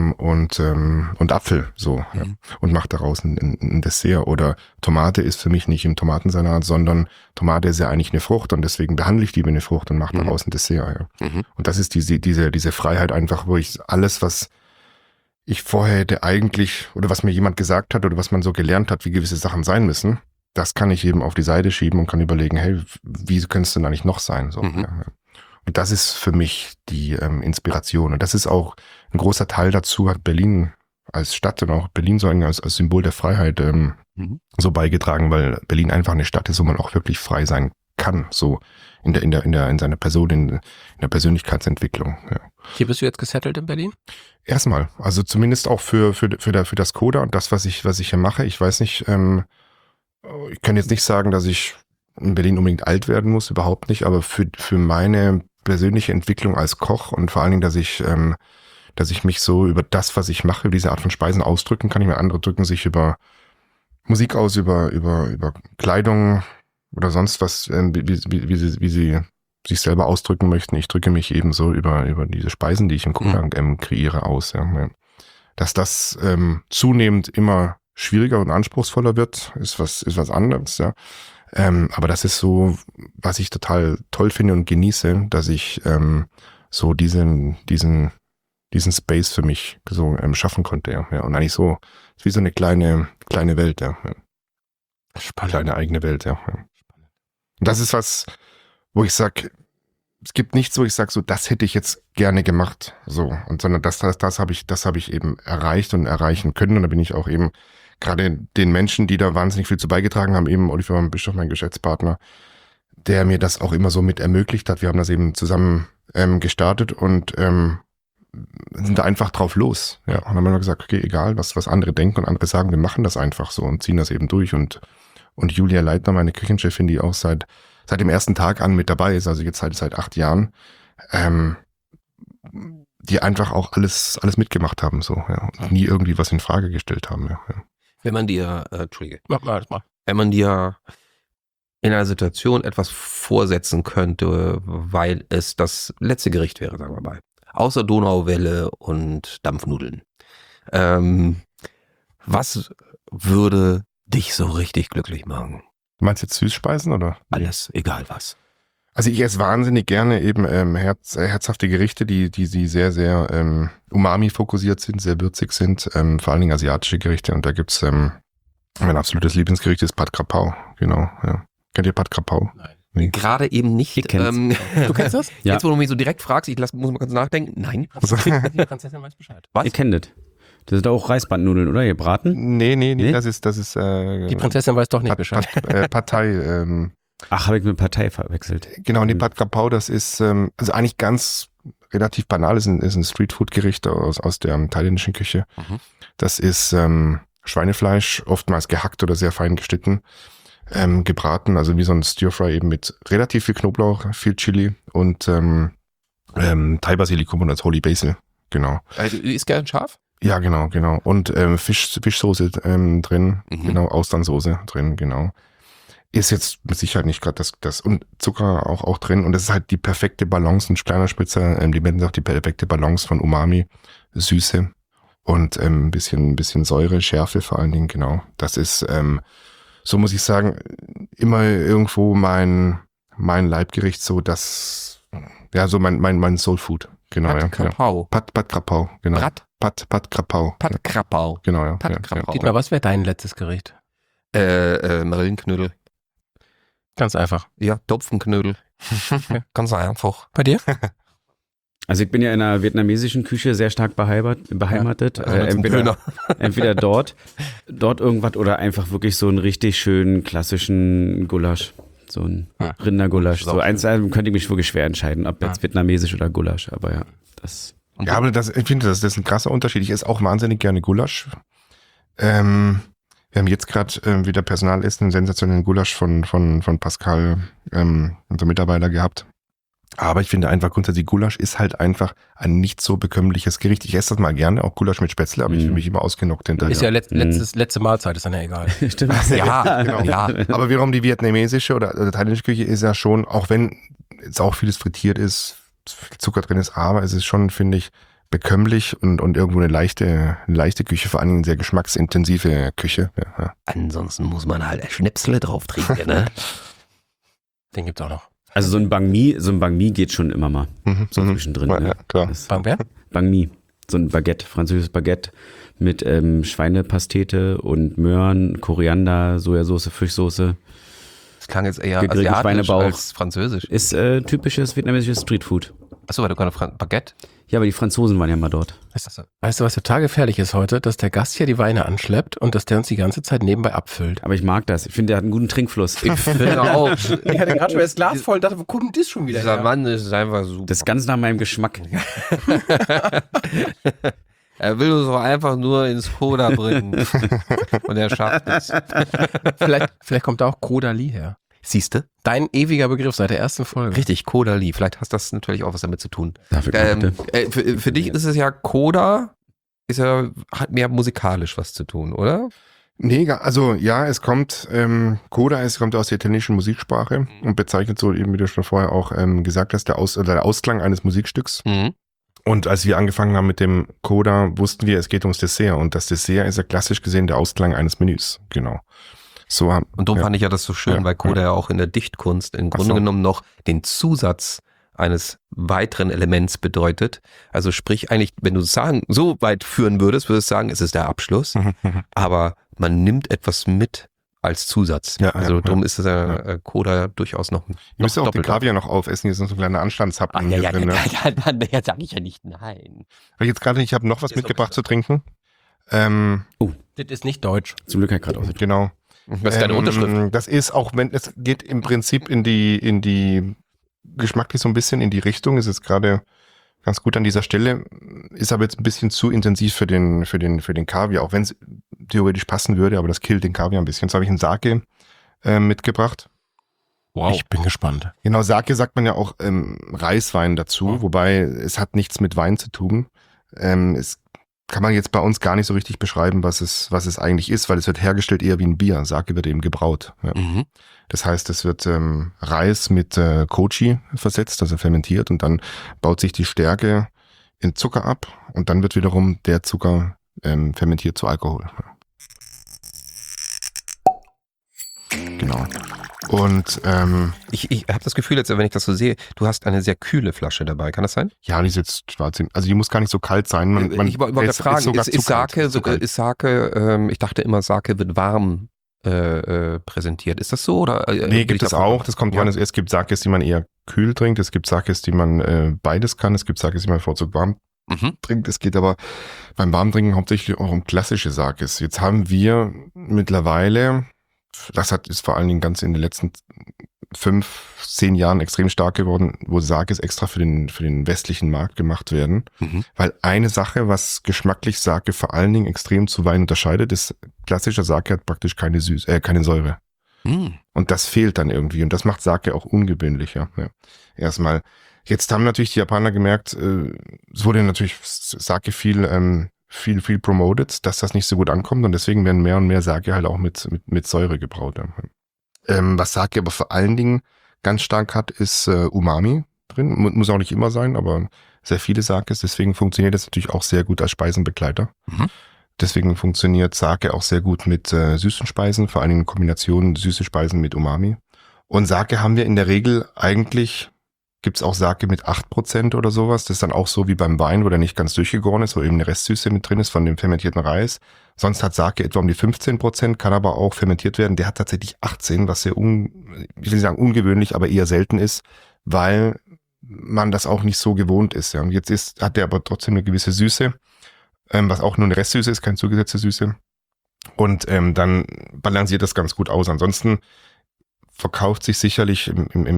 und Apfel so ja, und mache daraus ein Dessert. Oder Tomate ist für mich nicht im Tomatensalat, sondern Tomate ist ja eigentlich eine Frucht und deswegen behandle ich die wie eine Frucht und mache daraus ein Dessert. Ja. Und das ist diese Freiheit einfach, wo ich alles, was ich vorher hätte eigentlich, oder was mir jemand gesagt hat oder was man so gelernt hat, wie gewisse Sachen sein müssen, das kann ich eben auf die Seite schieben und kann überlegen, hey, wie könnte es denn eigentlich noch sein? So, ja. Und das ist für mich die Inspiration. Und das ist auch ein großer Teil dazu, hat Berlin als Stadt und auch Berlin so als Symbol der Freiheit so beigetragen, weil Berlin einfach eine Stadt ist, wo man auch wirklich frei sein kann, so in seiner Person, in der Persönlichkeitsentwicklung. Ja.
Hier bist du jetzt gesettelt in Berlin?
Erstmal, also zumindest auch für das Coda und das, was ich hier mache. Ich weiß nicht, ich kann jetzt nicht sagen, dass ich in Berlin unbedingt alt werden muss, überhaupt nicht, aber für meine persönliche Entwicklung als Koch und vor allen Dingen, dass ich mich so über das, was ich mache, über diese Art von Speisen ausdrücken kann. Ich meine, andere drücken sich über Musik aus, über Kleidung oder sonst was, wie sie sich selber ausdrücken möchten. Ich drücke mich eben so über diese Speisen, die ich im Coda kreiere, aus. Ja. Dass das zunehmend immer schwieriger und anspruchsvoller wird, ist was anderes, ja. Aber das ist so, was ich total toll finde und genieße, dass ich so diesen Space für mich so schaffen konnte, ja. Und eigentlich so, ist wie so eine kleine Welt, ja. Spannend. Kleine eigene Welt, ja. Und das ist was, wo ich sag, es gibt nichts, wo ich sage, so, das hätte ich jetzt gerne gemacht, so. Und sondern das habe ich eben erreicht und erreichen können. Und da bin ich auch eben gerade den Menschen, die da wahnsinnig viel zu beigetragen haben, eben Oliver Bischof, mein Geschäftspartner, der mir das auch immer so mit ermöglicht hat. Wir haben das eben zusammen gestartet und sind da einfach drauf los. Ja, und dann haben wir gesagt, okay, egal, was andere denken und andere sagen, wir machen das einfach so und ziehen das eben durch. Und Julia Leitner, meine Küchenchefin, die auch seit dem ersten Tag an mit dabei ist, also jetzt seit 8 Jahren, die einfach auch alles mitgemacht haben, so, ja, und nie irgendwie was in Frage gestellt haben, ja.
Wenn man dir, Entschuldige,
Mach mal.
wenn man dir in einer Situation etwas vorsetzen könnte, weil es das letzte Gericht wäre, sagen wir mal, außer Donauwelle und Dampfnudeln, was würde dich so richtig glücklich machen?
Du meinst jetzt Süßspeisen oder?
Alles, egal was.
Also ich esse wahnsinnig gerne eben herzhafte Gerichte, die sehr, sehr Umami-fokussiert sind, sehr würzig sind, vor allen Dingen asiatische Gerichte. Und da gibt's mein absolutes Lieblingsgericht ist Pad Krapau, genau. Ja. Kennt ihr Pad Krapau?
Nein.
Nee.
Gerade eben nicht.
Ich kenn's.
Du kennst das?
Ja.
Jetzt, wo du mich so direkt fragst, muss mal kurz nachdenken. Nein.
Die Prinzessin weiß Bescheid.
Was?
Ihr kennt das. Das sind auch Reisbandnudeln, oder? Ihr braten?
Nee,
Nee?
das ist
Die Prinzessin weiß doch nicht Bescheid.
Partei,
Ach, habe ich mit Partei verwechselt.
genau, und die Pad Krapau, das ist also eigentlich ganz relativ banal, ist ein Streetfood-Gericht aus der thailändischen Küche.
Mhm.
Das ist Schweinefleisch, oftmals gehackt oder sehr fein geschnitten, gebraten, also wie so ein Stir-Fry eben mit relativ viel Knoblauch, viel Chili und Thai-Basilikum und als Holy Basil, genau.
Also, ist gern scharf?
Ja, genau. Und Fischsoße drin, genau, Austernsoße drin, genau. Ist jetzt mit Sicherheit nicht gerade das und Zucker auch drin und das ist halt die perfekte Balance, ein kleiner Spritzer, die Menschen sagt die perfekte Balance von Umami, Süße und ein bisschen Säure, Schärfe vor allen Dingen, genau. Das ist, so muss ich sagen, immer irgendwo mein Leibgericht, so das, ja, so mein Soul Food, genau.
Pad
Ja.
Krapau.
Pad Krapau, genau. Pad Krapau.
Pad Krapau.
Genau, ja.
Pad
ja,
Krapau.
Dietmar, was wäre dein letztes Gericht?
Marillenknödel.
Ganz einfach.
Ja, Topfenknödel. Ganz einfach.
Bei dir?
Also ich bin ja in einer vietnamesischen Küche sehr stark beheimatet. Entweder dort irgendwas oder einfach wirklich so einen richtig schönen klassischen Gulasch. So ein Rindergulasch. So eins könnte ich mich wirklich schwer entscheiden, ob jetzt vietnamesisch oder Gulasch. Aber ja, das...
Ja, aber ich finde, das ist ein krasser Unterschied. Ich esse auch wahnsinnig gerne Gulasch. Wir haben jetzt gerade wieder Personalessen, einen sensationellen Gulasch von Pascal, unser Mitarbeiter, gehabt. Aber ich finde einfach grundsätzlich, Gulasch ist halt einfach ein nicht so bekömmliches Gericht. Ich esse das mal gerne, auch Gulasch mit Spätzle, aber ich fühle mich immer ausgenockt hinterher.
Ist ja letzte Mahlzeit, ist dann ja egal.
Stimmt.
Ja,
Genau.
ja.
Aber wiederum die vietnamesische oder thailändische Küche ist ja schon, auch wenn jetzt auch vieles frittiert ist, viel Zucker drin ist, aber es ist schon, finde ich, bekömmlich und irgendwo eine leichte Küche, vor allem eine sehr geschmacksintensive Küche. Ja.
Ansonsten muss man halt Schnäpsle drauf trinken, ne?
Den gibt's auch noch.
Also so ein Bang Mi geht schon immer mal. So zwischendrin.
Ja,
Ne?
klar.
Bang Mi. So ein Baguette, französisches Baguette mit Schweinepastete und Möhren, Koriander, Sojasauce, Fischsoße.
Das klang jetzt eher
Gegrillte
asiatisch
Schweinebauch.
als französisch.
Ist typisches vietnamesisches Streetfood.
Achso, weil du gerade Baguette?
Ja, aber die Franzosen waren ja mal dort.
Weißt du, was total gefährlich ist heute? Dass der Gast hier die Weine anschleppt und dass der uns die ganze Zeit nebenbei abfüllt.
Aber ich mag das. Ich finde, der hat einen guten Trinkfluss.
Ich finde auch.
Ich hatte gerade schon das Glas voll und dachte, wo kommt das schon wieder
Dieser
her?
Mann ist einfach super.
Das ist ganz nach meinem Geschmack.
Er will uns doch einfach nur ins Coda bringen. Und er schafft es.
Vielleicht kommt da auch Kodali her.
Siehste?
Dein ewiger Begriff seit der ersten Folge.
Richtig, Kodali. Vielleicht hast das natürlich auch was damit zu tun.
Dafür
Für dich ist es ja Coda, hat mehr musikalisch was zu tun, oder?
Nee, also ja, es kommt, Coda kommt aus der italienischen Musiksprache und bezeichnet so eben, wie du schon vorher auch gesagt hast, der Ausklang eines Musikstücks. Und als wir angefangen haben mit dem Coda, wussten wir, es geht ums Dessert und das Dessert ist ja klassisch gesehen der Ausklang eines Menüs, genau. So,
und darum fand ich ja das so schön, weil Coda ja auch in der Dichtkunst im Grunde genommen noch den Zusatz eines weiteren Elements bedeutet. Also sprich eigentlich, wenn du sagen, so weit führen würdest du sagen, es ist der Abschluss, aber man nimmt etwas mit als Zusatz.
Ja,
also darum ist es ja Coda durchaus noch
Ihr müsst auch die
doppelt.
Kaviar noch aufessen, hier ist noch so ein kleiner Anstandshappen hier drin. Ne?
Ja, sag ich ja nicht nein.
Aber jetzt gerade, ich habe noch was
Ist
mitgebracht
auch
zu trinken.
Das ist nicht deutsch.
Zum Glück hat gerade auch.
Genau.
Was ist deine Unterschrift?
Das ist auch, wenn es geht im Prinzip in die geschmacklich so ein bisschen in die Richtung, ist jetzt gerade ganz gut an dieser Stelle, ist aber jetzt ein bisschen zu intensiv für den Kaviar, auch wenn es theoretisch passen würde, aber das killt den Kaviar ein bisschen. Jetzt habe ich einen Sake mitgebracht.
Wow. Ich bin gespannt.
Genau, Sake sagt man ja auch Reiswein dazu, wobei es hat nichts mit Wein zu tun. Es kann man jetzt bei uns gar nicht so richtig beschreiben, was es eigentlich ist, weil es wird hergestellt eher wie ein Bier. Sake wird eben gebraut. Ja. Das heißt, es wird Reis mit Kochi versetzt, also fermentiert, und dann baut sich die Stärke in Zucker ab und dann wird wiederum der Zucker fermentiert zu Alkohol. Genau. Und
Ich habe das Gefühl jetzt, wenn ich das so sehe, du hast eine sehr kühle Flasche dabei. Kann das sein?
ja, die ist jetzt schwarz. Also die muss gar nicht so kalt sein.
Ich wollte fragen,
sogar
ist
zu kalt.
Sake, ich dachte immer, Sake wird warm präsentiert. Ist das so? Oder,
Nee, gibt es auch. Das kommt dran. Es gibt Sakes, die man eher kühl trinkt. Es gibt Sakes, die man beides kann. Es gibt Sakes, die man bevorzugt warm trinkt. Es geht aber beim Warmtrinken hauptsächlich auch um klassische Sakes. Jetzt haben wir mittlerweile, ist vor allen Dingen ganz in den letzten 5-10 Jahren extrem stark geworden, wo Sakes extra für den westlichen Markt gemacht werden. Weil eine Sache, was geschmacklich Sake vor allen Dingen extrem zu Wein unterscheidet, ist, klassischer Sake hat praktisch keine Säure. Und das fehlt dann irgendwie. Und das macht Sake auch ungewöhnlicher. Ja. Erstmal. Jetzt haben natürlich die Japaner gemerkt, es wurde natürlich Sake viel promoted, dass das nicht so gut ankommt. Und deswegen werden mehr und mehr Sake halt auch mit Säure gebraut. Was Sake aber vor allen Dingen ganz stark hat, ist Umami drin. Muss auch nicht immer sein, aber sehr viele Sakes. Deswegen funktioniert das natürlich auch sehr gut als Speisenbegleiter. Deswegen funktioniert Sake auch sehr gut mit süßen Speisen, vor allen Dingen in Kombination süße Speisen mit Umami. Und Sake haben wir in der Regel eigentlich, gibt's auch Sake mit 8% oder sowas. Das ist dann auch so wie beim Wein, wo der nicht ganz durchgegoren ist, wo eben eine Restsüße mit drin ist von dem fermentierten Reis. Sonst hat Sake etwa um die 15%, kann aber auch fermentiert werden. Der hat tatsächlich 18, was sehr ich will nicht sagen ungewöhnlich, aber eher selten ist, weil man das auch nicht so gewohnt ist. Ja. Und jetzt hat der aber trotzdem eine gewisse Süße, was auch nur eine Restsüße ist, keine zugesetzte Süße. Und dann balanciert das ganz gut aus. Ansonsten verkauft sich sicherlich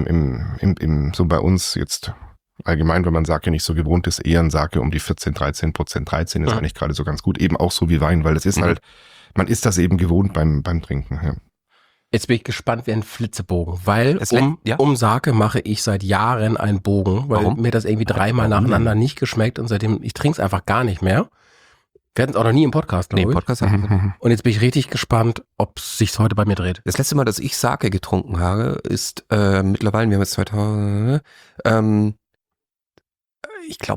so bei uns jetzt allgemein, wenn man Sake nicht so gewohnt ist, eher ein Sake um die 14-13%. 13 ist eigentlich gerade so ganz gut, eben auch so wie Wein, weil das ist halt, man ist das eben gewohnt beim Trinken. Ja.
Jetzt bin ich gespannt wie ein Flitzebogen, weil
Das
um Sake mache ich seit Jahren einen Bogen, weil
Warum?
mir das irgendwie dreimal nacheinander nicht geschmeckt und seitdem, ich trinke es einfach gar nicht mehr. Wir hatten es auch noch nie im Podcast, glaube ich.
Podcast.
Und jetzt bin ich richtig gespannt, ob es sich heute bei mir dreht.
Das letzte Mal, dass ich Sake getrunken habe, ist mittlerweile, wir haben jetzt 2000, ich glaube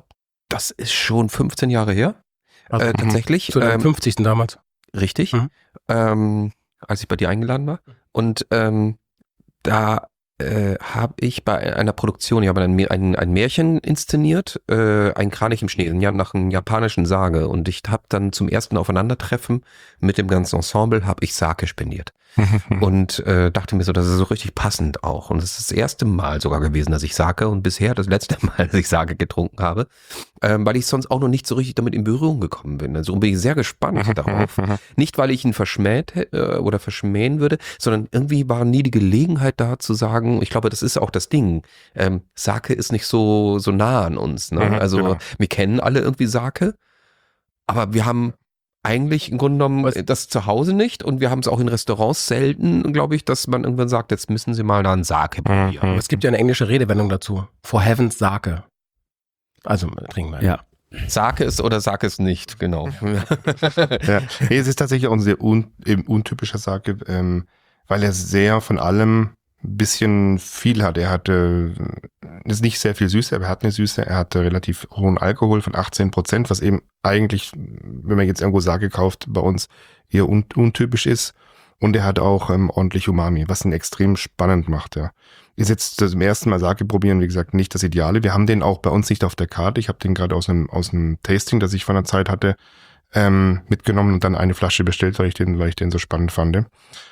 Das ist schon 15 Jahre her.
Also,
Tatsächlich.
Zu dem 50. damals.
Richtig. Als ich bei dir eingeladen war. Und da habe ich bei einer Produktion, ich habe ein Märchen inszeniert, ein Kranich im Schnee, nach einem japanischen Sage. Und ich habe dann zum ersten Aufeinandertreffen mit dem ganzen Ensemble, habe ich Sake spendiert. Und dachte mir so, das ist so richtig passend auch. Und es ist das erste Mal sogar gewesen, dass ich Sake und bisher das letzte Mal, dass ich Sake getrunken habe, weil ich sonst auch noch nicht so richtig damit in Berührung gekommen bin. Also bin ich sehr gespannt darauf. Nicht, weil ich ihn verschmäht oder verschmähen würde, sondern irgendwie war nie die Gelegenheit da zu sagen, ich glaube, das ist auch das Ding. Sake ist nicht so nah an uns. Ne? Also
genau.
wir kennen alle irgendwie Sake, aber wir haben eigentlich im Grunde genommen das zu Hause nicht und wir haben es auch in Restaurants selten, glaube ich, dass man irgendwann sagt, jetzt müssen Sie mal da einen Sake probieren.
Es gibt ja eine englische Redewendung dazu. For heaven's Sake. Also trinken wir.
Ja.
Sake ist oder Sake ist nicht, genau.
Ja. Nee, es ist tatsächlich auch ein sehr eben untypischer Sake, weil er sehr von allem ein bisschen viel hat. Er hatte ist nicht sehr viel Süße, aber er hat eine Süße. Er hatte relativ hohen Alkohol von 18%, was eben eigentlich, wenn man jetzt irgendwo Sake kauft, bei uns eher untypisch ist. Und er hat auch ordentlich Umami, was ihn extrem spannend macht. Ja. Ist jetzt zum ersten Mal Sake probieren, wie gesagt, nicht das Ideale. Wir haben den auch bei uns nicht auf der Karte. Ich habe den gerade aus einem Tasting, das ich von der Zeit hatte, mitgenommen und dann eine Flasche bestellt, weil ich den so spannend fand.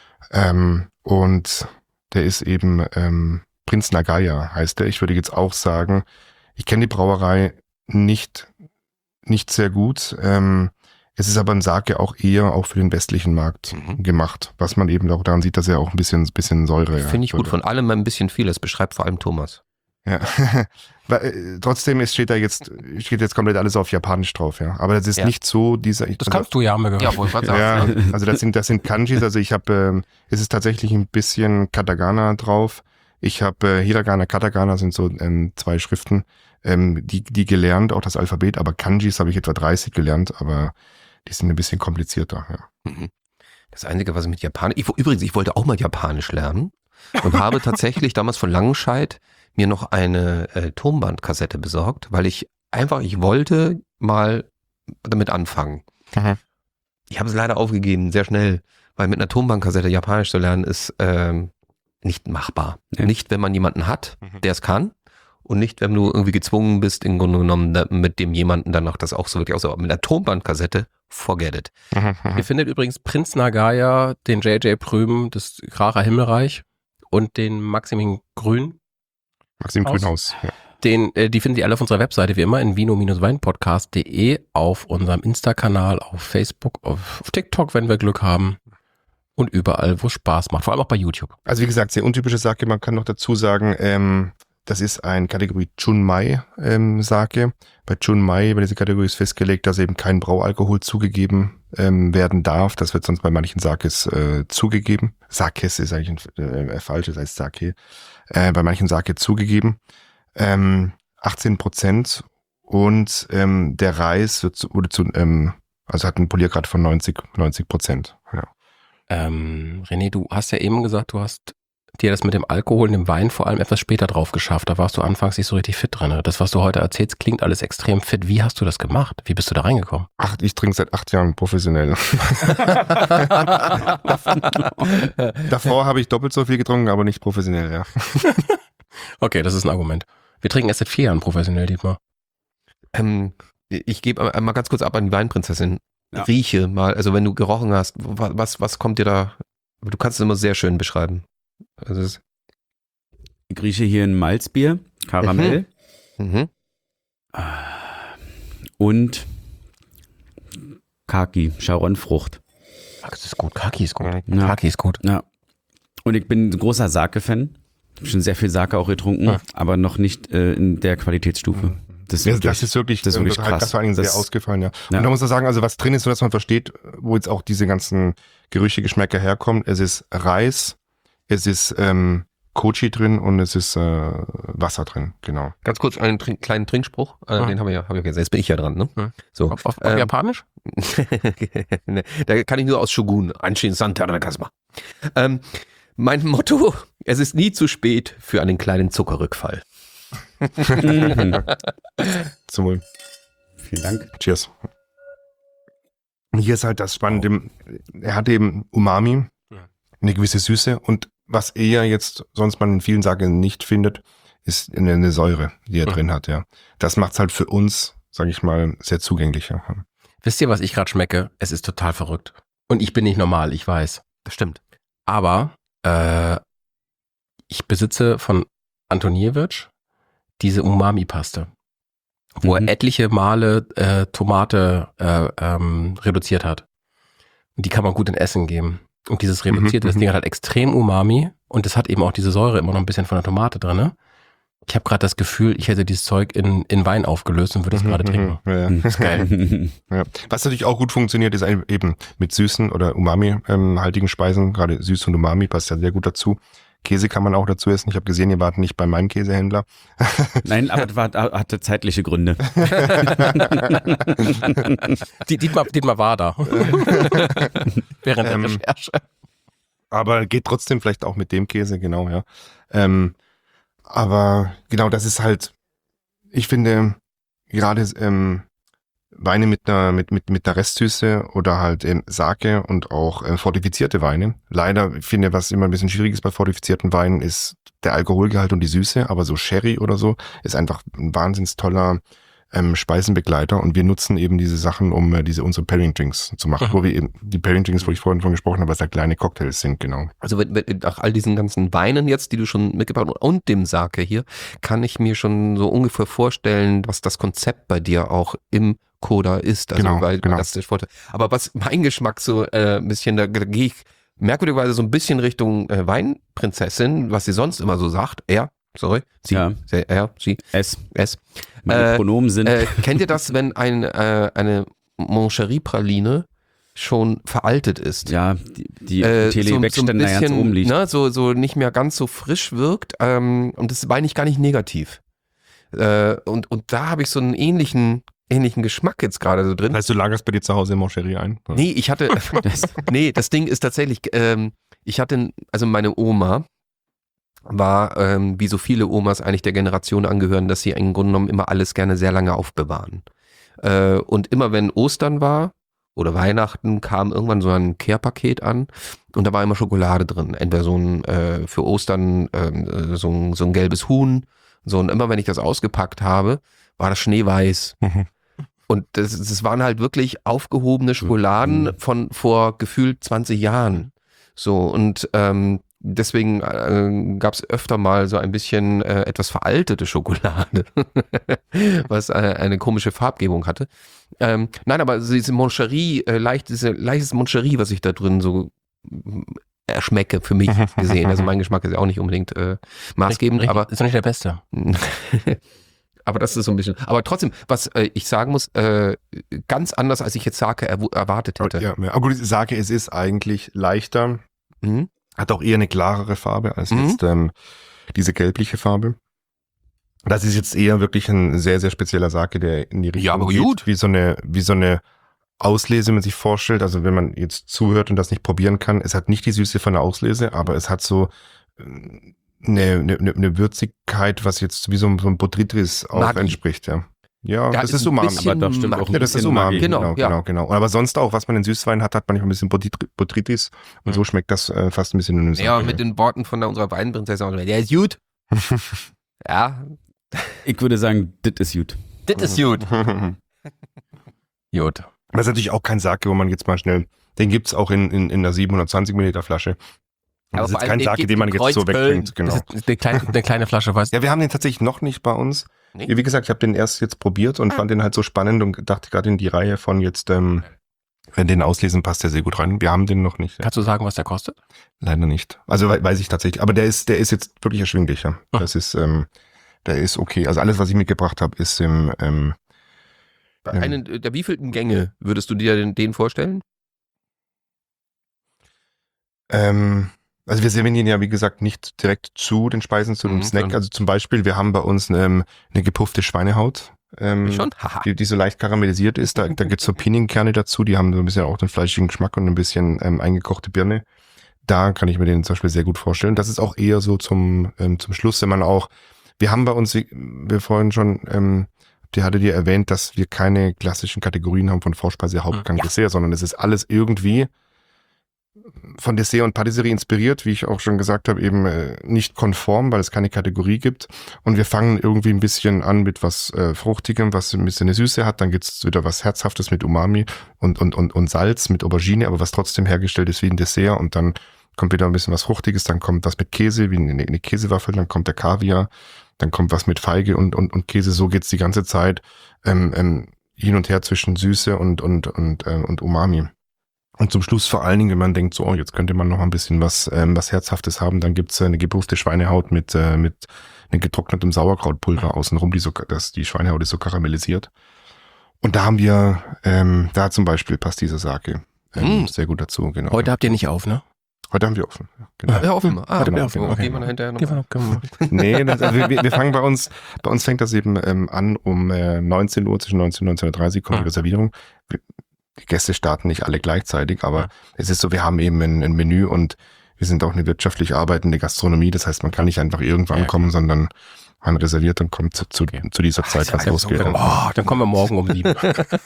Und der ist eben Prinz Nagaya heißt der. Ich würde jetzt auch sagen, ich kenne die Brauerei nicht sehr gut. Es ist aber ein Sake auch eher auch für den westlichen Markt gemacht, was man eben auch daran sieht, dass er auch ein bisschen Säure.
Finde ich gut, von allem ein bisschen viel. Das beschreibt vor allem Thomas.
Ja. Trotzdem steht jetzt komplett alles auf Japanisch drauf, ja. Aber das ist nicht so dieser.
Das kannst du ja, haben wir gehört.
Ja, wohl was
ja, also das sind Kanjis. Also ich habe, es ist tatsächlich ein bisschen Katakana drauf. Ich habe Hiragana, Katakana sind so 2 Schriften, die gelernt, auch das Alphabet. Aber Kanjis habe ich etwa 30 gelernt, aber die sind ein bisschen komplizierter. Ja.
Das Einzige, was ich mit Japanisch, ich wollte auch mal Japanisch lernen und habe tatsächlich damals von Langenscheidt mir noch eine Tonbandkassette besorgt, weil ich wollte mal damit anfangen. Ich habe es leider aufgegeben, sehr schnell, weil mit einer Tonbandkassette Japanisch zu lernen ist nicht machbar. Ja. Nicht, wenn man jemanden hat, der es kann und nicht, wenn du irgendwie gezwungen bist, im Grunde genommen mit dem jemanden dann noch das auch so wirklich aus, aber mit einer Tonbandkassette, forget it.
Ihr findet übrigens Prinz Nagaya, den J.J. Prüm, das Kracher Himmelreich und den Maxim
Grünhaus. Ja.
Die findet ihr alle auf unserer Webseite, wie immer, in vino-weinpodcast.de, auf unserem Insta-Kanal, auf Facebook, auf TikTok, wenn wir Glück haben. Und überall, wo es Spaß macht, vor allem auch bei YouTube.
Also wie gesagt, sehr untypische Sake. Man kann noch dazu sagen, das ist ein Kategorie Chunmai Sake. Bei Chunmai, bei dieser Kategorie ist festgelegt, dass eben kein Braualkohol zugegeben werden darf. Das wird sonst bei manchen Sakes zugegeben. Sakes ist eigentlich ein falsches als Sake. Bei manchen Sake zugegeben. 18% und der Reis hat einen Poliergrad von 90%. Ja.
René, du hast ja eben gesagt, du hast dir das mit dem Alkohol und dem Wein vor allem etwas später drauf geschafft. Da warst du anfangs nicht so richtig fit drin. Das, was du heute erzählst, klingt alles extrem fit. Wie hast du das gemacht? Wie bist du da reingekommen?
Ich trinke seit 8 Jahren professionell. Davor habe ich doppelt so viel getrunken, aber nicht professionell, ja.
Okay, das ist ein Argument. Wir trinken erst seit 4 Jahren professionell, Dietmar.
Ich gebe mal ganz kurz ab an die Weinprinzessin.
Ja.
Rieche mal, also wenn du gerochen hast, was kommt dir da? Du kannst es immer sehr schön beschreiben. Also
ich rieche hier ein Malzbier, Karamell und Kaki, Charonfrucht.
Das ist gut, Kaki ist gut.
Ja.
Kaki ist gut.
Ja. Und ich bin ein großer Sake-Fan. Ich habe schon sehr viel Sake auch getrunken, aber noch nicht in der Qualitätsstufe. Das ist wirklich
krass. Das war eigentlich sehr ausgefallen, ja. Und da muss man sagen, also was drin ist, so dass man versteht, wo jetzt auch diese ganzen Gerüche, Geschmäcker herkommen. Es ist Reis, es ist Kochi drin und es ist Wasser drin, genau.
Ganz kurz einen kleinen Trinkspruch, den habe ich ja gesehen. Jetzt bin ich ja dran, ne?
Ja.
So.
Auf Japanisch?
Da kann ich nur aus Shogun, Anshin Santana Kasma. Mein Motto, es ist nie zu spät für einen kleinen Zuckerrückfall.
Zum Wohl.
Vielen Dank.
Cheers. Und hier ist halt das Spannende, er hat eben Umami, eine gewisse Süße und was er jetzt sonst man in vielen Sagen nicht findet, ist eine Säure, die er drin hat, ja. Das macht's halt für uns, sage ich mal, sehr zugänglich. Ja.
Wisst ihr, was ich gerade schmecke? Es ist total verrückt. Und ich bin nicht normal, ich weiß.
Das stimmt.
Aber ich besitze von Antoniewicz diese Umami-Paste, wo er etliche Male Tomate reduziert hat. Und die kann man gut in Essen geben. Und dieses reduzierte, das Ding hat halt extrem Umami und es hat eben auch diese Säure immer noch ein bisschen von der Tomate drin. Ich habe gerade das Gefühl, ich hätte dieses Zeug in Wein aufgelöst und würde es gerade trinken.
Ja.
Das ist geil.
Ja. Was natürlich auch gut funktioniert, ist eben mit süßen oder Umami-haltigen Speisen. Gerade süß und Umami passt ja sehr gut dazu. Käse kann man auch dazu essen. Ich habe gesehen, ihr wart nicht bei meinem Käsehändler.
Nein, aber das hatte zeitliche Gründe.
Dietmar war da. Während der Recherche.
Aber geht trotzdem vielleicht auch mit dem Käse, genau, ja. Aber genau, das ist halt, ich finde, gerade Weine mit einer Restsüße oder halt Sake und auch fortifizierte Weine. Leider finde ich, was immer ein bisschen schwierig ist bei fortifizierten Weinen, ist der Alkoholgehalt und die Süße, aber so Sherry oder so ist einfach ein wahnsinnig toller Speisenbegleiter und wir nutzen eben diese Sachen, um unsere Pairing-Drinks zu machen, wo wir eben die Pairing-Drinks, wo ich vorhin von gesprochen habe, was da kleine Cocktails sind, genau.
Also nach all diesen ganzen Weinen jetzt, die du schon mitgebracht hast und dem Sake hier, kann ich mir schon so ungefähr vorstellen, was das Konzept bei dir auch im Coda ist. Also
Genau.
Das ich wollte. Aber was mein Geschmack so ein bisschen, da gehe ich merkwürdigerweise so ein bisschen Richtung Weinprinzessin, was sie sonst immer so sagt. Sie.
Es. Meine Pronomen sind.
Kennt ihr das, wenn eine Moncherie-Praline schon veraltet ist?
Ja, die Tele-Wegständer ganz oben liegt.
Ne, so nicht mehr ganz so frisch wirkt. Und das meine ich gar nicht negativ. Und da habe ich so einen ähnlichen Geschmack jetzt gerade so drin.
Das heißt, du lagerst bei dir zu Hause in Moncherie ein? Oder?
Nee, das Ding ist tatsächlich, also meine Oma war, wie so viele Omas eigentlich der Generation angehören, dass sie im Grunde genommen immer alles gerne sehr lange aufbewahren. Und immer wenn Ostern war oder Weihnachten, kam irgendwann so ein Care-Paket an und da war immer Schokolade drin. Entweder so ein, für Ostern so ein gelbes Huhn, so, und immer wenn ich das ausgepackt habe, war das schneeweiß. Und das waren halt wirklich aufgehobene Schokoladen von vor gefühlt 20 Jahren. So, und deswegen gab es öfter mal so ein bisschen etwas veraltete Schokolade, was eine komische Farbgebung hatte. Nein, aber diese Moncherie, leichtes Moncherie, was ich da drin so erschmecke, für mich gesehen. Also mein Geschmack ist ja auch nicht unbedingt maßgebend,
Richtig,
aber
ist doch nicht der Beste.
aber das ist so ein bisschen. Aber trotzdem, was ich sagen muss, ganz anders, als ich jetzt Sake erwartet hätte.
Ja, aber gut, Sake, es ist eigentlich leichter, hat auch eher eine klarere Farbe als jetzt diese gelbliche Farbe. Das ist jetzt eher wirklich ein sehr, sehr spezieller Sake, der in die Richtung
aber
geht,
gut.
wie so eine Auslese, wenn man sich vorstellt. Also wenn man jetzt zuhört und das nicht probieren kann, es hat nicht die Süße von der Auslese, aber es hat so eine Würzigkeit, was jetzt wie so ein Botrytis auch
Maggi.
entspricht, ja. Ja,
Ja,
das
ist
ist
ein
Umami.
bisschen
Aber doch stimmt auch ein
Ja, das ist
bisschen
Umami.
Maggi.
Genau. Aber sonst auch, was man in Süßwein hat man ein bisschen Botrytis und so schmeckt das fast ein bisschen in dem
Ja, mit den Worten von unserer Weinprinzessin, der ist gut. Ja,
Ich würde sagen, das ist gut.
das ist gut.
Gut.
Das ist natürlich auch kein Sake, wo man jetzt mal schnell, den gibt's auch in einer 720 Milliliter Flasche.
Aber
Das ist
vor
jetzt
allem
kein Sake, den man jetzt so wegtrinkt. Genau.
Das ist eine kleine Flasche, weißt du?
Ja, wir haben den tatsächlich noch nicht bei uns.
Nee?
Ja, wie gesagt, ich habe den erst jetzt probiert und fand den halt so spannend und dachte gerade in die Reihe von jetzt, wenn den auslesen, passt der sehr gut rein. Wir haben den noch nicht.
Kannst du sagen, was der kostet?
Leider nicht. Also weiß ich tatsächlich. Aber der ist jetzt wirklich erschwinglich. Ja. Das ist, der ist okay. Also alles, was ich mitgebracht habe, ist im
Der wievielten Gänge würdest du dir den vorstellen?
Also wir servieren ihn ja, wie gesagt, nicht direkt zu den Speisen, zu dem Snack. Also zum Beispiel, wir haben bei uns eine gepuffte Schweinehaut,
Schon? Haha.
die so leicht karamellisiert ist. Da gibt's so Pinienkerne dazu, die haben so ein bisschen auch den fleischigen Geschmack und ein bisschen eingekochte Birne. Da kann ich mir den zum Beispiel sehr gut vorstellen. Das ist auch eher so zum Schluss, wenn man auch, wir haben bei uns, wie wir vorhin schon die hatte dir erwähnt, dass wir keine klassischen Kategorien haben von Vorspeise, Hauptgang, Dessert, sondern es ist alles irgendwie von Dessert und Patisserie inspiriert, wie ich auch schon gesagt habe, eben nicht konform, weil es keine Kategorie gibt. Und wir fangen irgendwie ein bisschen an mit was Fruchtigem, was ein bisschen eine Süße hat. Dann gibt's wieder was Herzhaftes mit Umami und Salz mit Aubergine, aber was trotzdem hergestellt ist wie ein Dessert. Und dann kommt wieder ein bisschen was Fruchtiges. Dann kommt was mit Käse, wie eine Käsewaffel. Dann kommt der Kaviar. Dann kommt was mit Feige und Käse. So geht's die ganze Zeit hin und her zwischen Süße und Umami. Und zum Schluss vor allen Dingen, wenn man denkt, so, jetzt könnte man noch ein bisschen was Herzhaftes haben, dann gibt's eine geprüfte Schweinehaut mit einem getrocknetem Sauerkrautpulver außenrum, die Schweinehaut ist so karamellisiert. Und da haben wir, da zum Beispiel passt dieser Sake sehr gut dazu. Genau.
Heute habt ihr nicht auf, ne?
Heute haben wir offen. Ja, genau.
Ja, offen.
Genau. Offen. Okay.
Gehen wir hinterher noch.
Nee, wir fangen bei uns fängt das eben an um 19 Uhr, zwischen 19 und 19.30 Uhr kommt die Reservierung. Die Gäste starten nicht alle gleichzeitig, aber es ist so, wir haben eben ein Menü und wir sind auch eine wirtschaftlich arbeitende Gastronomie. Das heißt, man kann nicht einfach irgendwann kommen, sondern man reserviert und kommt zu dieser Zeit, wenn es losgeht.
Dann kommen wir morgen um 7.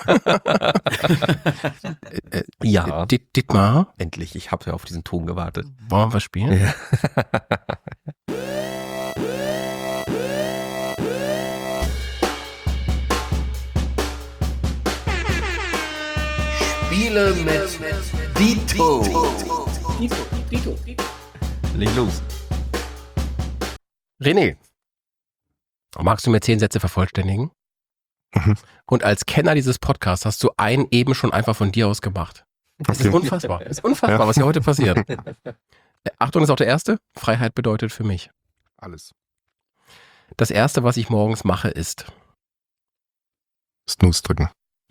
Ja.
Dietmar,
Endlich, ich habe ja auf diesen Ton gewartet.
wollen wir was spielen?
Ja.
Spiele mit Dito.
Leg los.
René, magst du mir 10 Sätze vervollständigen? Und als Kenner dieses Podcasts hast du einen eben schon einfach von dir aus gemacht. Das ist unfassbar. Das ist unfassbar, was hier heute passiert. Achtung, ist auch der erste. Freiheit bedeutet für mich.
Alles.
Das erste, was ich morgens mache, ist.
Snooze drücken.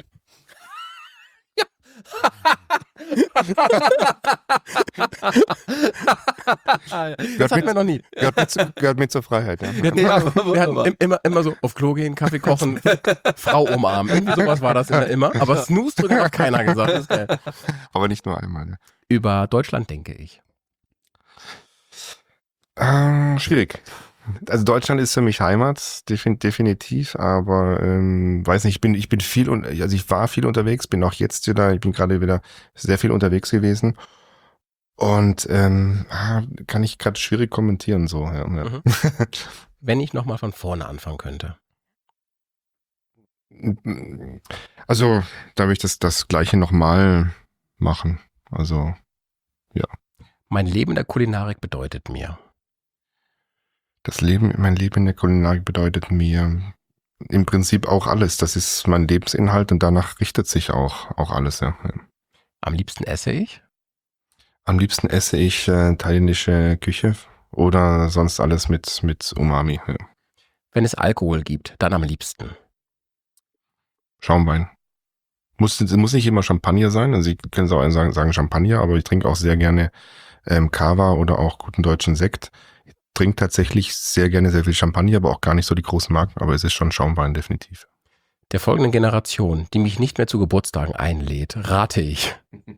Das hatten wir noch nie.
Gehört mit zur Freiheit, ja.
Wir hatten immer so auf Klo gehen, Kaffee kochen, Frau umarmen. Irgendwie sowas war das immer. Aber Snooze drücken hat keiner gesagt. Das ist geil.
Aber nicht nur einmal. Ja.
Über Deutschland denke ich.
Schwierig. Also Deutschland ist für mich Heimat, definitiv, aber weiß nicht, ich war viel unterwegs, bin auch jetzt wieder, ich bin gerade wieder sehr viel unterwegs gewesen und kann ich gerade schwierig kommentieren so. Ja.
Mhm. Wenn ich nochmal von vorne anfangen könnte.
Also da würde ich das Gleiche nochmal machen, also ja.
Mein Leben in der Kulinarik bedeutet mir.
Mein Leben in der Kulinarik bedeutet mir im Prinzip auch alles. Das ist mein Lebensinhalt und danach richtet sich auch alles. Ja.
Am liebsten esse ich?
Am liebsten esse ich thailändische Küche oder sonst alles mit Umami. Ja.
Wenn es Alkohol gibt, dann am liebsten.
Schaumwein. Muss nicht immer Champagner sein. Also ich kann es auch sagen Champagner, aber ich trinke auch sehr gerne Kava oder auch guten deutschen Sekt. Trinke tatsächlich sehr gerne sehr viel Champagner, aber auch gar nicht so die großen Marken, aber es ist schon Schaumwein, definitiv.
Der folgenden Generation, die mich nicht mehr zu Geburtstagen einlädt, rate ich.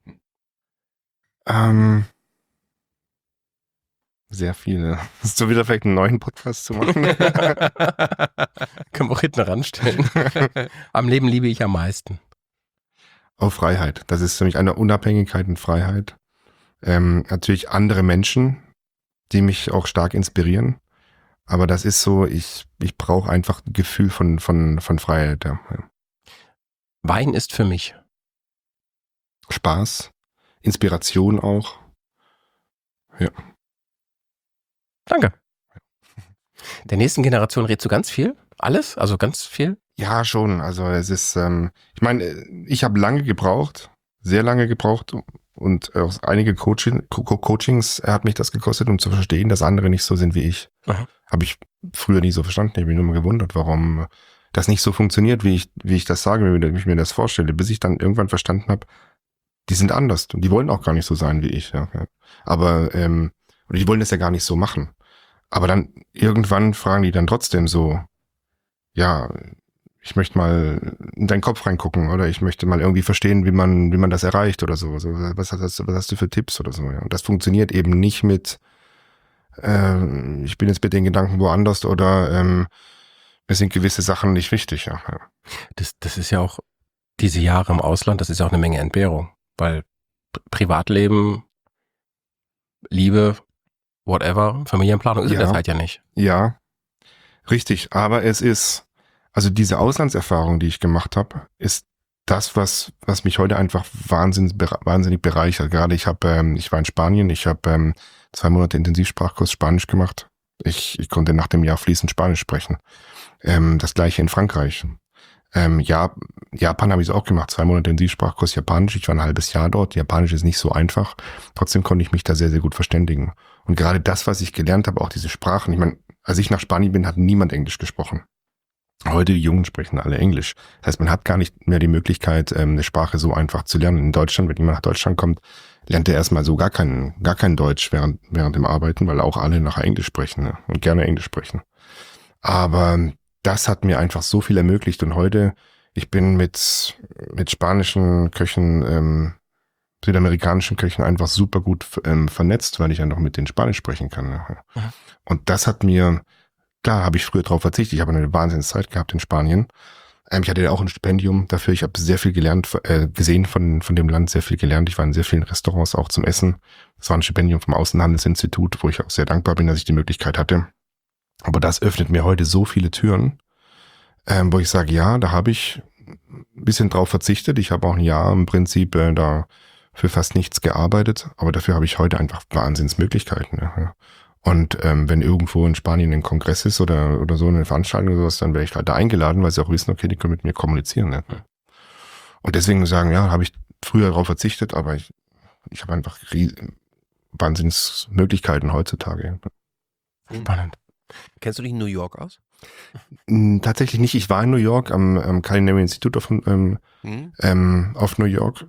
Sehr viele. Hast du wieder vielleicht einen neuen Podcast zu machen?
Können wir auch hinten ranstellen. Am Leben liebe ich am meisten.
Auf Freiheit. Das ist für mich eine Unabhängigkeit und Freiheit. Natürlich andere Menschen, die mich auch stark inspirieren. Aber das ist so, ich brauche einfach ein Gefühl von Freiheit. Ja.
Wein ist für mich.
Spaß, Inspiration auch. Ja.
Danke. Der nächsten Generation redest du ganz viel? Alles? Also ganz viel?
Ja, schon. Also es ist, ich meine, ich habe lange gebraucht, sehr lange gebraucht, und auch einige Coachings hat mich das gekostet, um zu verstehen, dass andere nicht so sind wie ich. Habe ich früher nie so verstanden. Ich habe mich nur mal gewundert, warum das nicht so funktioniert, wie ich das sage, wie ich mir das vorstelle, bis ich dann irgendwann verstanden habe, die sind anders und die wollen auch gar nicht so sein wie ich. Ja. Aber und die wollen das ja gar nicht so machen. Aber dann irgendwann fragen die dann trotzdem so, ja, ich möchte mal in deinen Kopf reingucken oder ich möchte mal irgendwie verstehen, wie man das erreicht oder so. Was hast du für Tipps oder so? Ja. Und das funktioniert eben nicht mit, ich bin jetzt mit den Gedanken woanders oder mir sind gewisse Sachen nicht wichtig, ja.
Das ist ja auch diese Jahre im Ausland, das ist ja auch eine Menge Entbehrung, weil Privatleben, Liebe, whatever, Familienplanung ist in der Zeit ja nicht.
Ja, richtig. Aber es ist, also diese Auslandserfahrung, die ich gemacht habe, ist das, was mich heute einfach wahnsinnig bereichert. Gerade ich war in Spanien, ich habe 2 Monate Intensivsprachkurs Spanisch gemacht. Ich konnte nach dem Jahr fließend Spanisch sprechen. Das gleiche in Frankreich. Japan habe ich es auch gemacht, 2 Monate Intensivsprachkurs Japanisch. Ich war ein halbes Jahr dort. Japanisch ist nicht so einfach. Trotzdem konnte ich mich da sehr, sehr gut verständigen. Und gerade das, was ich gelernt habe, auch diese Sprachen. Ich meine, als ich nach Spanien bin, hat niemand Englisch gesprochen. Heute die Jungen sprechen alle Englisch. Das heißt, man hat gar nicht mehr die Möglichkeit, eine Sprache so einfach zu lernen. In Deutschland, wenn jemand nach Deutschland kommt, lernt er erstmal so gar kein Deutsch während dem Arbeiten, weil auch alle nachher Englisch sprechen, ne? Und gerne Englisch sprechen. Aber das hat mir einfach so viel ermöglicht. Und heute, ich bin mit spanischen Köchen, südamerikanischen Köchen einfach super gut vernetzt, weil ich ja noch mit denen Spanisch sprechen kann. Ne? Mhm. Und das hat mir, klar, habe ich früher drauf verzichtet. Ich habe eine Wahnsinnszeit gehabt in Spanien. Ich hatte ja auch ein Stipendium dafür. Ich habe sehr viel gelernt, gesehen von dem Land, sehr viel gelernt. Ich war in sehr vielen Restaurants auch zum Essen. Das war ein Stipendium vom Außenhandelsinstitut, wo ich auch sehr dankbar bin, dass ich die Möglichkeit hatte. Aber das öffnet mir heute so viele Türen, wo ich sage, ja, da habe ich ein bisschen drauf verzichtet. Ich habe auch ein Jahr im Prinzip da für fast nichts gearbeitet, aber dafür habe ich heute einfach Wahnsinnsmöglichkeiten. Ja. Und wenn irgendwo in Spanien ein Kongress ist oder so eine Veranstaltung oder sowas, dann werde ich halt da eingeladen, weil sie auch wissen, okay, die können mit mir kommunizieren. Ne? Und deswegen muss ich sagen, ja, habe ich früher darauf verzichtet, aber ich habe einfach Wahnsinnsmöglichkeiten heutzutage.
Spannend.
Kennst du dich in New York aus?
Tatsächlich nicht. Ich war in New York am Culinary Institute of New York.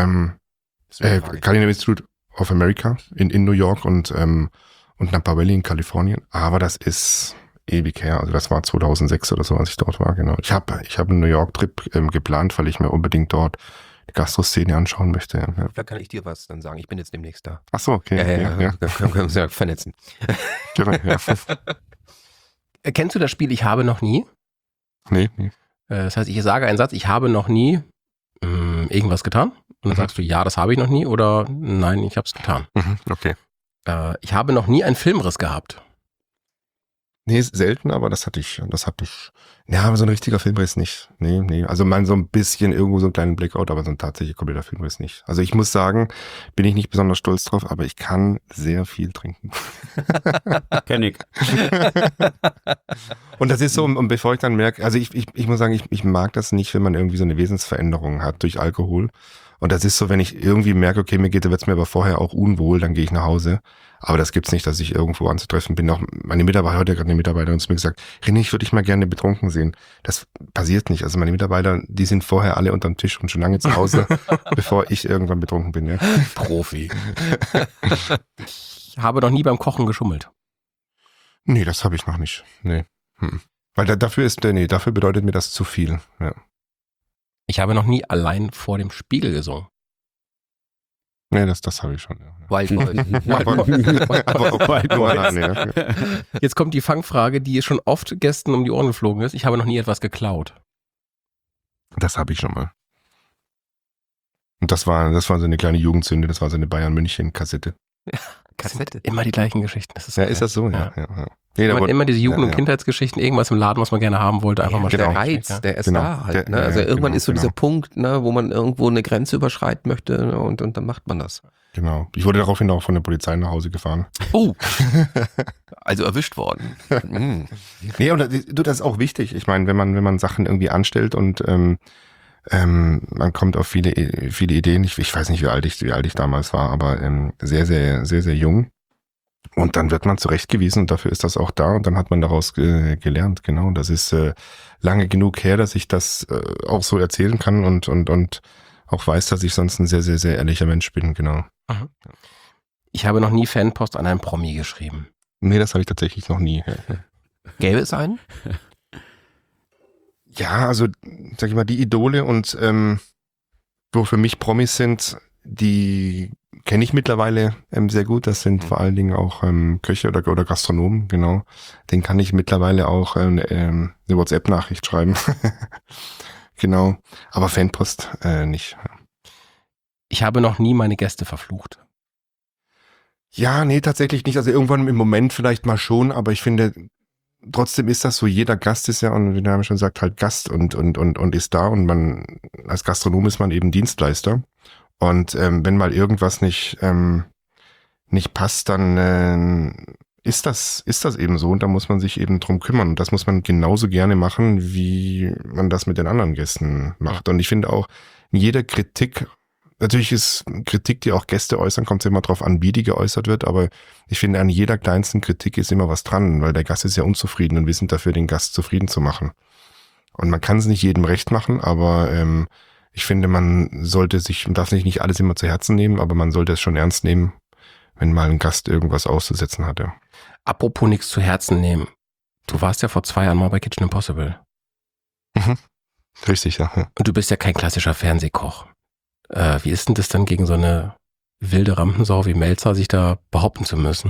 Culinary Institute of America in New York und Napa Valley in Kalifornien. Aber das ist ewig her. Also das war 2006 oder so, als ich dort war. Genau. Ich habe einen New York-Trip geplant, weil ich mir unbedingt dort die Gastroszene anschauen möchte. Ja.
Da kann ich dir was dann sagen. Ich bin jetzt demnächst da.
Ach so, okay.
Ja. Dann können wir uns ja vernetzen.
Genau, ja.
Kennst du das Spiel Ich habe noch nie?
Nee.
Das heißt, ich sage einen Satz, ich habe noch nie irgendwas getan. Und dann sagst du, ja, das habe ich noch nie oder nein, ich habe es getan.
Okay.
Ich habe noch nie einen Filmriss gehabt.
Nee, selten, aber das hatte ich. Ja, aber so ein richtiger Filmriss nicht. Nee. Also so ein bisschen irgendwo so einen kleinen Blackout, aber so ein tatsächlich kompletter Filmriss nicht. Also ich muss sagen, bin ich nicht besonders stolz drauf, aber ich kann sehr viel trinken.
Kenn ich.
Und das ist so, und bevor ich dann merke, also ich muss sagen, ich mag das nicht, wenn man irgendwie so eine Wesensveränderung hat durch Alkohol. Und das ist so, wenn ich irgendwie merke, okay, wird's mir aber vorher auch unwohl, dann gehe ich nach Hause. Aber das gibt's nicht, dass ich irgendwo anzutreffen bin. Auch meine Mitarbeiter, heute gerade eine Mitarbeiterin zu mir gesagt, René, ich würde dich mal gerne betrunken sehen. Das passiert nicht. Also meine Mitarbeiter, die sind vorher alle unterm Tisch und schon lange zu Hause, bevor ich irgendwann betrunken bin. Ja.
Profi. Ich habe noch nie beim Kochen geschummelt.
Nee, das habe ich noch nicht. Nee. Weil dafür bedeutet mir das zu viel. Ja.
Ich habe noch nie allein vor dem Spiegel gesungen.
Nee, das habe ich schon. Ja.
Jetzt kommt die Fangfrage, die schon oft Gästen um die Ohren geflogen ist. Ich habe noch nie etwas geklaut.
Das habe ich schon mal. Und das war so eine kleine Jugendsünde. Das war so eine Bayern-München-Kassette.
Kassette?
Immer die gleichen Geschichten. Das ist
ist das so? Ja.
Immer diese Jugend- und Kindheitsgeschichten, irgendwas im Laden, was man gerne haben wollte, einfach mal
Der
schnell.
Reiz, der ist da halt. Ne? Also irgendwann ist so dieser Punkt, ne, wo man irgendwo eine Grenze überschreiten möchte, ne, und dann macht man das.
Genau. Ich wurde daraufhin auch von der Polizei nach Hause gefahren.
Oh, also erwischt worden.
Nee, und das ist auch wichtig. Ich meine, wenn man Sachen irgendwie anstellt und man kommt auf viele Ideen. Ich weiß nicht, wie alt ich damals war, aber sehr, sehr, sehr, sehr jung. Und dann wird man zurechtgewiesen und dafür ist das auch da und dann hat man daraus gelernt. Genau, das ist lange genug her, dass ich das auch so erzählen kann und auch weiß, dass ich sonst ein sehr, sehr, sehr ehrlicher Mensch bin. Genau.
Ich habe noch nie Fanpost an einen Promi geschrieben.
Nee, das habe ich tatsächlich noch nie.
Gäbe es einen?
Ja, also sag ich mal, die Idole und wo für mich Promis sind, die kenne ich mittlerweile sehr gut. Das sind vor allen Dingen auch Köche oder Gastronomen, genau. Den kann ich mittlerweile auch eine WhatsApp-Nachricht schreiben. Genau. Aber Fanpost nicht.
Ich habe noch nie meine Gäste verflucht.
Ja, nee, tatsächlich nicht. Also irgendwann im Moment vielleicht mal schon, aber ich finde, trotzdem ist das so, jeder Gast ist ja, und wie der Name schon sagt, halt Gast und ist da, und man, als Gastronom ist man eben Dienstleister. Und wenn mal irgendwas nicht passt, dann ist das eben so, und da muss man sich eben drum kümmern. Und das muss man genauso gerne machen, wie man das mit den anderen Gästen macht. Und ich finde auch, jede Kritik, natürlich ist Kritik, die auch Gäste äußern, kommt es immer drauf an, wie die geäußert wird, aber ich finde, an jeder kleinsten Kritik ist immer was dran, weil der Gast ist ja unzufrieden und wir sind dafür, den Gast zufrieden zu machen. Und man kann es nicht jedem recht machen, aber ich finde, man darf sich nicht alles immer zu Herzen nehmen, aber man sollte es schon ernst nehmen, wenn mal ein Gast irgendwas auszusetzen hat. Ja.
Apropos nichts zu Herzen nehmen. Du warst ja vor 2 Jahren mal bei Kitchen Impossible.
Mhm. Richtig, ja.
Und du bist ja kein klassischer Fernsehkoch. Wie ist denn das dann gegen so eine wilde Rampensau wie Melzer, sich da behaupten zu müssen?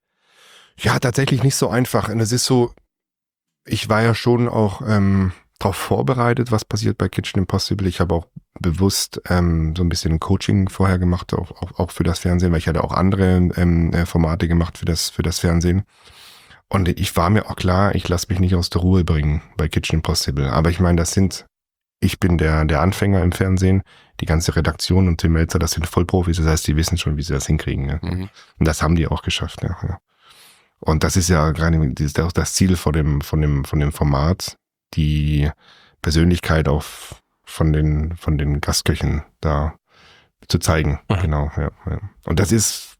Ja, tatsächlich nicht so einfach. Und es ist so, ich war ja schon auch darauf vorbereitet, was passiert bei Kitchen Impossible. Ich habe auch bewusst so ein bisschen Coaching vorher gemacht, auch für das Fernsehen, weil ich hatte auch andere Formate gemacht für das Fernsehen. Und ich war mir auch klar, ich lasse mich nicht aus der Ruhe bringen bei Kitchen Impossible. Aber ich meine, ich bin der Anfänger im Fernsehen, die ganze Redaktion und Tim Melzer, das sind Vollprofis, das heißt, die wissen schon, wie sie das hinkriegen. Ja. Mhm. Und das haben die auch geschafft. Ja. Und das ist ja gerade auch das Ziel von dem Format, die Persönlichkeit auch von den Gastköchen da zu zeigen. Mhm. Genau, ja. Und das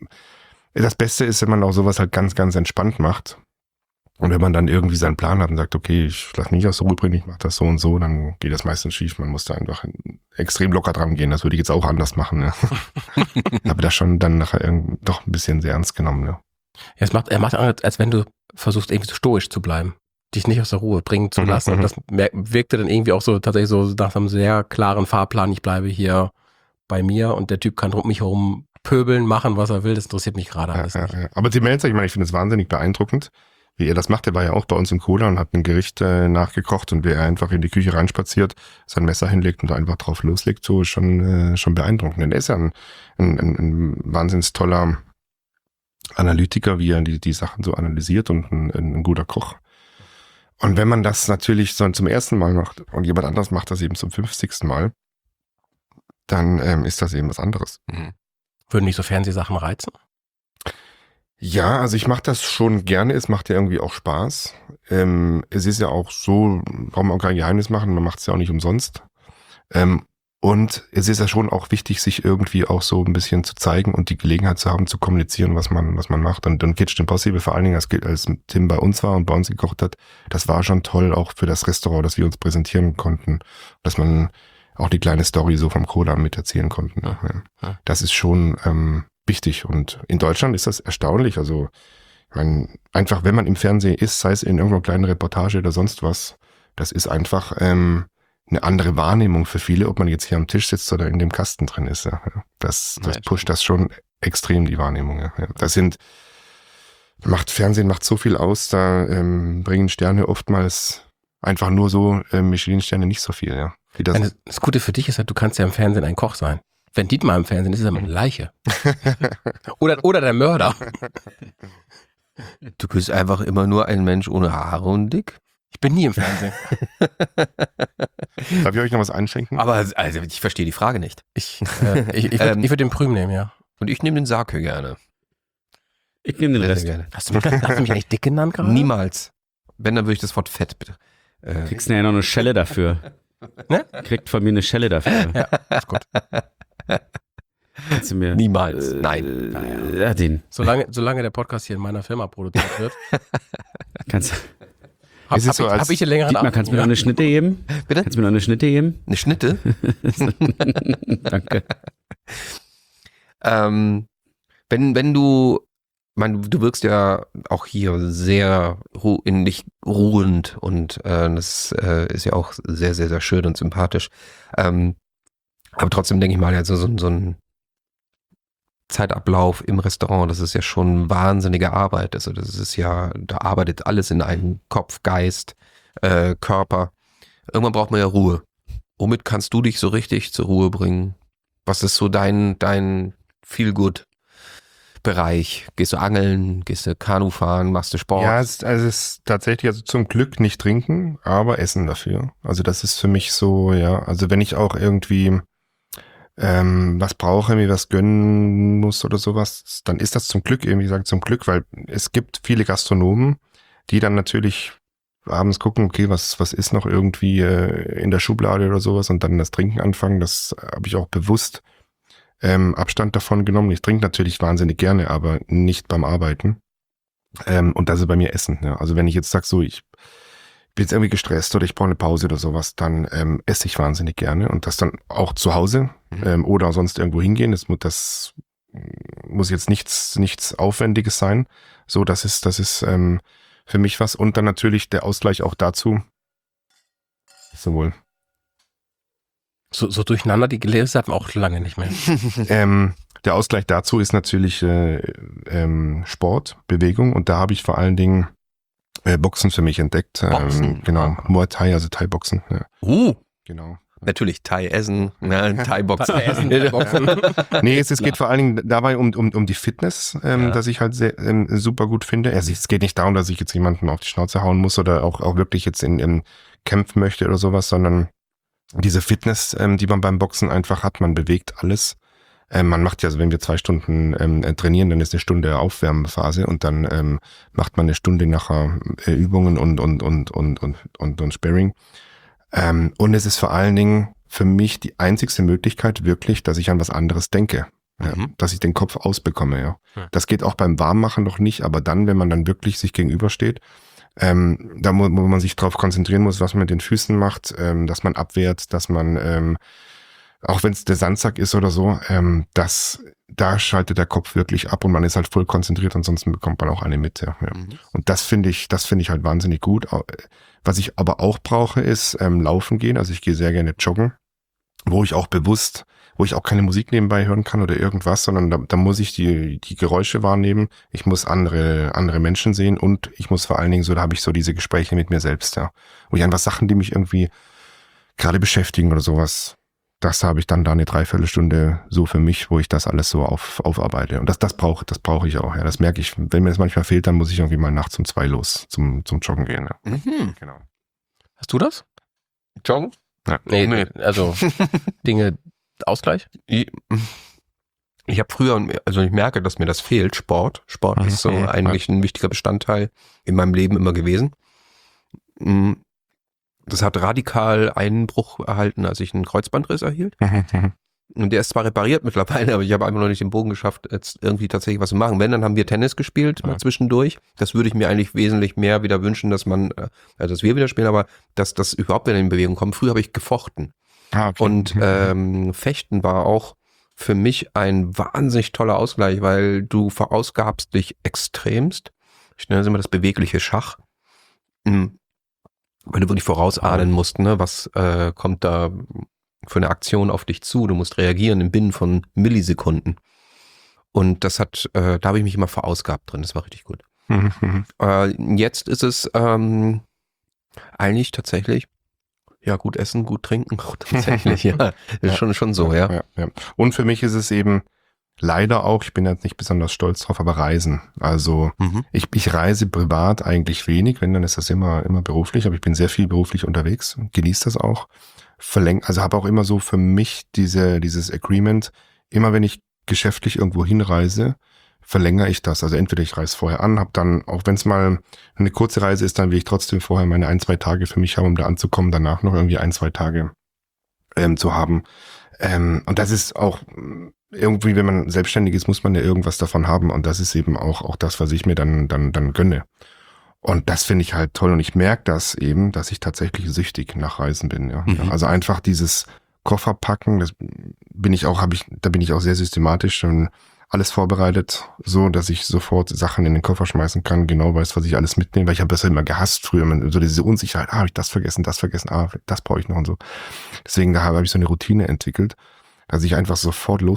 Beste ist, wenn man auch sowas halt ganz, ganz entspannt macht. Und wenn man dann irgendwie seinen Plan hat und sagt, okay, ich lasse mich aus der Ruhe bringen, ich mache das so und so, dann geht das meistens schief. Man muss da einfach extrem locker dran gehen. Das würde ich jetzt auch anders machen. Ja. Aber das schon dann nachher doch ein bisschen sehr ernst genommen. Ja.
Ja, er macht als wenn du versuchst, irgendwie so stoisch zu bleiben, dich nicht aus der Ruhe bringen zu lassen. Und das wirkte dann irgendwie auch so tatsächlich so nach einem sehr klaren Fahrplan. Ich bleibe hier bei mir und der Typ kann um mich herum pöbeln, machen, was er will. Das interessiert mich gerade alles nicht.
Ja. Aber Tim Melzer, ich finde es wahnsinnig beeindruckend, wie er das macht. Er war ja auch bei uns im Cola und hat ein Gericht nachgekocht, und wie er einfach in die Küche reinspaziert, sein Messer hinlegt und einfach drauf loslegt, so schon beeindruckend. Denn er ist ja ein wahnsinnig toller Analytiker, wie er die Sachen so analysiert, und ein guter Koch. Und wenn man das natürlich so zum ersten Mal macht und jemand anderes macht das eben zum 50. Mal, dann ist das eben was anderes.
Mhm. Würden nicht so Fernsehsachen reizen?
Ja, also ich mache das schon gerne, es macht ja irgendwie auch Spaß. Es ist ja auch so, braucht man auch kein Geheimnis machen, man macht es ja auch nicht umsonst. Und es ist ja schon auch wichtig, sich irgendwie auch so ein bisschen zu zeigen und die Gelegenheit zu haben, zu kommunizieren, was man macht. Und Kitchen Impossible, vor allen Dingen als Tim bei uns war und bei uns gekocht hat, das war schon toll auch für das Restaurant, dass wir uns präsentieren konnten, dass man auch die kleine Story so vom Cola miterzählen konnten. Ja. Das ist schon wichtig, und in Deutschland ist das erstaunlich. Also ich meine, einfach wenn man im Fernsehen ist, sei es in irgendeiner kleinen Reportage oder sonst was, das ist einfach eine andere Wahrnehmung für viele, ob man jetzt hier am Tisch sitzt oder in dem Kasten drin ist. Ja. Das pusht das schon extrem, die Wahrnehmung. Ja. Fernsehen macht so viel aus, da bringen Sterne oftmals einfach nur so, Michelin-Sterne nicht so viel. Ja.
Das Gute für dich ist halt, du kannst ja im Fernsehen ein Koch sein. Wenn Dietmar im Fernsehen ist, ist er mal eine Leiche. oder der Mörder.
Du bist einfach immer nur ein Mensch ohne Haare und dick.
Ich bin nie im Fernsehen.
Darf ich euch noch was einschenken?
Aber also ich verstehe die Frage nicht.
Ich würde den Prüm nehmen, ja.
Und ich nehme den Sake gerne.
Ich nehme den Rest.
Gerne.
Hast du mich eigentlich dick genannt gerade?
Niemals. Wenn, dann würde ich das Wort Fett bitte.
Kriegst du ja noch eine Schelle dafür.
Ne?
Kriegt von mir eine Schelle dafür.
Ja, ist gut.
Kannst du mir,
Niemals. Nein.
Ja, den.
Solange der Podcast hier in meiner Firma produziert wird.
Hab
ich den längeren
Dietmar, kannst du mir noch eine Schnitte geben?
Bitte?
Kannst du mir noch eine Schnitte geben?
Eine Schnitte?
Danke.
Wenn du wirkst ja auch hier sehr in dich ruhend, und das ist ja auch sehr, sehr, sehr schön und sympathisch. Aber trotzdem denke ich mal, also so ein Zeitablauf im Restaurant, das ist ja schon wahnsinnige Arbeit. Also das ist ja, da arbeitet alles in einem Kopf, Geist, Körper. Irgendwann braucht man ja Ruhe. Womit kannst du dich so richtig zur Ruhe bringen? Was ist so dein Feel-Good-Bereich? Gehst du angeln, gehst du Kanu fahren, machst du Sport?
Ja, es ist tatsächlich, also zum Glück nicht trinken, aber essen dafür. Also das ist für mich so, ja, also wenn ich auch irgendwie was brauche, mir was gönnen muss oder sowas, dann ist das zum Glück, irgendwie gesagt zum Glück, weil es gibt viele Gastronomen, die dann natürlich abends gucken, okay, was ist noch irgendwie in der Schublade oder sowas und dann das Trinken anfangen. Das habe ich auch bewusst Abstand davon genommen. Ich trinke natürlich wahnsinnig gerne, aber nicht beim Arbeiten. Und das ist bei mir Essen. Ja. Also wenn ich jetzt sage, so, ich bin jetzt irgendwie gestresst oder ich brauche eine Pause oder sowas, dann esse ich wahnsinnig gerne und das dann auch zu Hause oder sonst irgendwo hingehen. Das muss jetzt nichts Aufwendiges sein. So, das ist für mich was. Und dann natürlich der Ausgleich auch dazu. Sowohl.
So durcheinander, die Gläser hatten wir auch lange nicht mehr.
Der Ausgleich dazu ist natürlich Sport, Bewegung und da habe ich vor allen Dingen Boxen für mich entdeckt.
Boxen?
Genau, Muay Thai, also Thai-Boxen. Ja. Genau.
Natürlich Thai essen, Thai-Boxen.
Nee, es geht vor allen Dingen dabei um die Fitness, dass ich halt sehr, super gut finde. Also es geht nicht darum, dass ich jetzt jemanden auf die Schnauze hauen muss oder auch wirklich jetzt in kämpfen möchte oder sowas, sondern diese Fitness, die man beim Boxen einfach hat, man bewegt alles. Man macht ja, also wenn wir 2 Stunden trainieren, dann ist eine Stunde Aufwärmphase und dann macht man eine Stunde nachher Übungen und Sparring. Und es ist vor allen Dingen für mich die einzigste Möglichkeit wirklich, dass ich an was anderes denke. Ja, dass ich den Kopf ausbekomme, ja. Das geht auch beim Warmmachen noch nicht, aber dann, wenn man dann wirklich sich gegenübersteht, da wo man sich drauf konzentrieren muss, was man mit den Füßen macht, dass man abwehrt, dass man auch wenn es der Sandsack ist oder so, da schaltet der Kopf wirklich ab und man ist halt voll konzentriert, ansonsten bekommt man auch eine mit. Ja. Und das finde ich halt wahnsinnig gut. Was ich aber auch brauche, ist laufen gehen. Also ich gehe sehr gerne joggen, wo ich auch keine Musik nebenbei hören kann oder irgendwas, sondern da muss ich die Geräusche wahrnehmen. Ich muss andere Menschen sehen und ich muss vor allen Dingen da habe ich so diese Gespräche mit mir selbst, ja. Wo ich einfach Sachen, die mich irgendwie gerade beschäftigen oder sowas, das habe ich dann da eine Dreiviertelstunde so für mich, wo ich das alles so aufarbeite. Und das brauche ich auch. Ja, das merke ich. Wenn mir das manchmal fehlt, dann muss ich irgendwie mal nachts um 2 los zum Joggen gehen. Ja. Genau.
Hast du das?
Joggen?
Ja.
Nee, also Dinge, Ausgleich?
Ich habe früher, also ich merke, dass mir das fehlt, Sport. Sport ist so eigentlich ein wichtiger Bestandteil in meinem Leben immer gewesen. Das hat radikal einen Bruch erhalten, als ich einen Kreuzbandriss erhielt. Und der ist zwar repariert mittlerweile, aber ich habe einfach noch nicht den Bogen geschafft, jetzt irgendwie tatsächlich was zu machen. Wenn, dann haben wir Tennis gespielt mal zwischendurch. Das würde ich mir eigentlich wesentlich mehr wieder wünschen, dass wir wieder spielen, aber dass das überhaupt wieder in Bewegung kommt. Früher habe ich gefochten. Okay. Und Fechten war auch für mich ein wahnsinnig toller Ausgleich, weil du verausgabst dich extremst. Ich nenne es immer das bewegliche Schach. Weil du wirklich vorausahnen musst, ne, was kommt da für eine Aktion auf dich zu. Du musst reagieren im Binnen von Millisekunden. Und das da habe ich mich immer verausgabt drin. Das war richtig gut. Jetzt ist es eigentlich tatsächlich, ja, gut essen, gut trinken. Tatsächlich, ja. Ist schon so, ja.
Und für mich ist es eben leider auch, ich bin jetzt nicht besonders stolz drauf, aber Reisen. Also ich reise privat eigentlich wenig, wenn, dann ist das immer beruflich, aber ich bin sehr viel beruflich unterwegs und genieße das auch. Also habe auch immer so für mich dieses Agreement, immer wenn ich geschäftlich irgendwo hinreise, verlängere ich das. Also entweder ich reise vorher an, habe dann, auch wenn es mal eine kurze Reise ist, dann will ich trotzdem vorher meine 1-2 Tage für mich haben, um da anzukommen, danach noch irgendwie 1-2 Tage zu haben. Und das ist auch irgendwie, wenn man selbstständig ist, muss man ja irgendwas davon haben. Und das ist eben auch das, was ich mir dann gönne. Und das finde ich halt toll. Und ich merke das eben, dass ich tatsächlich süchtig nach Reisen bin. Ja. Also einfach dieses Kofferpacken, da bin ich auch sehr systematisch und alles vorbereitet, so dass ich sofort Sachen in den Koffer schmeißen kann, genau weiß, was ich alles mitnehme, weil ich habe das immer gehasst früher, so diese Unsicherheit, habe ich das vergessen, das brauche ich noch und so. Deswegen da habe ich so eine Routine entwickelt, dass ich einfach sofort los kann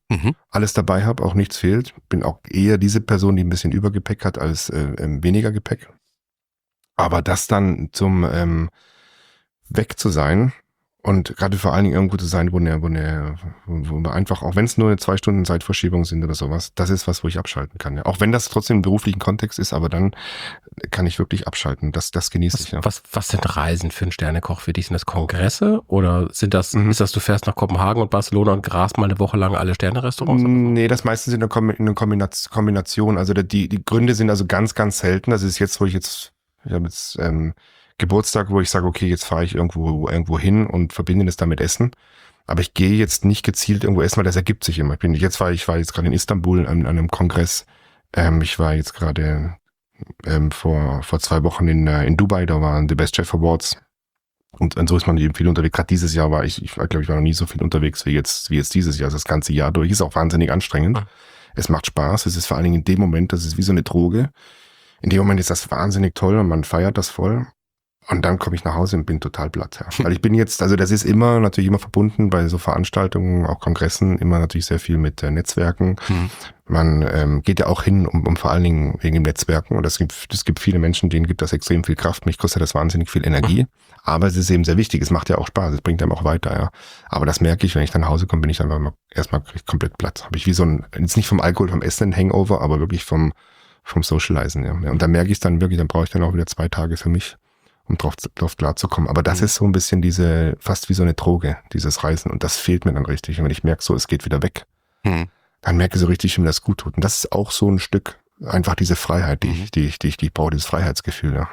alles dabei habe, auch nichts fehlt. Bin auch eher diese Person, die ein bisschen Übergepäck hat als weniger Gepäck. Aber das dann zum weg zu sein und gerade vor allen Dingen irgendwo zu sein, wo wir einfach, auch wenn es nur 2 Stunden Zeitverschiebung sind oder sowas, das ist was, wo ich abschalten kann. Ja. Auch wenn das trotzdem im beruflichen Kontext ist, aber dann kann ich wirklich abschalten. Das genieße ich. Ja.
Was sind Reisen für einen Sternekoch für dich? Sind das Kongresse oder ist das, du fährst nach Kopenhagen und Barcelona und grast mal eine Woche lang alle Sternerestaurants?
Nee, das meistens in einer Kombination. Also die Gründe sind also ganz, ganz selten. Das ist jetzt, ich habe jetzt Geburtstag, wo ich sage, okay, jetzt fahre ich irgendwo hin und verbinde das damit Essen. Aber ich gehe jetzt nicht gezielt irgendwo essen, weil das ergibt sich immer. Ich war jetzt gerade in Istanbul an einem Kongress. Ich war jetzt gerade vor 2 Wochen in Dubai, da waren die Best Chef Awards. Und so ist man eben viel unterwegs. Gerade dieses Jahr war ich glaube, ich war noch nie so viel unterwegs wie jetzt dieses Jahr. Das ganze Jahr durch ist auch wahnsinnig anstrengend. Es macht Spaß. Es ist vor allen Dingen in dem Moment, das ist wie so eine Droge. In dem Moment ist das wahnsinnig toll und man feiert das voll. Und dann komme ich nach Hause und bin total platt. Ja. Weil ich bin jetzt, also das ist natürlich immer verbunden bei so Veranstaltungen, auch Kongressen, immer natürlich sehr viel mit Netzwerken. Man geht ja auch hin, um vor allen Dingen wegen dem Netzwerken. Und es gibt viele Menschen, denen gibt das extrem viel Kraft. Mich kostet das wahnsinnig viel Energie. Aber es ist eben sehr wichtig. Es macht ja auch Spaß. Es bringt einem auch weiter. Ja. Aber das merke ich, wenn ich dann nach Hause komme, bin ich dann erstmal komplett platt. Habe ich wie so jetzt nicht vom Alkohol, vom Essen ein Hangover, aber wirklich vom Socializen. Ja. Und da merke ich dann wirklich, dann brauche ich dann auch wieder 2 Tage für mich, um drauf klarzukommen. Aber das ist so ein bisschen fast wie so eine Droge, dieses Reisen. Und das fehlt mir dann richtig. Und wenn ich merke, so, es geht wieder weg, dann merke ich so richtig, wie mir das gut tut. Und das ist auch so ein Stück, einfach diese Freiheit, die ich brauche, dieses Freiheitsgefühl. Ja.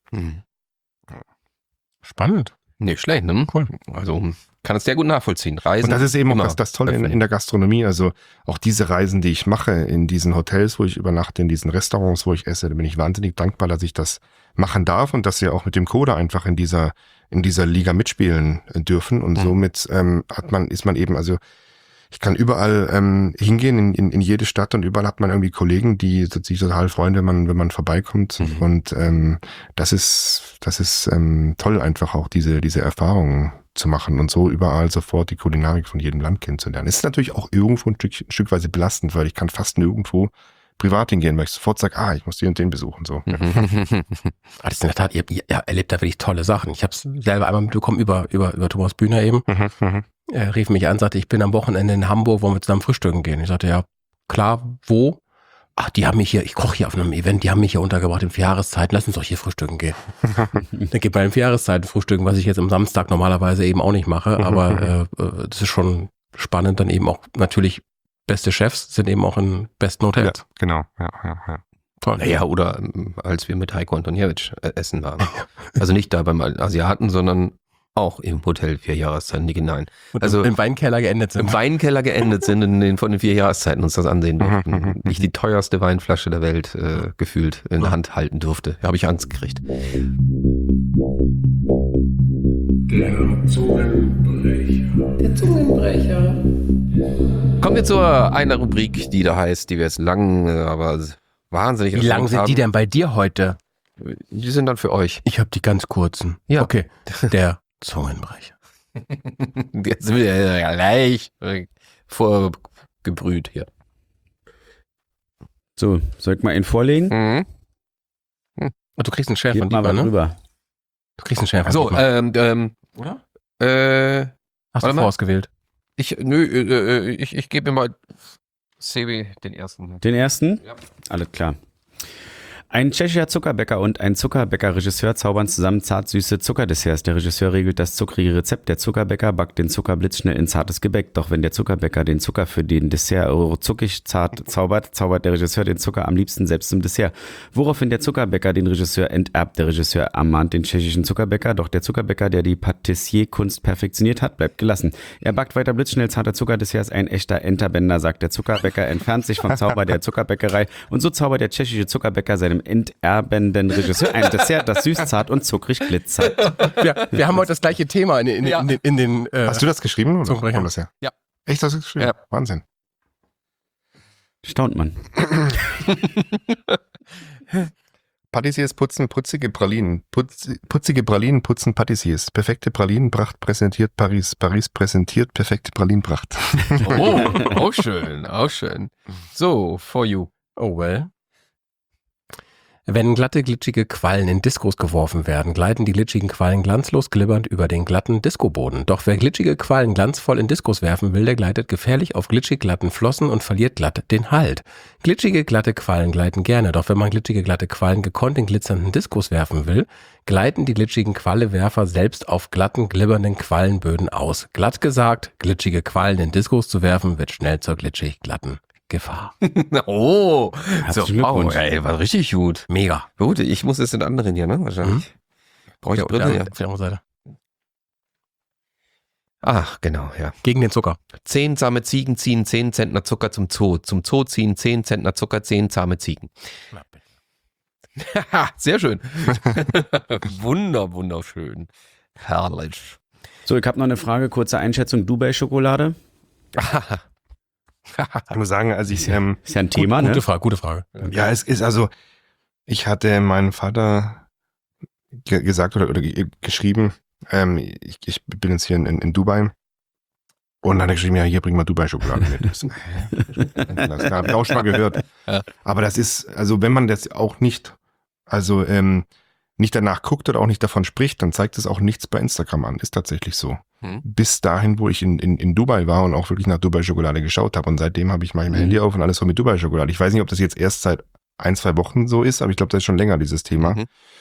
Spannend.
Nicht schlecht, ne? Cool. Also kann es sehr gut nachvollziehen. Reisen.
Und das ist eben auch das Tolle in der Gastronomie. Also auch diese Reisen, die ich mache, in diesen Hotels, wo ich übernachte, in diesen Restaurants, wo ich esse, da bin ich wahnsinnig dankbar, dass ich das machen darf und dass wir auch mit dem Coda einfach in dieser Liga mitspielen dürfen. Und somit ist man eben, also ich kann überall hingehen, in jede Stadt, und überall hat man irgendwie Kollegen, die sich total freuen, wenn man vorbeikommt. Und das ist toll, einfach auch diese Erfahrungen zu machen und so überall sofort die Kulinarik von jedem Land kennenzulernen. Es ist natürlich auch irgendwo ein Stückweise belastend, weil ich kann fast nirgendwo privat hingehen, weil ich sofort sage, ich muss den und den besuchen. So.
Das ist in der Tat, ihr erlebt da wirklich tolle Sachen. Ich habe es selber einmal mitbekommen über Thomas Bühner eben. Er rief mich an, sagte, ich bin am Wochenende in Hamburg, wollen wir zusammen frühstücken gehen? Ich sagte, ja, klar, wo? Ach, die haben mich hier, ich koche hier auf einem Event, die haben mich hier untergebracht in 4 Jahreszeiten, lass uns doch hier frühstücken gehen. Dann geht man in 4 Jahreszeiten frühstücken, was ich jetzt am Samstag normalerweise eben auch nicht mache, aber das ist schon spannend, dann eben auch natürlich beste Chefs sind eben auch in besten Hotels.
Ja, genau, ja.
Toll.
Naja, oder als wir mit Heiko Antoniewicz essen waren. Also nicht da beim Asiaten, sondern auch im Hotel 4 Jahreszeiten, die hinein.
Also im Weinkeller geendet sind.
Im Weinkeller geendet sind, von den 4 Jahreszeiten uns das ansehen durften. Ich die teuerste Weinflasche der Welt gefühlt in der Hand halten durfte. Habe ich Angst gekriegt.
Der Zungenbrecher.
Kommen wir zu einer Rubrik, die da heißt, die wir jetzt lang, aber wahnsinnig
Wie lang sind die denn bei dir heute?
Die sind dann für euch.
Ich habe die ganz kurzen.
Ja.
Okay, der Zungenbrecher.
Jetzt sind wir ja gleich vorgebrüht hier.
So, soll ich mal einen vorlegen?
Du kriegst einen Share
Geht
von
mal
Dieter,
was
ne?
rüber.
Du kriegst einen Share von
So,
Dieter. Oder? Hast du
warte mal.
vorausgewählt?
Ich gebe mir mal Sebi den ersten.
Den ersten?
Ja.
Alles klar. Ein tschechischer Zuckerbäcker und ein Zuckerbäcker-Regisseur zaubern zusammen zart-süße Zuckerdesserts. Der Regisseur regelt das zuckrige Rezept. Der Zuckerbäcker backt den Zucker blitzschnell in zartes Gebäck. Doch wenn der Zuckerbäcker den Zucker für den Dessert zuckig zart zaubert der Regisseur den Zucker am liebsten selbst zum Dessert. Woraufhin der Zuckerbäcker den Regisseur enterbt. Der Regisseur ermahnt den tschechischen Zuckerbäcker, doch der Zuckerbäcker, der die Patissierkunst perfektioniert hat, bleibt gelassen. Er backt weiter blitzschnell zarte Zuckerdesserts, ein echter Enterbänder, sagt der Zuckerbäcker, entfernt sich vom Zauber der Zuckerbäckerei und so zaubert der tschechische Zuckerbäcker seinem enterbenden Regisseur ein Dessert, das süß, zart und zuckrig glitzert.
Wir haben heute das gleiche Thema in den
Hast du das geschrieben? Oder?
Zungenbrecher.
Das her?
Ja.
Echt, hast du das geschrieben?
Ja.
Wahnsinn.
Staunt man.
Patissiers putzen putzige Pralinen. Putzige Pralinen putzen Patissiers. Perfekte Pralinenpracht präsentiert Paris. Paris präsentiert perfekte Pralinenpracht.
Oh, auch schön, auch schön. So, for you.
Oh well. Wenn glatte, glitschige Quallen in Diskos geworfen werden, gleiten die glitschigen Quallen glanzlos glibbernd über den glatten Diskoboden. Doch wer glitschige Quallen glanzvoll in Diskos werfen will, der gleitet gefährlich auf glitschig glatten Flossen und verliert glatt den Halt. Glitschige, glatte Quallen gleiten gerne, doch wenn man glitschige, glatte Quallen gekonnt in glitzernden Diskos werfen will, gleiten die glitschigen Quallewerfer selbst auf glatten, glibbernden Quallenböden aus. Glatt gesagt, glitschige Quallen in Diskos zu werfen, wird schnell zur glitschig glatten Gefahr.
Oh,
Herzlichen
so, wow,
Glückwunsch.
ey, war richtig gut.
Mega.
Gut, ich muss es den anderen hier, ne? Wahrscheinlich. Brauche ich Brille? Ja.
Auf der anderen Seite.
Ach, genau, ja.
Gegen den Zucker.
10 zahme Ziegen ziehen 10 Zentner Zucker zum Zoo. Zum Zoo ziehen 10 Zentner Zucker 10 zahme Ziegen. Haha, sehr schön. Wunderschön. Herrlich.
So, ich habe noch eine Frage, kurze Einschätzung. Dubai-Schokolade?
Ich muss sagen, als ich,
Ist ja ein Thema, ne?
Gute Frage.
ja, es ist also, ich hatte meinem Vater gesagt oder geschrieben, ich bin jetzt hier in Dubai und dann hat er geschrieben, ja, hier bring mal Dubai-Schokolade mit. Das habe ich auch schon mal gehört.
Ja.
Aber das ist, also wenn man das auch nicht, also nicht danach guckt oder auch nicht davon spricht, dann zeigt es auch nichts bei Instagram an. Ist tatsächlich so. Bis dahin, wo ich in Dubai war und auch wirklich nach Dubai-Schokolade geschaut habe. Und seitdem habe ich mein Handy auf und alles so mit Dubai-Schokolade. Ich weiß nicht, ob das jetzt erst seit 1-2 Wochen so ist, aber ich glaube, das ist schon länger, dieses Thema.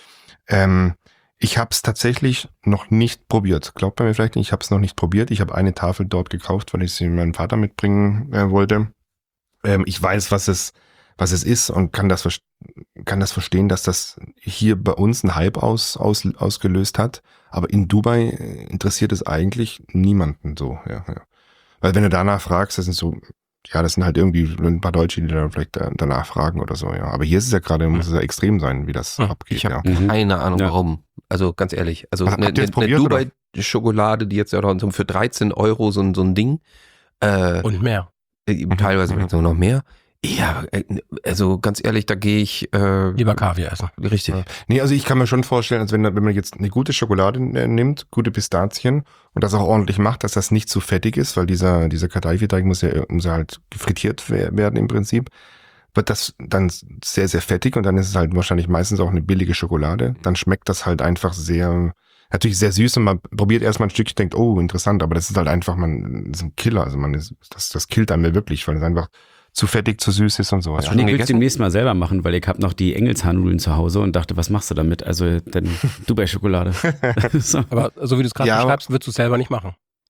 Ich habe es tatsächlich noch nicht probiert. Glaubt man mir vielleicht nicht, ich habe es noch nicht probiert. Ich habe eine Tafel dort gekauft, weil ich sie meinem Vater mitbringen wollte. Ich weiß, was es ist und kann das verstehen, dass das hier bei uns einen Hype ausgelöst hat. Aber in Dubai interessiert es eigentlich niemanden so. Ja. Weil wenn du danach fragst, das sind halt irgendwie ein paar Deutsche, die dann vielleicht danach fragen oder so. Ja. Aber hier ist es ja gerade, muss es ja extrem sein, wie das abgeht.
Ich habe keine Ahnung, warum. Also ganz ehrlich. Also
Habt ihr
eine
jetzt probiert,
Dubai-Schokolade, die jetzt ja so für 13 € so ein Ding.
Und mehr.
Teilweise vielleicht sogar noch mehr. Ja, also ganz ehrlich, da gehe ich
Lieber Kaviar essen.
richtig.
Nee, also ich kann mir schon vorstellen, als wenn man jetzt eine gute Schokolade nimmt, gute Pistazien und das auch ordentlich macht, dass das nicht zu fettig ist, weil dieser Kadaifi-Teig muss ja halt frittiert werden im Prinzip, wird das dann sehr, sehr fettig und dann ist es halt wahrscheinlich meistens auch eine billige Schokolade. Dann schmeckt das halt einfach natürlich sehr süß und man probiert erstmal ein Stückchen, denkt, oh, interessant, aber das ist halt einfach, das ist ein Killer, also das killt einem ja wirklich, weil es einfach zu fettig, zu süß ist und so.
Ich will es demnächst mal selber machen, weil ich habe noch die Engelshaarnudeln zu Hause und dachte, was machst du damit? Also dann Dubai-Schokolade. So.
Aber so wie du es gerade beschreibst, würdest du es selber nicht machen.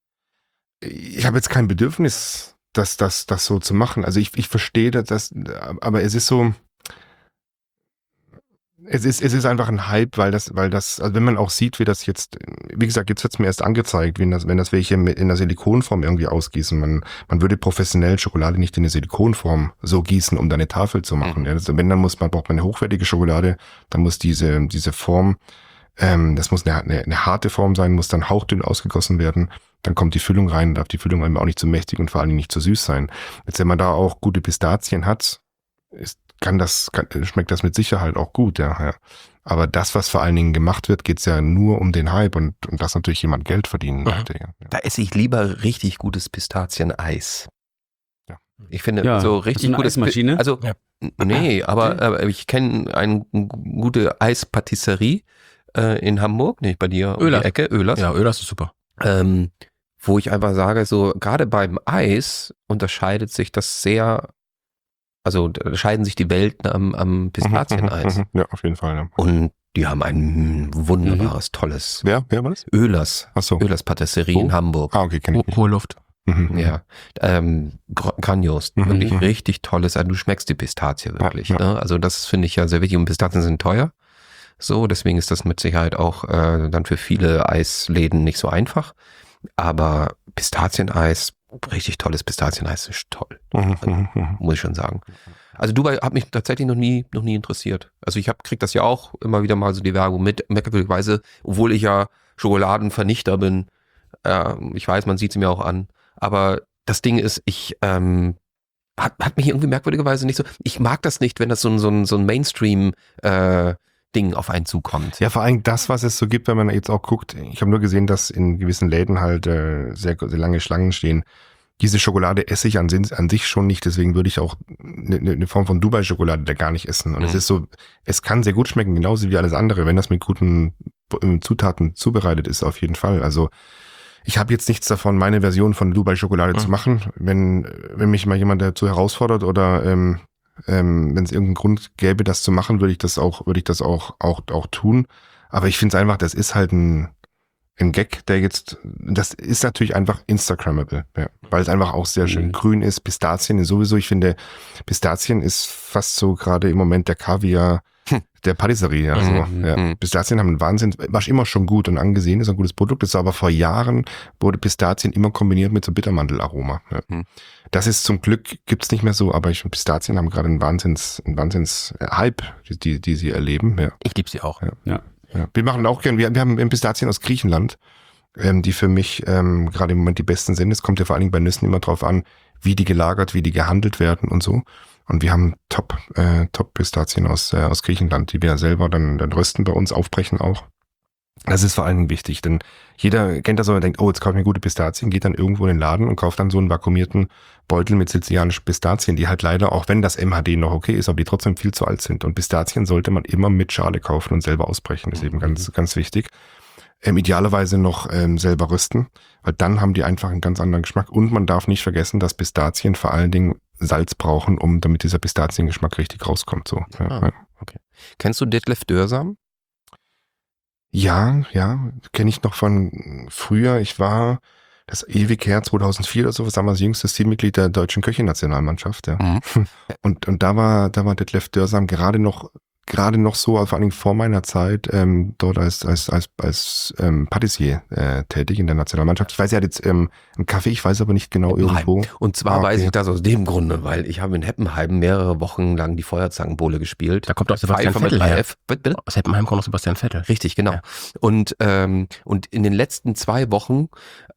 Ich habe jetzt kein Bedürfnis, das so zu machen. Also ich verstehe das, aber es ist so, es ist einfach ein Hype, weil das, also wenn man auch sieht, wie das jetzt, wie gesagt, jetzt wird's mir erst angezeigt, wenn das welche in der Silikonform irgendwie ausgießen. Man würde professionell Schokolade nicht in eine Silikonform so gießen, um da eine Tafel zu machen. Ja, wenn, dann braucht man eine hochwertige Schokolade, dann muss diese Form, das muss eine harte Form sein, muss dann hauchdünn ausgegossen werden. Dann kommt die Füllung rein, darf die Füllung auch nicht zu mächtig und vor allem nicht zu süß sein. Jetzt, wenn man da auch gute Pistazien hat, schmeckt das mit Sicherheit auch gut, ja. Aber das, was vor allen Dingen gemacht wird, geht's ja nur um den Hype und dass natürlich jemand Geld verdienen möchte. Ja.
Da esse ich lieber richtig gutes Pistazieneis.
Ja.
Ich finde so richtig
eine
gutes
Eismaschine?
Also nee, aber ich kenne eine gute Eispatisserie in Hamburg, nicht bei dir um die Ecke, Oehlers.
Ja, Oehlers ist super.
Wo ich einfach sage, so gerade beim Eis unterscheidet sich das sehr. Also da scheiden sich die Welten am Pistazieneis.
Ja, auf jeden Fall. Ja.
Und die haben ein wunderbares, tolles.
Wer war das?
Oehlers.
Ach so.
Oehlers Patisserie in Hamburg.
Ah, okay, kenne ich nicht.
Hohe Luft.
Ja. Grandios. Wirklich richtig tolles. Also du schmeckst die Pistazie wirklich.
Ja.
Ne? Also das finde ich ja sehr wichtig. Und Pistazien sind teuer. So, deswegen ist das mit Sicherheit auch dann für viele Eisläden nicht so einfach. Aber Pistazieneis, richtig tolles Pistazieneis ist toll. Muss ich schon sagen. Also Dubai hat mich tatsächlich noch nie interessiert. Also ich krieg das ja auch immer wieder mal so die Werbung mit, merkwürdigerweise, obwohl ich ja Schokoladenvernichter bin. Ich weiß, man sieht sie mir auch an. Aber das Ding ist, hat mich irgendwie merkwürdigerweise nicht so. Ich mag das nicht, wenn das so ein Mainstream Ding auf einen zukommt.
Ja, vor allem das, was es so gibt, wenn man jetzt auch guckt. Ich habe nur gesehen, dass in gewissen Läden halt sehr, sehr lange Schlangen stehen. Diese Schokolade esse ich an sich schon nicht, deswegen würde ich auch eine Form von Dubai-Schokolade da gar nicht essen. Und es ist so, es kann sehr gut schmecken, genauso wie alles andere, wenn das mit guten Zutaten zubereitet ist, auf jeden Fall. Also ich habe jetzt nichts davon, meine Version von Dubai-Schokolade zu machen. Wenn mich mal jemand dazu herausfordert oder wenn es irgendeinen Grund gäbe, das zu machen, würde ich das auch tun. Aber ich finde es einfach, das ist halt ein Gag, das ist natürlich einfach Instagrammable, ja, weil es einfach auch sehr schön grün ist. Pistazien ist sowieso, ich finde, Pistazien ist fast so gerade im Moment der Kaviar der Patisserie. Also, ja. Pistazien haben einen Wahnsinn, war immer schon gut und angesehen, ist ein gutes Produkt, ist aber vor Jahren wurde Pistazien immer kombiniert mit so Bittermandelaroma. Ja. Das ist zum Glück, gibt's nicht mehr so, aber Pistazien haben gerade einen Wahnsinns-Hype, die sie erleben. Ja.
Ich liebe sie auch.
Ja. Ja. Wir machen auch gerne, wir haben Pistazien aus Griechenland, die für mich gerade im Moment die besten sind. Es kommt ja vor allen Dingen bei Nüssen immer drauf an, wie die gelagert, wie die gehandelt werden und so. Und wir haben Top-Pistazien aus Griechenland, die wir selber dann rösten bei uns, aufbrechen auch. Das ist vor allen Dingen wichtig, denn jeder kennt das, wenn man denkt, oh, jetzt kaufe ich mir gute Pistazien, geht dann irgendwo in den Laden und kauft dann so einen vakuumierten Beutel mit sizilianischen Pistazien, die halt leider, auch wenn das MHD noch okay ist, aber die trotzdem viel zu alt sind. Und Pistazien sollte man immer mit Schale kaufen und selber ausbrechen. Das ist eben ganz, ganz wichtig. Idealerweise noch selber rösten, weil dann haben die einfach einen ganz anderen Geschmack. Und man darf nicht vergessen, dass Pistazien vor allen Dingen Salz brauchen, damit dieser Pistaziengeschmack richtig rauskommt. So. Ja.
Okay. Kennst du Detlef Dörsam?
Ja, kenne ich noch von früher. Ich war das ewig her, 2004 oder so, was damals jüngstes Teammitglied der deutschen Köchin-Nationalmannschaft. Ja. Und da war Detlef Dörsam gerade noch so, vor allen Dingen vor meiner Zeit, dort als Patissier tätig in der Nationalmannschaft. Ich weiß, er hat jetzt einen Café, ich weiß aber nicht genau irgendwo.
Und zwar weiß ich das aus dem Grunde, weil ich habe in Heppenheim mehrere Wochen lang die Feuerzangenbowle gespielt.
Da kommt auch Sebastian Vettel her.
Bitte?
Aus Heppenheim kommt auch Sebastian Vettel.
Richtig, genau. Ja. Und in den letzten 2 Wochen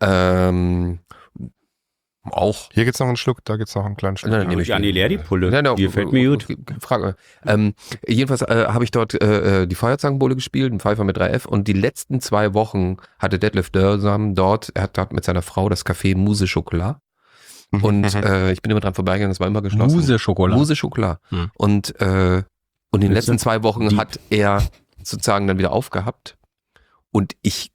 auch.
Hier geht's noch einen Schluck, da geht's noch einen kleinen Schluck.
Nehme ich an die leer, die Pulle.
Ja,
die gefällt mir gut.
Frage. Jedenfalls habe ich dort die Feuerzangenbowle gespielt, ein Pfeifer mit 3F, und die letzten 2 Wochen hatte Detlef Dörsam dort, er hat mit seiner Frau das Café Mousse Chocolat. Und ich bin immer dran vorbeigegangen, es war immer geschlossen.
Mousse Chocolat.
Mousse Chocolat. Und in den letzten 2 Wochen hat er sozusagen dann wieder aufgehabt. Und ich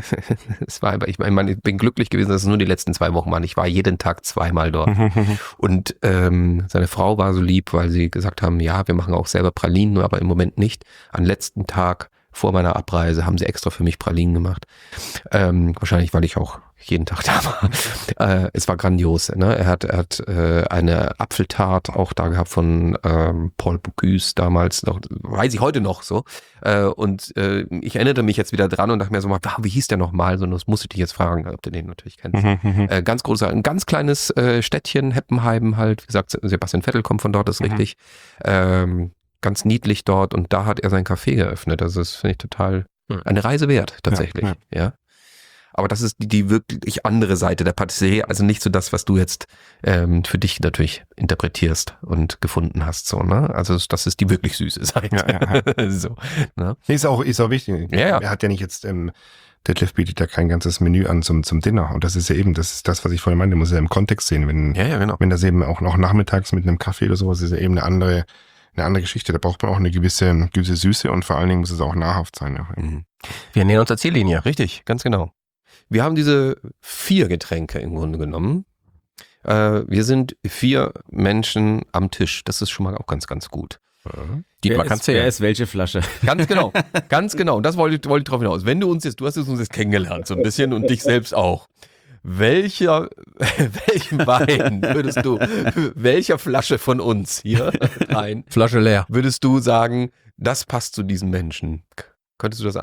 bin glücklich gewesen, dass es nur die letzten 2 Wochen waren. Ich war jeden Tag 2-mal dort. Und seine Frau war so lieb, weil sie gesagt haben, ja, wir machen auch selber Pralinen, nur aber im Moment nicht. Am letzten Tag vor meiner Abreise haben sie extra für mich Pralinen gemacht. Wahrscheinlich, weil ich auch jeden Tag da war. Es war grandios. Ne? Er hat eine Apfeltart auch da gehabt von Paul Bocuse damals noch, weiß ich heute noch so. Und ich erinnerte mich jetzt wieder dran und dachte mir so mal, wie hieß der nochmal? So, das musste ich dich jetzt fragen, ob du den natürlich kennst. Ein ganz kleines Städtchen, Heppenheim halt. Wie gesagt, Sebastian Vettel kommt von dort, ist richtig. Ganz niedlich dort, und da hat er sein Café geöffnet. Also das finde ich total eine Reise wert, tatsächlich. Ja. Aber das ist die wirklich andere Seite der Patisserie, also nicht so das, was du jetzt für dich natürlich interpretierst und gefunden hast. So, ne? Also das ist die wirklich süße Seite. Ja. So, ne?
Ist auch wichtig.
Ja.
Er hat ja nicht jetzt, Detlef bietet ja kein ganzes Menü an zum Dinner. Und das ist ja eben, das ist das, was ich vorhin meinte, muss ja im Kontext sehen. Wenn das eben auch noch nachmittags mit einem Kaffee oder sowas ist, ja eben eine andere Geschichte. Da braucht man auch eine gewisse Süße, und vor allen Dingen muss es auch nahrhaft sein. Ja.
Wir nähern uns der Ziellinie.
Richtig, ganz genau. Wir haben diese 4 Getränke im Grunde genommen. Wir sind 4 Menschen am Tisch. Das ist schon mal auch ganz, ganz gut.
Wer ist welche Flasche?
Ganz genau. Und das wollte ich drauf hinaus. Wenn du hast uns jetzt kennengelernt so ein bisschen und dich selbst auch. Welchen Wein welcher Flasche von uns hier rein?
Flasche leer.
Würdest du sagen, das passt zu diesem Menschen? Könntest du das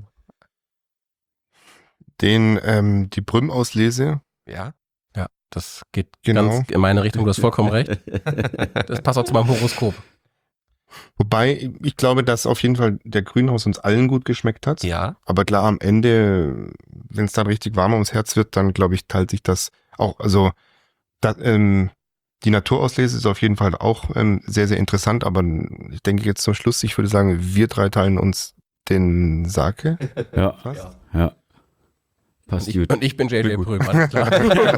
die Brüm-Auslese.
Ja,
das geht ganz in meine Richtung, du hast vollkommen recht. Das passt auch zu meinem Horoskop.
Wobei, ich glaube, dass auf jeden Fall der Grünhaus uns allen gut geschmeckt hat.
Ja. Aber
klar, am Ende, wenn es dann richtig warm ums Herz wird, dann glaube ich, teilt sich das auch, also Die Naturauslese ist auf jeden Fall auch sehr, sehr interessant, aber ich denke jetzt zum Schluss, ich würde sagen, wir 3 teilen uns den Sake.
Ja.
Was?
Ja. Passt gut.
Und ich bin JJ Prüm, alles klar.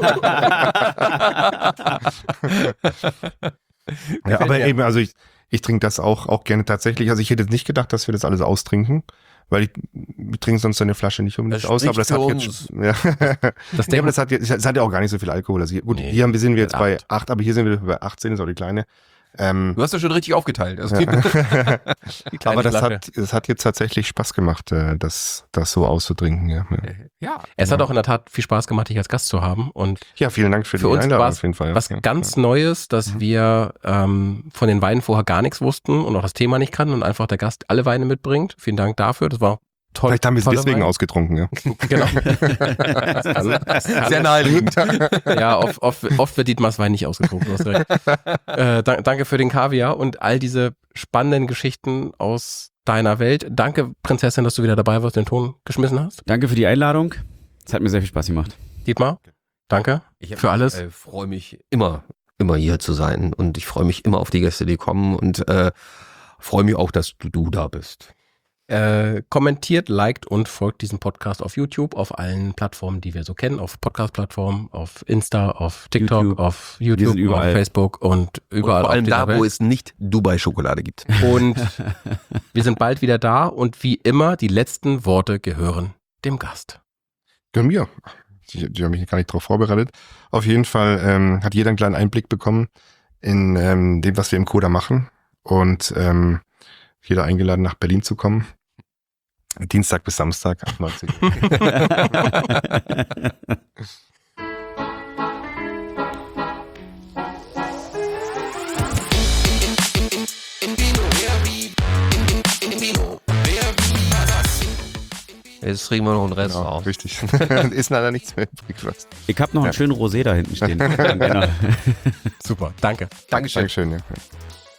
Ja, aber eben, also ich trinke das auch gerne tatsächlich. Also ich hätte nicht gedacht, dass wir das alles austrinken, weil wir trinken sonst eine Flasche nicht unbedingt aus. Aber das hat jetzt, ja. Aber das hat ja auch gar nicht so viel Alkohol. Also gut,
Nee,
hier sind wir jetzt bei
8.
8, aber hier sind wir bei 18, ist auch die kleine.
Du hast das schon richtig aufgeteilt. Also
Die kleine
Aber
Flasche.
das hat jetzt tatsächlich Spaß gemacht, das so auszutrinken. Ja.
ja.
Es hat auch in der Tat viel Spaß gemacht, dich als Gast zu haben. Und
Ja, vielen Dank für die
für uns
Einladung
war es
auf jeden Fall.
was ganz Neues, dass wir von den Weinen vorher gar nichts wussten und auch das Thema nicht kannten und einfach der Gast alle Weine mitbringt. Vielen Dank dafür. Das war toll.
Vielleicht haben wir es
toller
deswegen
Wein.
ausgetrunken. Ja.
Genau.
Sehr naheliegend.
Ja, oft wird Dietmars Wein nicht ausgetrunken. Du hast recht. Danke für den Kaviar und all diese spannenden Geschichten aus deiner Welt. Danke, Prinzessin, dass du wieder dabei warst und den Ton geschmissen hast.
Danke für die Einladung. Es hat mir sehr viel Spaß gemacht.
Dietmar, danke für alles.
Ich freue mich immer hier zu sein und ich freue mich immer auf die Gäste, die kommen und freue mich auch, dass du da bist.
Kommentiert, liked und folgt diesem Podcast auf YouTube, auf allen Plattformen, die wir so kennen, auf Podcast-Plattformen, auf Insta, auf TikTok,
YouTube.
auf
Wir
YouTube,
sind überall.
auf Facebook und überall.
Und vor allem
auf dieser
da,
Welt.
wo es nicht Dubai-Schokolade gibt.
Und wir sind bald wieder da und wie immer, die letzten Worte gehören dem Gast.
Ja, mir. Die haben mich gar nicht darauf vorbereitet. Auf jeden Fall hat jeder einen kleinen Einblick bekommen in dem, was wir im Coda machen. Und jeder eingeladen, nach Berlin zu kommen. Dienstag bis Samstag ab 19 Uhr.
Jetzt kriegen wir noch einen Rest
Genau,
raus.
richtig. Ist leider nichts mehr übrig.
Ich habe noch einen schönen Rosé da hinten stehen. Genau.
Super, danke.
Dankeschön.
Dankeschön. Ja.